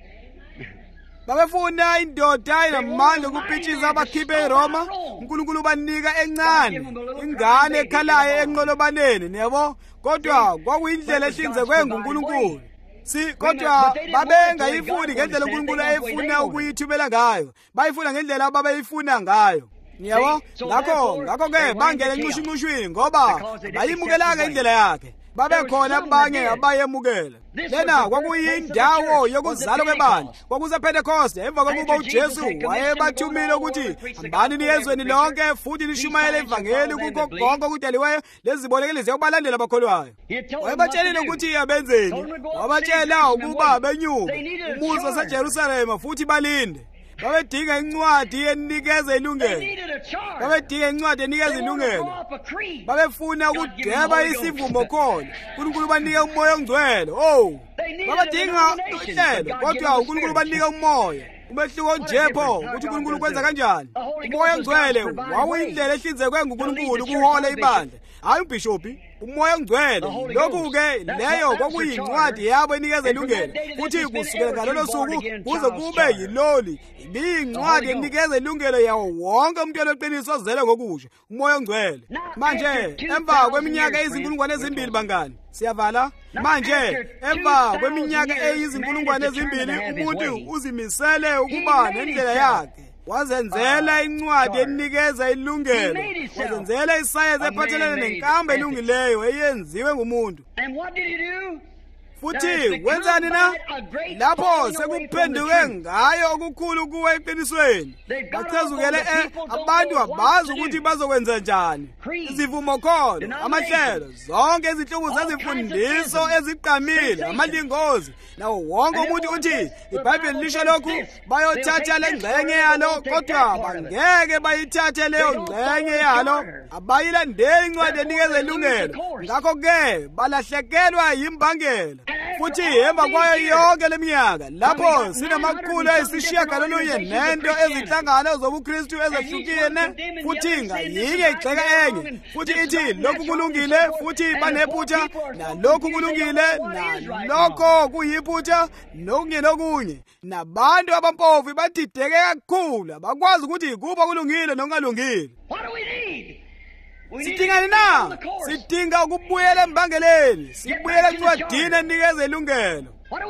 Babefuna indoda enamandla okupitshisa abakhiphe eRoma. uNkulunkulu ubanika encane, ingane ekhalayo enqolobaneni, yabo? Kodwa kwakuyindlela ehlinzekwe nguNkulunkulu. Si kodwa babengayifuni ngendlela uNkulunkulu ayefuna ukuyithumela ngayo. Bayifuna ngendlela ababeyifuna ngayo. Yabo? Ngakho ngakho ke bangena enqushinqushweni ngoba bayimukelanga indlela yakhe. Babekhona abanye abayemukela. Lena kwakuyindawo yokuzalwa kwebandla. KwakusePentecost, emva kokuba uJesu wayebathumile ukuthi hambani niyezweni lonke futhi nishumayele ivangeli kukho konke okudaliweyo lezibolekelezi yokubalandela abakholwayo. Wayebatshelile ukuthi abenzeni. Wabatshela ukuba benyuka umuzi waseJerusalema futhi balinde. Babedinga incwadi enikeza ilungelo. Babedinga incwadi enikeza ilungelo. Babefuna ukudeba isivumo khona. uNkulunkulu ubanike umoya ongcwele. Oh, babedinga uhlelo, kodwa uNkulunkulu ubanike umoya. Umehluko nje pho ukuthi uNkulunkulu kwenza kanjani. Umoya ongcwele wawuyindlela ehlinzekwe nguNkulunkulu ukuhola ibandla, hayi umbishophi. Umoya ongcwele lokhu ke leyo kwakuyincwadi yabo enikeza ilungelo, futhi kusukela ngalolo suku kuze kube yiloli ibiyincwadi enikeza ilungelo yawo wonke umuntu oleqiniso ozele ngokusho, umoya ongcwele. Manje emva kweminyaka ezinkulungwane ezimbili bangani, siyavala manje emva kweminyaka eyizinkulungwane ezimbili umuntu uzimisele ukuba nendlela yakhe. Wazenzela incwadi enikeza ilungelo, wazenzela isayensi ephathelene nenkambo elungileyo eyenziwe ngumuntu. Futhi wenzani na? Lapho sekuphenduke ngayo okukhulu kuwe eqinisweni. Bachezukele abantu abazi ukuthi bazokwenza njani. Izivumo khona, amahlelo, zonke izinhlungu zezifundiso eziqamile, amalingozi. Nawo wonke umuntu uthi iBhayibheli lisho lokhu, bayothatha lengxenye yalo, kodwa bangeke bayithathe leyo ngxenye yalo. Abayilandeli incwadi enikeza ilungelo. Ngakho ke balahlekelwa yimbangela. Futhi emva kwayo yonke leminyaka lapho sinamakhulu ayisishiyagalolunye nento ezinhlangano zobuKristu ezahlukene, futhi ngayinye igxeka enye, futhi ithi lokhu kulungile futhi banephutha, nalokhu kulungile nalokho kuyiphutha, nokunye nokunye. Nabantu abampofu badideke kakhulu, abakwazi ukuthi kuba kulungile nokungalungile. Sidingani na? Sidinga ukubuyela embangeleni. Sibuyela encwadini enikeza ilungelo.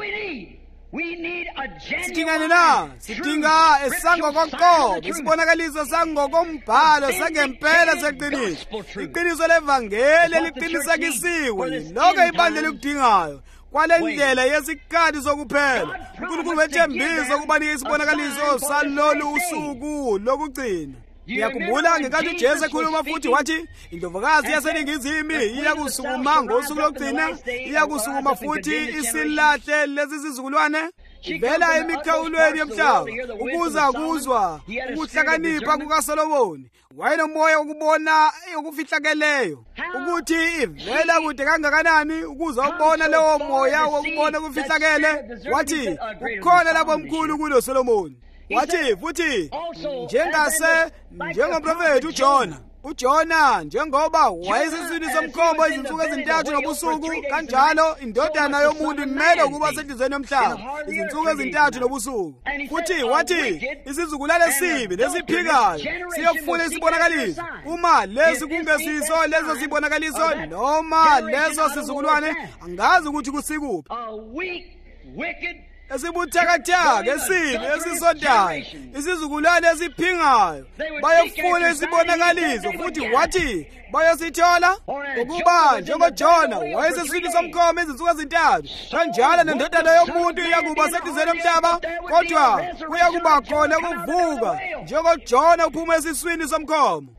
Sidingani na? Sidinga esangokoqobo, isibonakaliso sangokombhalo sangempela seqiniso. Iqiniso levangeli eliqinisekisiwe yilokho ibandla likudingayo. Kwale ndlela yesikhathi sokuphela uNkulunkulu wethembisa ukubanika isibonakaliso salolu usuku lokugcina. Ngiyakhumbula ngenkathi uJesu ekhuluma futhi wathi indlovukazi yaseningizimu iyakusukuma ngosuku lokugcina, iyakusukuma futhi isilahle lezi zizukulwane. Vela emikhawulweni yomhlaba ukuza kuzwa ukuhlakanipha kukaSolomoni. Wayenomoya wokubona okufihlakeleyo, ukuthi ivela kude kangakanani ukuze ubona lewo moya wokubona okufihlakele. Wathi ukhona lapho omkhulu kulo Solomoni. Wathi futhi njengase njengomprofeti uJona uJona njengoba wayesesiswini somkhombo izinsuku ezintathu nobusuku kanjalo indodana yomuntu imele ukuba senhlizweni yomhlaba izinsuku ezintathu nobusuku futhi wathi isizukulwane esibi lesiphikayo siyofuna isibonakaliso uma lesi kungesiso leso sibonakaliso noma leso sizukulwane angazi ukuthi kusikuphi esibuthakathaka esibi esisondayo isizukulwane esiphingayo bayofuna isibonakaliso futhi wathi bayosithola ukuba njengoJona wayesesiswini somkhombo izinsuku ezintathu kanjalo nendodana yomuntu iyakuba senhlizweni yomhlaba kodwa kuyakuba khona ukuvuka njengoJona uphuma esiswini somkhombo.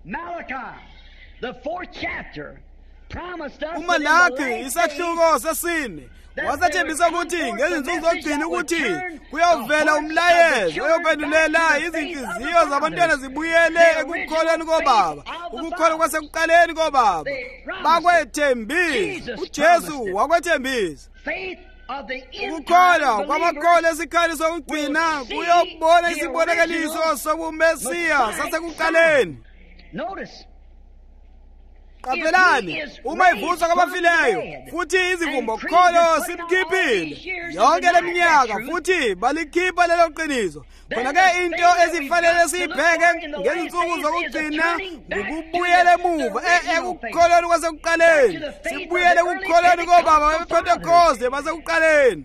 uMalaki isahluko sesine wasathembisa ukuthi ngezinsuku zokugcina ukuthi kuyovela umlayezo oyokwenulela izinhliziyo zabantwana zibuyele ekukholweni kobaba ukukholwa kwasekuqaleni kobaba bakwethembisa uJesu wakwethembisa ukukholwa kwamakholwa esikhali sokugcina kuyobona isibonakaliso sobumesiya sasekuqaleni. Qaphelani uma ivuswa kwabafileyo futhi izivumbokholo simkhiphile yonke leminyaka futhi balikhipha lelo qiniso khona-ke into ezifanele siyibheke ngezinsuku zokugcina ngokubuyela emuva ekukholweni kwasekuqaleni sibuyele ekukholweni kobaba bePentecoste basekuqaleni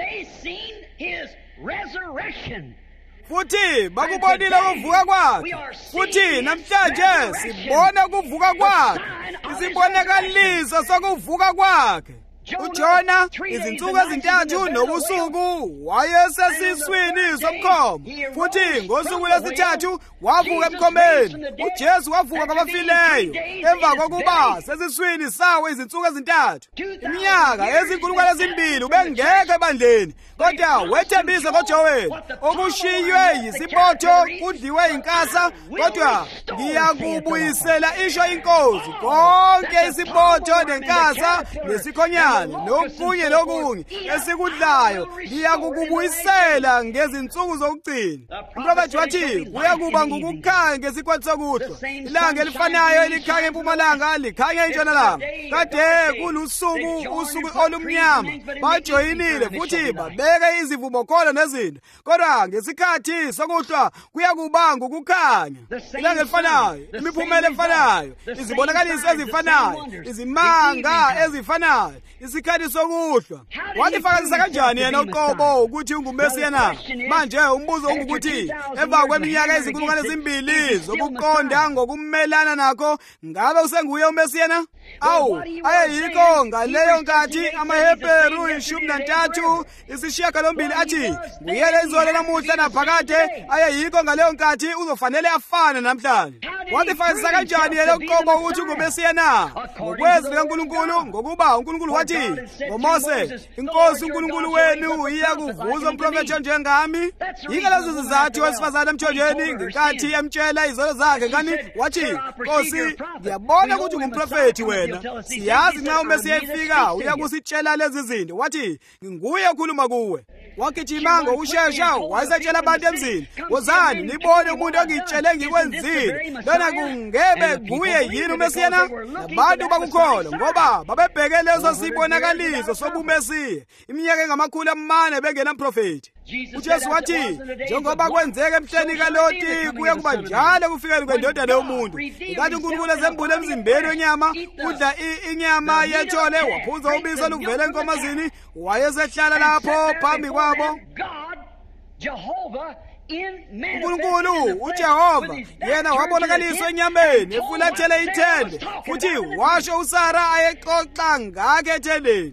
futhi bakubonile ukuvuka kwakhe futhi namhlanje sibona ukuvuka kwakhe isibonakaliso sokuvuka kwakhe. uJona izinsuku ezintathu nobusuku wayesesiswini somkhombo futhi ngosuku lwesithathu wavuka emkhomeni. uJesu wavuka kwabafileyo emva kokuba sesiswini sawo izinsuku ezintathu. iminyaka ezinkulungwane ezimbili ubengekho ebandleni kodwa wethembisa ngoJoweli okushiywe yisibotho kudliwe inkasa kodwa ngiyakubuyisela isho inkosi konke isibotho nenkasa nesikhonyana nokunye lokunye esikudlayo ngiyakukubuyisela ngezinsuku zokugcina. Umprofethi wathi kuyakuba ngukukhanya ngesikhathi sokuhlwa ilanga elifanayo elikhanya empumalanga likhanya entshonalanga kade kulusuku usuku olumnyama bajoyinile futhi babeke izivumokholo nezinto kodwa ngesikhathi sokuhlwa kuyakuba ngukukhanya ilanga elifanayo imiphumela efanayo izibonakaliso ezifanayo izimanga ezifanayo isikhathi sokuhlwa. Walifakazisa kanjani yena uqobo ukuthi ungumesiya na? Manje umbuzo ungukuthi emva kweminyaka ezinkulungwane ezimbili zokuqonda ngokumelana nakho ngabe usenguye umesiya na? Awu ayeyikho ngaleyo nkathi amaHebheru ishumi nantathu isishiyagalombili athi nguyele izolo namuhla naphakade ayeyikho ngaleyo nkathi uzofanele afane namhlanje. Walifakazisa kanjani yena uqobo ukuthi ungumesiya na? Ngokwezwi likaNkulunkulu ngokuba uNkulunkulu wathi ngoMose inkosi uNkulunkulu wenu iyakuvuza umprofethi onjengami. Yike lezo zizathu wesifazane emthonjeni ngenkathi emtshela izono zakhe ngani wathi Nkosi ngiyabona ukuthi ungumprofethi wena siyazi nxa uMesiya efika uyakusitshela lezi zinto wathi nguye okhuluma kuwe. Wagijima ngokushesha wayesetshela abantu emzini wozani nibone umuntu ongitshele ngikwenzile lona kungebe kuye yini uMesiya na? Abantu bakukholwa ngoba babebheke lezo sibonakaliso sobumesiya iminyaka engamakhulu amane bengena mprofethi. uJesu wathi njengoba kwenzeka emhleni kaLoti kuye kuba njalo kufikele kwendodana yomuntu. Ngathi uNkulunkulu ezembule emzimbeni wenyama udla inyama yethole waphunza ubisi oluvela enkomazini wayesehlala lapho phambi kwabo. uNkulunkulu uJehova yena wabonakaliswa enyameni efulathele ithende futhi washo uSara ayexoxa ngakhe ethendeni.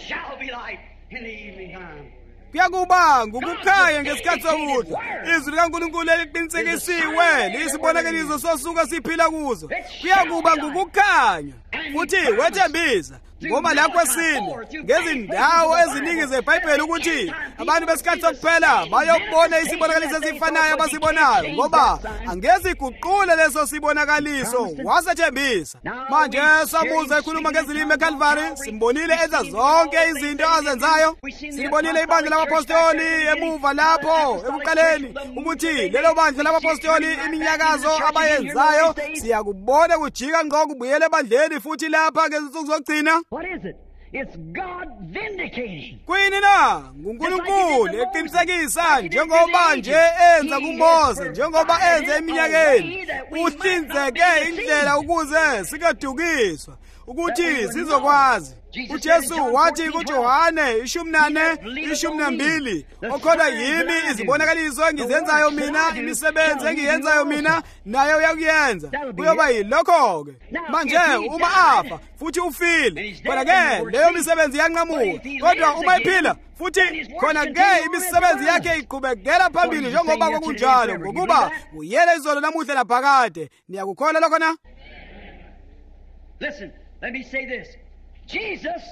Kuyakuba ngukukhanya ngesikhathi sokuhlwa izwi likaNkulunkulu eliqinisekisiwe lisibonakaliso sosuku siphila kuzo kuyakuba ngukukhanya futhi wethembisa ngoba la kwesine ngezindawo eziningi zeBhayibheli ukuthi abantu besikhathi sokuphela bayobona isibonakaliso esifanayo abasibonayo ngoba angeziguqule leso sibonakaliso wasethembisa. Manje sabuza ekhuluma ngezilimi eCalvary simbonile enza zonke izinto azenzayo. Sibonile ibandla labapostoli emuva lapho ekuqaleni ukuthi lelo bandla labapostoli iminyakazo abayenzayo siyakubona kujika ngqo kubuyele ebandleni futhi lapha ngezinsuku zokugcina. What is it? It's God vindicating. Kuyini na? nguNkulunkulu eqinisekisa njengoba nje enza kuMose njengoba enza eminyakeni. Uhlinzeke indlela ukuze sikadukiswa ukuthi sizokwazi. uJesu wathi kuJohane ishumi nane ishumi nambili okhona yimi izibonakaliso engizenzayo mina imisebenzi engiyenzayo mina nayo uyakuyenza kuyoba yilokho ke manje uma afa futhi ufile kodwa ke leyo misebenzi iyanqamuka kodwa uma iphila futhi khona ke imisebenzi yakhe iqhubekela phambili njengoba kwakunjalo ngokuba uyele izolo namuhla laphakade niyakukholwa lokho na. Listen, let me say this. Jesus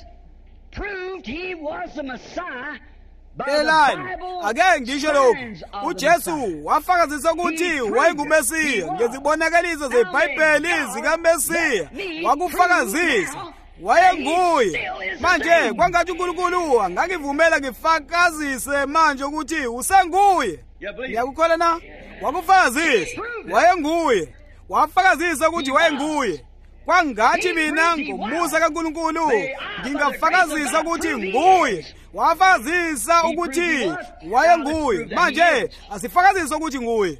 proved he was the Messiah by the Bible. Ake ngisho lokho. uJesu wafakazisa ukuthi wayengumesiya ngezibonakaliso zeBhayibheli zikaMesiya. Wakufakazisa wayenguye. Manje kwangathi uNkulunkulu angangivumela ngifakazise manje ukuthi usenguye. Ngiyakukholwa na? Wakufakazisa wayenguye. Wafakazisa ukuthi wayenguye. Kwangathi mina ngomusa kaNkulunkulu ngingafakazisa ukuthi nguye. Wafakazisa ukuthi wayenguye. Manje asifakazise ukuthi nguye.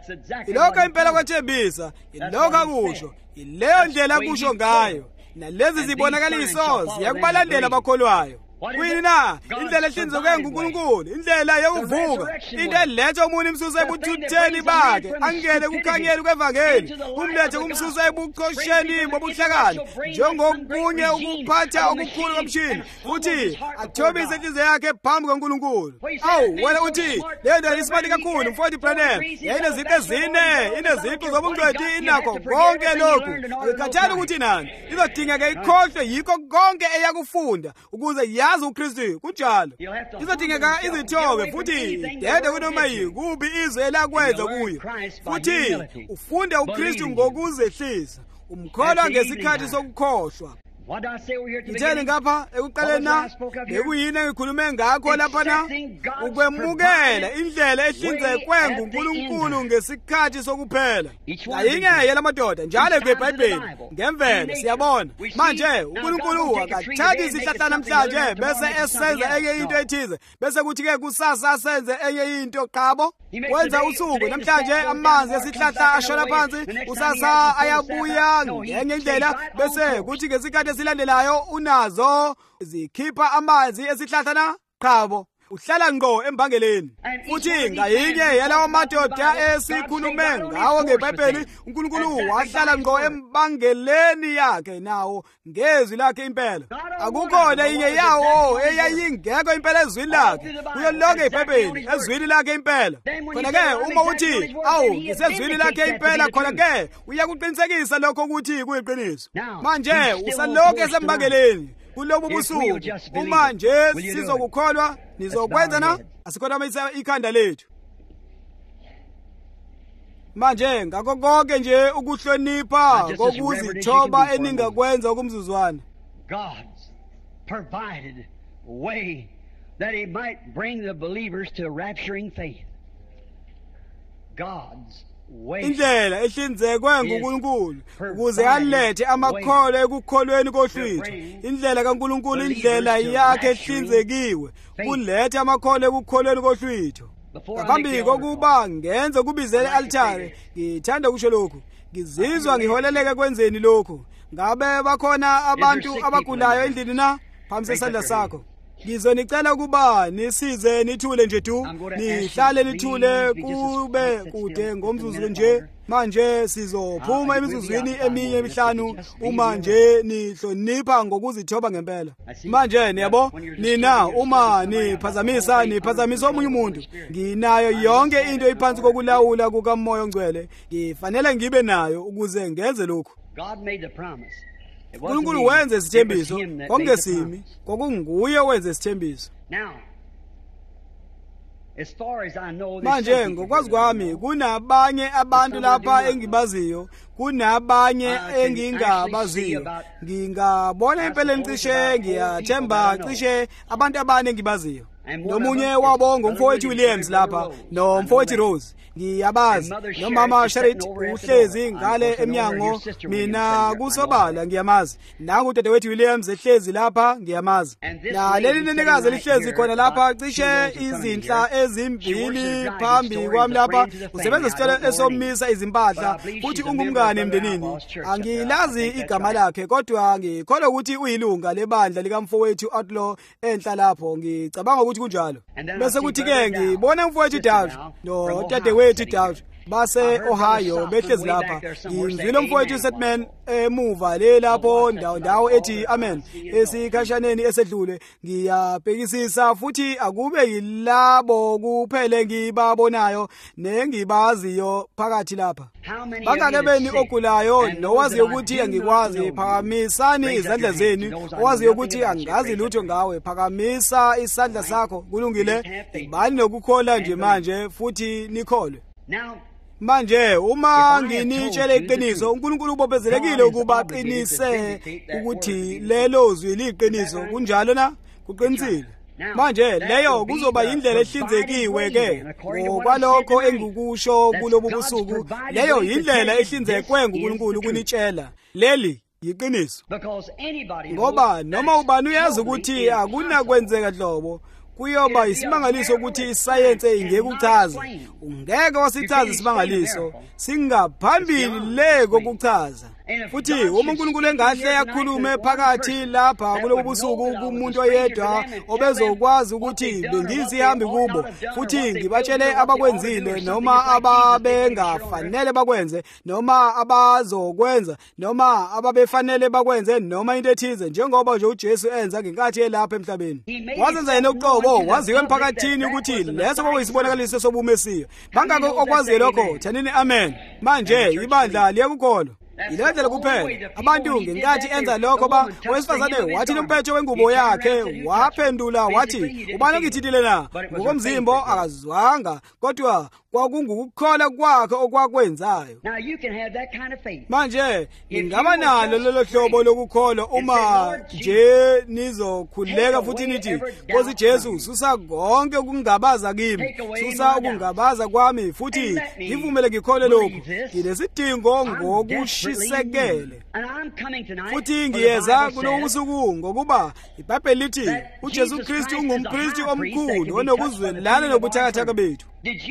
Ilokho impela kwathembisa, ilokho akusho, ileyo ndlela kusho ngayo. Nalezi zibonakaliso ziyakubalandela abakholwayo. Kuyini na? Indlela ehlinzekwe nguNkulunkulu, indlela yokuvuka, into eletha umuntu imsusa ebuthutheni bakhe, angene kukhanyeni kwevangeli, umlethe kumsusa ebukhosheni bobuhlakani, njengokunye ukuphatha okukhulu komshini, futhi athobise inhliziyo yakhe phambi kaNkulunkulu. Awu, wena uthi, le ndlela isimali kakhulu, mfowethu Branham, yayineziqu ezine, ineziqu zobungcweti, inakho konke lokhu. Ayikhathali ukuthi nani, izodingeka ikhohlwe yikho konke eyakufunda, ukuze yazi uKristu kunjalo. Izodingeka izithobe futhi dede kunoma yikuphi izwe elakwenza kuyo. Futhi ufunde uKristu ngokuzehlisa. Umkholwa ngesikhathi sokukhohlwa. Ngithele ngapha ekuqaleni na bekuyini engikhulume ngakho lapha na ukwemukela indlela ehlinzekwe nguNkulunkulu ngesikhathi sokuphela. Ayinye yalamadoda njalo kweBhayibheli ngemvelo siyabona manje uNkulunkulu akathathi isihlahla namhlanje bese esenza enye into ethize bese kuthi ke kusasa asenze enye into qabo. Wenza usuku namhlanje amanzi esihlahla ashona phansi usasa ayabuya ngenye indlela bese kuthi ngesikhathi silandelayo unazo zikhipha amanzi esihlahla na qhabo uhlala ngqo embangeleni. Futhi ngayinye yalawo madoda esikhulume ngawo ngeBhayibheli uNkulunkulu wahlala ngqo embangeleni yakhe nawo ngezwi lakhe impela. Akukhona inye yawo eyayingekho impela ezwini lakhe kuyo lonke iBhayibheli ezwini lakhe impela. Khona ke uma uthi awu ngisezwini lakhe impela khona ke uyakuqinisekisa lokho ukuthi kuyiqiniso. Manje usalokho esembangeleni kulobu busuku uma nje sizokukholwa nizokwenza na asikhonamise ikhanda lethu. Manje ngakho konke nje ukuhlonipha kokuzithoba eningakwenza kumzuzwana. God's provided a way that he might bring the believers to rapturing faith. God's indlela ehlinzekwe nguNkulunkulu ukuze alethe amakholo ekukholweni kohlwitho. Indlela kaNkulunkulu indlela yakhe ehlinzekiwe kulethe amakholo ekukholweni kohlwitho. Ngaphambi kokuba ngenze kubizele altare ngithanda ukusho lokhu ngizizwa ngiholeleke kwenzeni lokhu. Ngabe bakhona abantu abagulayo endlini na? Phambi sesandla sakho. Ngizonicela ukuba nisize nithule nje tu nihlale nithule kube kude ngomzuzu nje. Manje sizophuma emizuzwini eminye emihlanu uma nje nihlonipha ngokuzithoba ngempela. Manje niyabo nina uma niphazamisa niphazamisa omunye umuntu nginayo yonke into iphansi kokulawula kukaMoya oNgcwele ngifanele ngibe nayo ukuze ngenze lokho. God made the promise. uNkulunkulu wenze isithembiso kongesimi kwakunguye wenze isithembiso. Manje ngokwazi kwami kunabanye abantu lapha engibaziyo kunabanye engingabaziyo ngingabona impela encishe ngiyathemba cishe abantu abane engibaziyo. nomunye wabo ngumfowethu Williams lapha nomfowethu Rose ngiyabazi nomama Sharit uhlezi ngale eminyango mina kusobala ngiyamazi nangu udadewethu Williams ehlezi lapha ngiyamazi na leli nenekazi lihlezi khona lapha cishe izinhla ezimbili phambi kwami lapha usebenza isicelo esomisa izimpahla futhi ungumngane emndenini angilazi igama lakhe kodwa ngikholwa ukuthi uyilunga lebandla likamfowethu Outlaw enhla lapho ngicabanga ukuthi kunjalo bese kuthi ke ngibona umfowethu Dave no dadewethu Dave base Ohio behlezi lapha ngizwile umfowethu Setman emuva le lapho ndawo ndawo ethi amen esikhashaneni esedlule ngiyabhekisisa futhi akube yilabo kuphele ngibabonayo nengibaziyo phakathi lapha bangake beni ogulayo nowazi ukuthi angikwazi phakamisani izandla zenu owazi ukuthi angazi lutho ngawe phakamisa isandla sakho kulungile ibani nokukhola nje manje futhi nikholwe manje uma nginitshele iqiniso uNkulunkulu ubophezelekile ukuba aqinise ukuthi lelo zwi liqiniso kunjalo na kuqinisile manje leyo kuzoba indlela ehlinzekiwe ke ngokwalokho engikusho kulobu busuku leyo indlela ehlinzekwe nguNkulunkulu ukunitshela leli yiqiniso ngoba noma ubani uyazi ukuthi akunakwenzeka hlobo kuyoba isimangaliso ukuthi isayense ingeke uchaze ungeke wasichaza isimangaliso singaphambili le kokuchaza futhi uma uNkulunkulu engahle yakhulume phakathi lapha kulobu busuku kumuntu oyedwa obezokwazi ukuthi bengisihambi kubo futhi ngibatshele abakwenzile noma ababengafanele bakwenze noma abazokwenza noma ababefanele bakwenze noma into ethize njengoba nje uJesu enza ngenkathi elapha emhlabeni wazenza yena uqobo waziwe emphakathini ukuthi leso kwakuyisibonakaliso sobumesiya bangako okwazi lokho thanini amen manje ibandla liyakukholwa ilendlela kuphela abantu ngenkathi enza lokho ba owesifazane wathi lomphetho wengubo yakhe waphendula wathi ubani ngithithile na ngokomzimbo akazwanga kodwa kwakungukukholwa kwakhe okwakwenzayo manje ningaba nalo lelo hlobo lokukholwa uma nje nizokhuleka futhi nithi Nkosi Jesu susa konke ukungabaza kimi susa ukungabaza kwami futhi ngivumele ngikhole lokho nginesidingo ngokushisekele futhi ngiyeza kulo usuku ngokuba iBhayibheli lithi uJesu Kristu ungumKristu omkhulu onokuzwelana nobuthakathaka bethu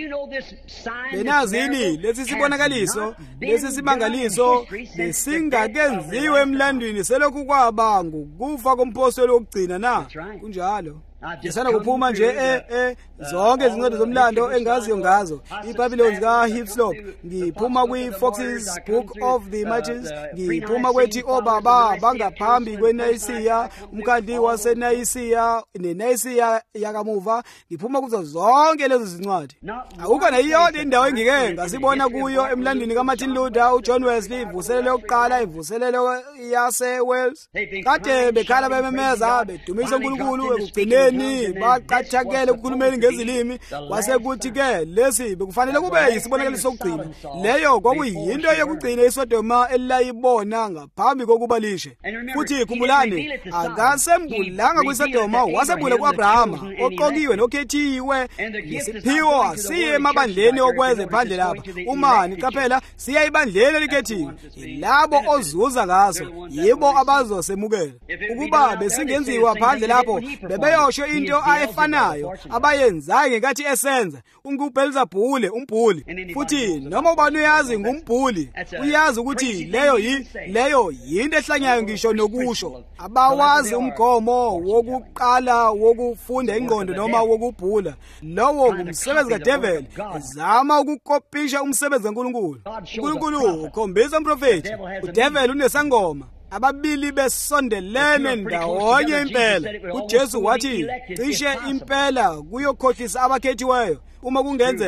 benazini lesi sibonakaliso lesi simangaliso besingakenziwe emlandweni selokhu kwaba ngukufa kompostoli wokugcina na kunjalo Yesana kuphuma nje eh eh zonke izincwadi zomlando engaziyo ngazo iBabylon ka Hislop ngiphuma kwi Fox's Book of the Martyrs ngiphuma kwethi obaba bangaphambi kweNayisiya umkhandi waseNayisiya neNayisiya yakamuva ngiphuma kuzo zonke lezo zincwadi akukho nayiyona indawo engike ngasibona kuyo emlandweni kaMartin Luther uJohn Wesley ivuselelo yokuqala ivuselelo yase Wales kade bekhala bememeza bedumisa uNkulunkulu ekugcineni baqathakele ukukhulumela ngezilimi wasekuthi ke lesi bekufanele kube yisibonakaliso sokugcina leyo kwakuyinto yokugcina iSodoma elayibona ngaphambi kokuba lishe futhi khumbulani akasembulanga kwiSodoma wasebula kuAbrahama oqokiwe nokhethiwe isiphiwo asiye emabandleni okweze phandle lapha uma niqaphela siya ibandleni elikhethiwe labo ozuza ngaso yibo abazosemukela ukuba besingenziwa phandle lapho bebeyosho into ayefanayo abayenzayo ngenkathi esenza unguBelzebule umbhuli futhi noma ubani uyazi ngumbhuli uyazi ukuthi leyo yi leyo yinto ehlanyayo ngisho nokusho abawazi umgomo wokuqala wokufunda ingqondo noma wokubhula lowo ngumsebenzi kaDevil zama ukukopisha umsebenzi kaNkulunkulu uNkulunkulu ukhombisa umprofeti uDevil unesangoma ababili besondelene ndawonye impela uJesu wathi cishe impela kuyokhohlisa abakhethiweyo uma kungenzeka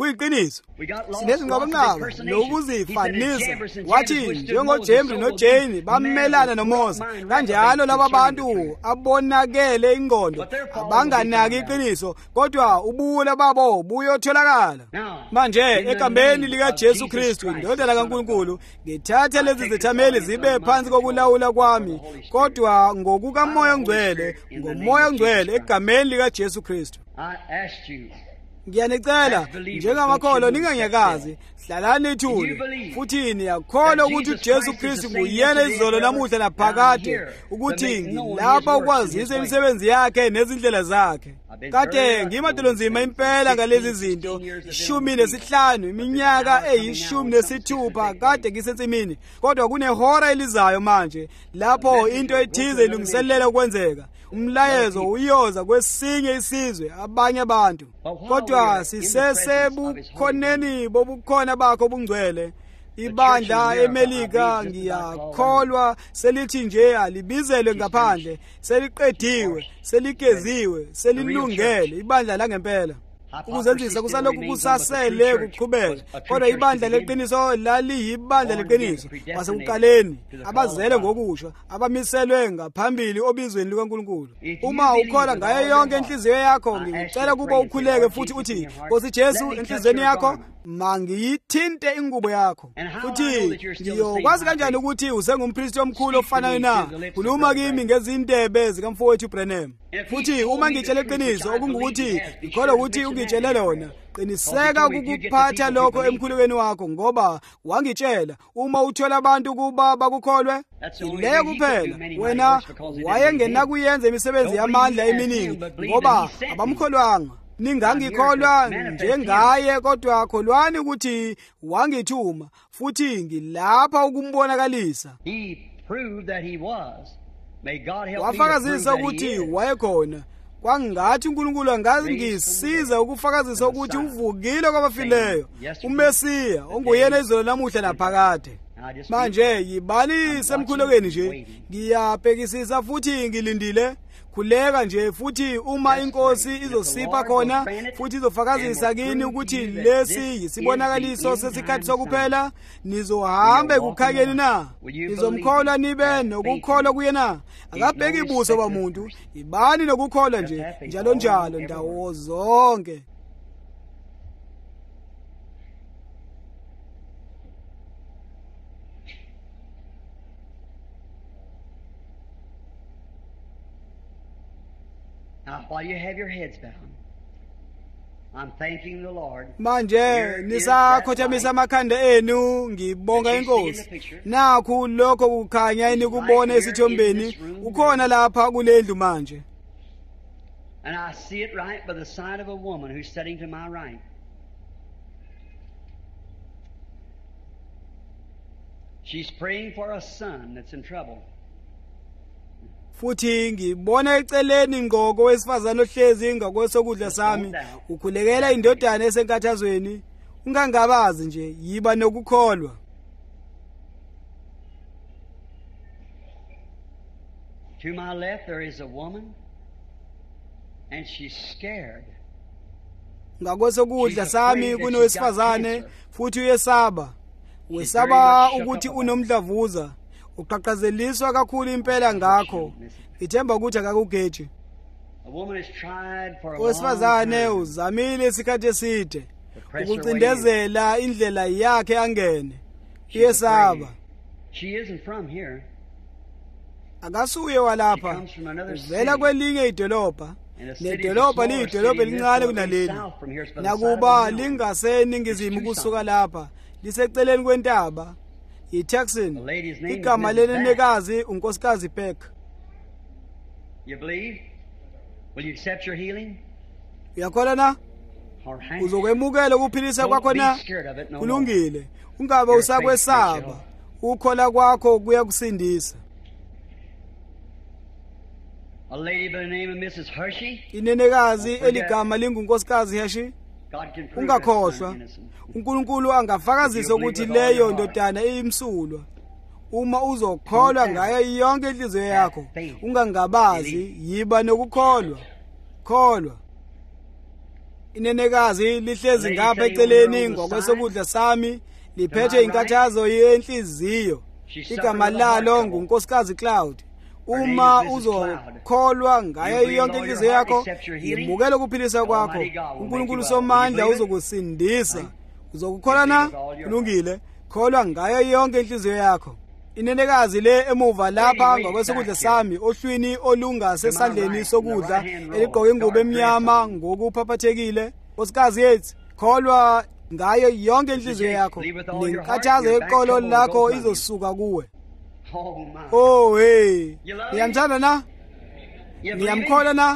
kuyiqiniso. Sinezinqobonqaba nokuzifanisa wathi njengoJemri noJane bamelana noMose kanjalo laba bantu abonakele ingqondo abanganaki iqiniso kodwa ubuwula babo buyotholakala. Manje egameni lika Jesu Kristu indodana kaNkulunkulu ngithathe lezi zethameli zibe phansi kokulawula kwami kodwa ngokukaMoya oNgcwele ngoMoya oNgcwele egameni lika Jesu Kristu. Ngiyanicela njengamakholwa ninganyakazi hlalani ithule futhi niyakholwa ukuthi uJesu Kristu nguyena izolo namuhla naphakade ukuthi ngilapha ukwazisa imisebenzi yakhe nezindlela zakhe. Kade ngimadolonzima impela ngalezi zinto ishumi nesihlanu iminyaka eyishumi nesithupha kade ngisensimini kodwa kunehora elizayo manje lapho into ethize ilungiselela ukwenzeka. Umlayezo uyoza kwesinye isizwe abanye abantu kodwa sisesebukhoneni bobukhona bakho bungcwele. Ibandla eMelika ngiyakholwa selithi nje alibizelwe ngaphandle seliqediwe seligeziwe selilungele ibandla la ngempela. Ukuzenzisa kusalokhu kusasele kuqhubeka kodwa ibandla leqiniso laliyibandla leqiniso wasekuqaleni abazele ngokusho abamiselwe ngaphambili obizweni likaNkulunkulu. Uma ukholwa ngayo yonke inhliziyo yakho ngicela kuba ukhuleke futhi uthi Nkosi Jesu enhlizweni yakho mangiyithinte ingubo yakho. Futhi ngiyokwazi kanjani ukuthi usengumpristi omkhulu ofanayo na? Khuluma kimi ngezindebe zikamfowethu Branham. Futhi uma ngitshela iqiniso okungukuthi ngikholwa ukuthi ungitshele lona qiniseka ukukuphatha lokho emkhulekweni wakho ngoba wangitshela uma uthola abantu kuba bakukholwe leyo kuphela. Wena wayengena kuyenza imisebenzi yamandla eminingi ngoba abamkholwanga. Ningangikholwa njengaye kodwa kholwani ukuthi wangithuma futhi ngilapha ukumbonakalisa. Wafakazisa ukuthi wayekhona. Kwangathi uNkulunkulu angangisiza ukufakazisa ukuthi uvukile kwabafileyo uMesiya onguyena izolo namuhla naphakade. Manje yibani semkhulekweni nje ngiyabhekisisa futhi ngilindile. Khuleka nje futhi uma inkosi izosipha khona futhi izofakazisa kini ukuthi lesi yisibonakaliso sesikhathi sokuphela nizohambe kukhanyeni na? Nizomkholwa nibe nokukholwa kuyena? Akabheki ibuso bomuntu ibani nokukholwa nje njalo njalo ndawo zonke. Now, while you have your heads bowed, I'm thanking the Lord. Manje nisakhothamisa amakhanda enu ngibonga inkosi. Nakho lokho kukhanya enikubona esithombeni ukhona lapha kulendlu manje. And I see it right by the side of a woman who's sitting to my right. She's praying for a son that's in trouble. Futhi ngibona eceleni ngoko wesifazana ohlezi ngakwesokudla sami ukhulekela indodana esenkathazweni. Ungangabazi nje yiba nokukholwa. To my left there is a woman and she's scared. Ngakwesokudla sami kunowesifazane futhi uyesaba. Wesaba ukuthi unomdlavuza. Uqhaqhazeliswa kakhulu impela ngakho. Ithemba ukuthi akakugeji. Owesifazane uzamile isikhathi eside ukucindezela indlela yakhe angene. Iyesaba. Akasuye walapha. Uvela kwelinye idolobha. Nedolobha liyidolobha elincane kunaleli. Nakuba lingaseningizimu kusuka lapha. Liseceleni kwentaba. iTucson. Igama lenenekazi unkosikazi Peck. You believe? Will you accept your healing? Uyakholwa na? Uzokwemukela ukuphilisa kwakho na? Kulungile. Ungabe usakwesaba. Ukhola kwakho kuyakusindisa. A lady by the name of Missus Hershey. Inenekazi eligama lingunkosikazi Hershey. Ungakhohlwa. uNkulunkulu angafakazisa ukuthi leyo ndodana iyimsulwa. Uma uzokholwa ngayo yonke inhliziyo yakho, ungangabazi yiba nokukholwa. Kholwa. Inenekazi lihlezi ngapha eceleni ngokwesokudla sami liphethe inkathazo yenhliziyo. Igama lalo nguNkosikazi Cloud. Uma uzokholwa ngayo yonke inhliziyo yakho, yibukele ukuphilisa kwakho. uNkulunkulu somandla uzokusindisa. Uzokukholwa na? Kulungile. Kholwa ngayo yonke inhliziyo yakho. Inenekazi le emuva lapha ngokwesokudla sami ohlwini olungasesandleni sokudla eligqoke ingubo emnyama ngokuphaphathekile. Nkosikazi yethu, kholwa ngayo yonke inhliziyo yakho. Nenkathazo yeqolo lakho izosuka kuwe. Oh hey, ngiyamthanda na? Ngiyamkholwa na?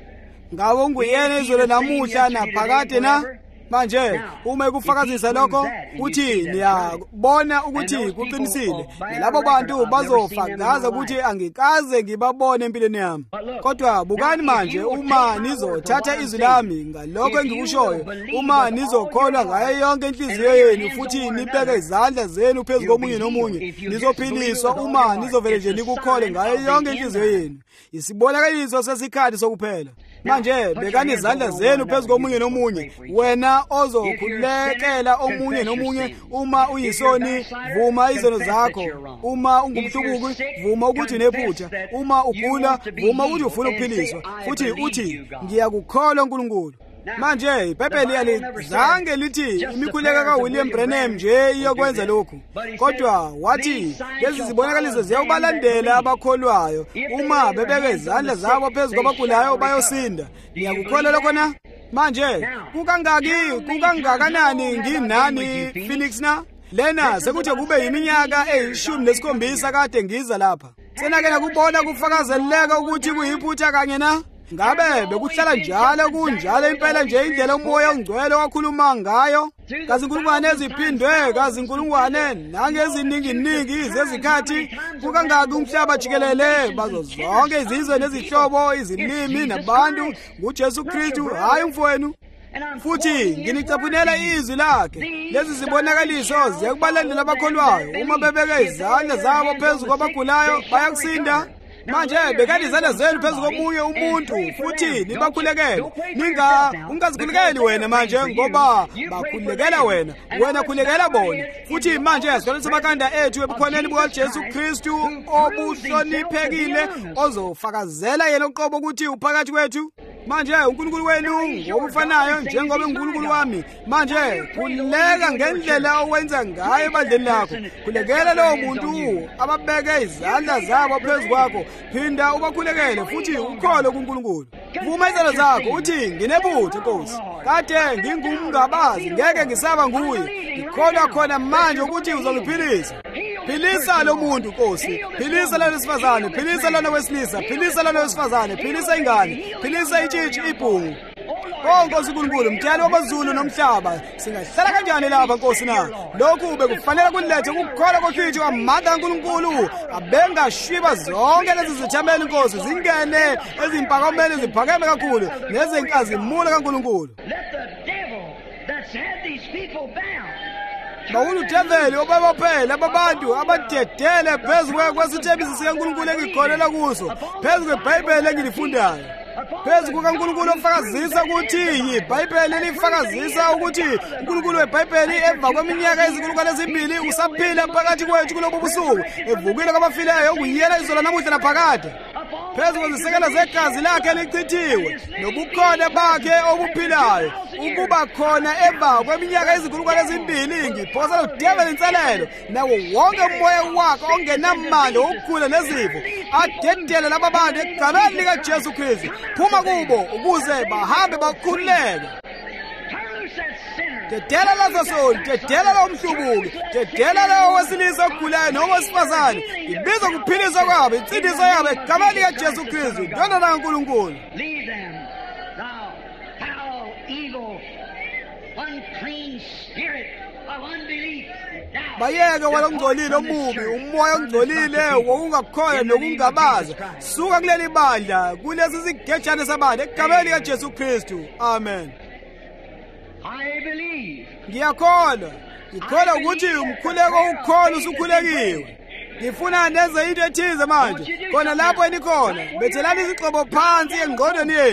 Ngabe unguyena izolo namuhla naphakade na? Manje uma ekufakazisa lokho uthi niyabona ukuthi kuqinisile, labo bantu bazofakaza ukuthi angikaze ngibabone empilweni yami. Kodwa bukani manje uma nizothatha izwi lami ngalokho engikushoyo, uma nizokholwa ngayo yonke inhliziyo yenu futhi nibeke izandla zenu phezu komunye nomunye, nizophiliswa uma nizovele nje nikukhole ngayo yonke inhliziyo yenu. Isibonakaliso sesikhathi sokuphela. Manje bekani izandla zenu phezu komunye nomunye. Wena ozokhulekela omunye nomunye uma uyisoni, vuma izono zakho. Uma ungumhlubuki, vuma ukuthi unephutha. Uma ugula, vuma ukuthi ufuna ukuphiliswa. Futhi uthi ngiyakukholwa uNkulunkulu. Manje iBhayibheli alizange lithi imikhuleko kaWilliam Branham nje iyokwenza lokhu. Kodwa wathi lezi zibonakaliso ziyakubalandela abakholwayo uma bebeke izandla zabo phezu kwabagulayo bayosinda. Ngiyakukholwa lokho na? Manje kukangaki kukangakanani nginani Phoenix na? Lena sekuthi kube yiminyaka eyishumi nesikhombisa kade ngiza lapha. Senake nakubona kufakazeleka ukuthi kuyiphutha kanye na? Ngabe bekuhlala njalo kunjalo impela nje indlela umoya ongcwele wakhuluma ngayo? Kazi inkulungwane eziphindwe, kazi inkulungwane nangeziningi-ningi zezikhathi. Kukangaki umhlaba jikelele bazo zonke izizwe nezihlobo, izilimi nabantu nguJesu Kristu, hayi umfowenu. Futhi nginicaphunela izwi lakhe. Lezi zibonakaliso ziyakubalandela abakholwayo. Uma bebeke izandla zabo phezu kwabagulayo bayakusinda. Manje bekani izandla zenu phezu komunye umuntu futhi nibakhulekele. Ninga ungazikhulekeli wena manje ngoba bakhulekela wena. Wena khulekela bona. Futhi manje asiqalise amakanda ethu ebukhoneni bukaJesu Kristu obuhloniphekile ozofakazela yena uqobo ukuthi uphakathi kwethu. Manje uNkulunkulu wenu ngokufanayo njengoba uNkulunkulu wami. Manje khuleka ngendlela owenza ngayo ebandleni lakho. Khulekela lowo muntu ababeke izandla zabo phezu kwakho. Phinda ubakhulekele futhi ukhole kuNkulunkulu. Vuma izandla zakho uthi nginephutha Nkosi. Kade ngingumngabazi ngeke ngisaba nguye. Ngikholwa khona manje ukuthi uzongiphilisa. Philisa lo muntu Nkosi. Philisa lo wesifazane, philisa lo wesilisa, philisa lo wesifazane, philisa ingane, philisa itshitshi ibhungu. Oh Nkosi uNkulunkulu, mdali wamazulu nomhlaba, singahlala kanjani lapha Nkosi na? Lokhu bekufanele kulethe ukukholwa kokhitho amandla kaNkulunkulu abengashwiba zonke lezi zithameli Nkosi zingene ezimpakameni ziphakeme kakhulu nezinkazimula kaNkulunkulu. Let the devil that's had these people bound. Bawuludeveli obabophela ababantu abadedele phezu kwesithembiso sikaNkulunkulu engikholela kuso, phezu kweBhayibheli engilifundayo. Phezu kukaNkulunkulu ofakazisa ukuthi iBhayibheli lifakazisa ukuthi uNkulunkulu weBhayibheli emva kweminyaka ezinkulungwane ezimbili usaphila phakathi kwethu kulobu busuku, evukile kwabafileyo nguyena izolo namuhla naphakade. Phezu kwezisekelo zegazi lakhe elichithiwe nobukhona bakhe obuphilayo, ukuba khona emva kweminyaka ezinkulungwane ezimbili ngiphosa lodeveli inselelo nawo wonke umoya wakhe ongenamandla wokukhula nezifo adedele laba bantu egameni likaJesu Kristu. Phuma kubo ukuze bahambe bakhululeke. Dedela lazasoni, dedela lo mhlubuki, dedela lo wesilisa ogulayo nowesifazane. Ibiza ukuphilisa kwabo, insindiso yabo egameni likaJesu Kristu, Ndodana kaNkulunkulu. Leave them, thou foul, evil, unclean spirit of unbelief. Bayeke walongcolile omubi, umoya ongcolile wokungakholwa nokungabaza. Suka kuleli bandla, kulezi zigejane sabantu egameni likaJesu Kristu. Amen. I believe. Ngiyakholwa. Ngikholwa ukuthi umkhuleko ukhona usukhulekiwe. Ngifuna nenze into ethize manje. Khona lapho enikhona, bethelani izixobo phansi engqondweni yenu.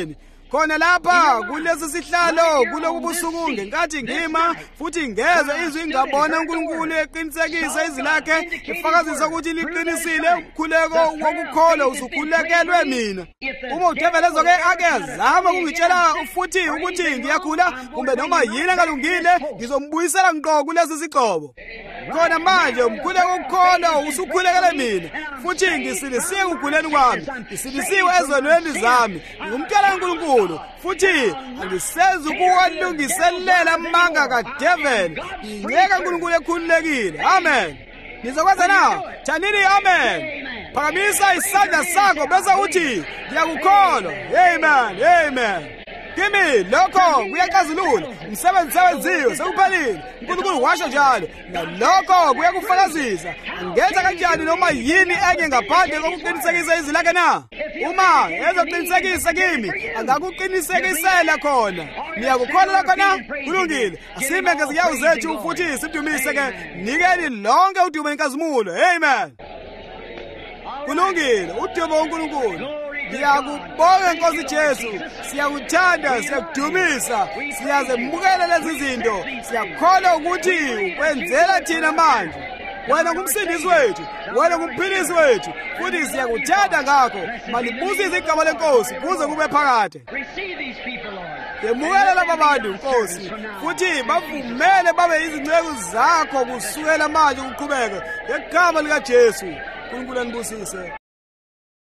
khona lapha kulesi sihlalo kulobu busuku ngenkathi ngima futhi ngezwe izwi ngabona uNkulunkulu eqinisekisa izwi lakhe ifakazisa ukuthi liqinisile umkhuleko wokukholwa uzukhulekelwe mina. Uma udevelezo ke ake zama ukungitshela futhi ukuthi ngiyakhula kumbe noma yini engalungile ngizombuyisela ngqo kulesi sigcobo. Khona manje umkhuleko wokukholwa usukhulekele mina futhi ngisilisiwe ukuguleni kwami, ngisilisiwe ezonweni zami, ngumtshela uNkulunkulu futhi angisenzi ukuwalungiselela amanga kadevil. Ngiyeka uNkulunkulu ekhululekile. Amen. Nizokwenza na? Thanini amen. Phakamisa isandla sakho bese uthi ngiyakukholwa. Amen. Amen. Kimi lokho kuyaqazulula umsebenzi sewenziwe sekuphelile. uNkulunkulu washo njalo nalokho kuyakufakazisa. Angenza kanjani noma yini enye ngaphandle kokuqinisekisa izwi lakhe na? Uma ezoqinisekisa kimi angakuqinisekisela khona. Niyakukholwa lokho na? Kulungile. Asime ngezinyawo zethu futhi sidumise ke nikeni lonke udumo inkazimulo. Amen. Kulungile. Udumo uNkulunkulu. Ngiyakubonga Nkosi Jesu, siyakuthanda, siyakudumisa, siyazemukela lezi zinto, siyakholwa ukuthi ukwenzela thina manje. Wena ngumsindisi wethu, wena ngumphilisi wethu, futhi siyakuthanda ngakho. Malibusise igama leNkosi kuze kube phakade. Yemukela laba bantu Nkosi, futhi bavumele babe izinceku zakho kusukela manje ukuqhubeka ngegama likaJesu. uNkulunkulu anibusise.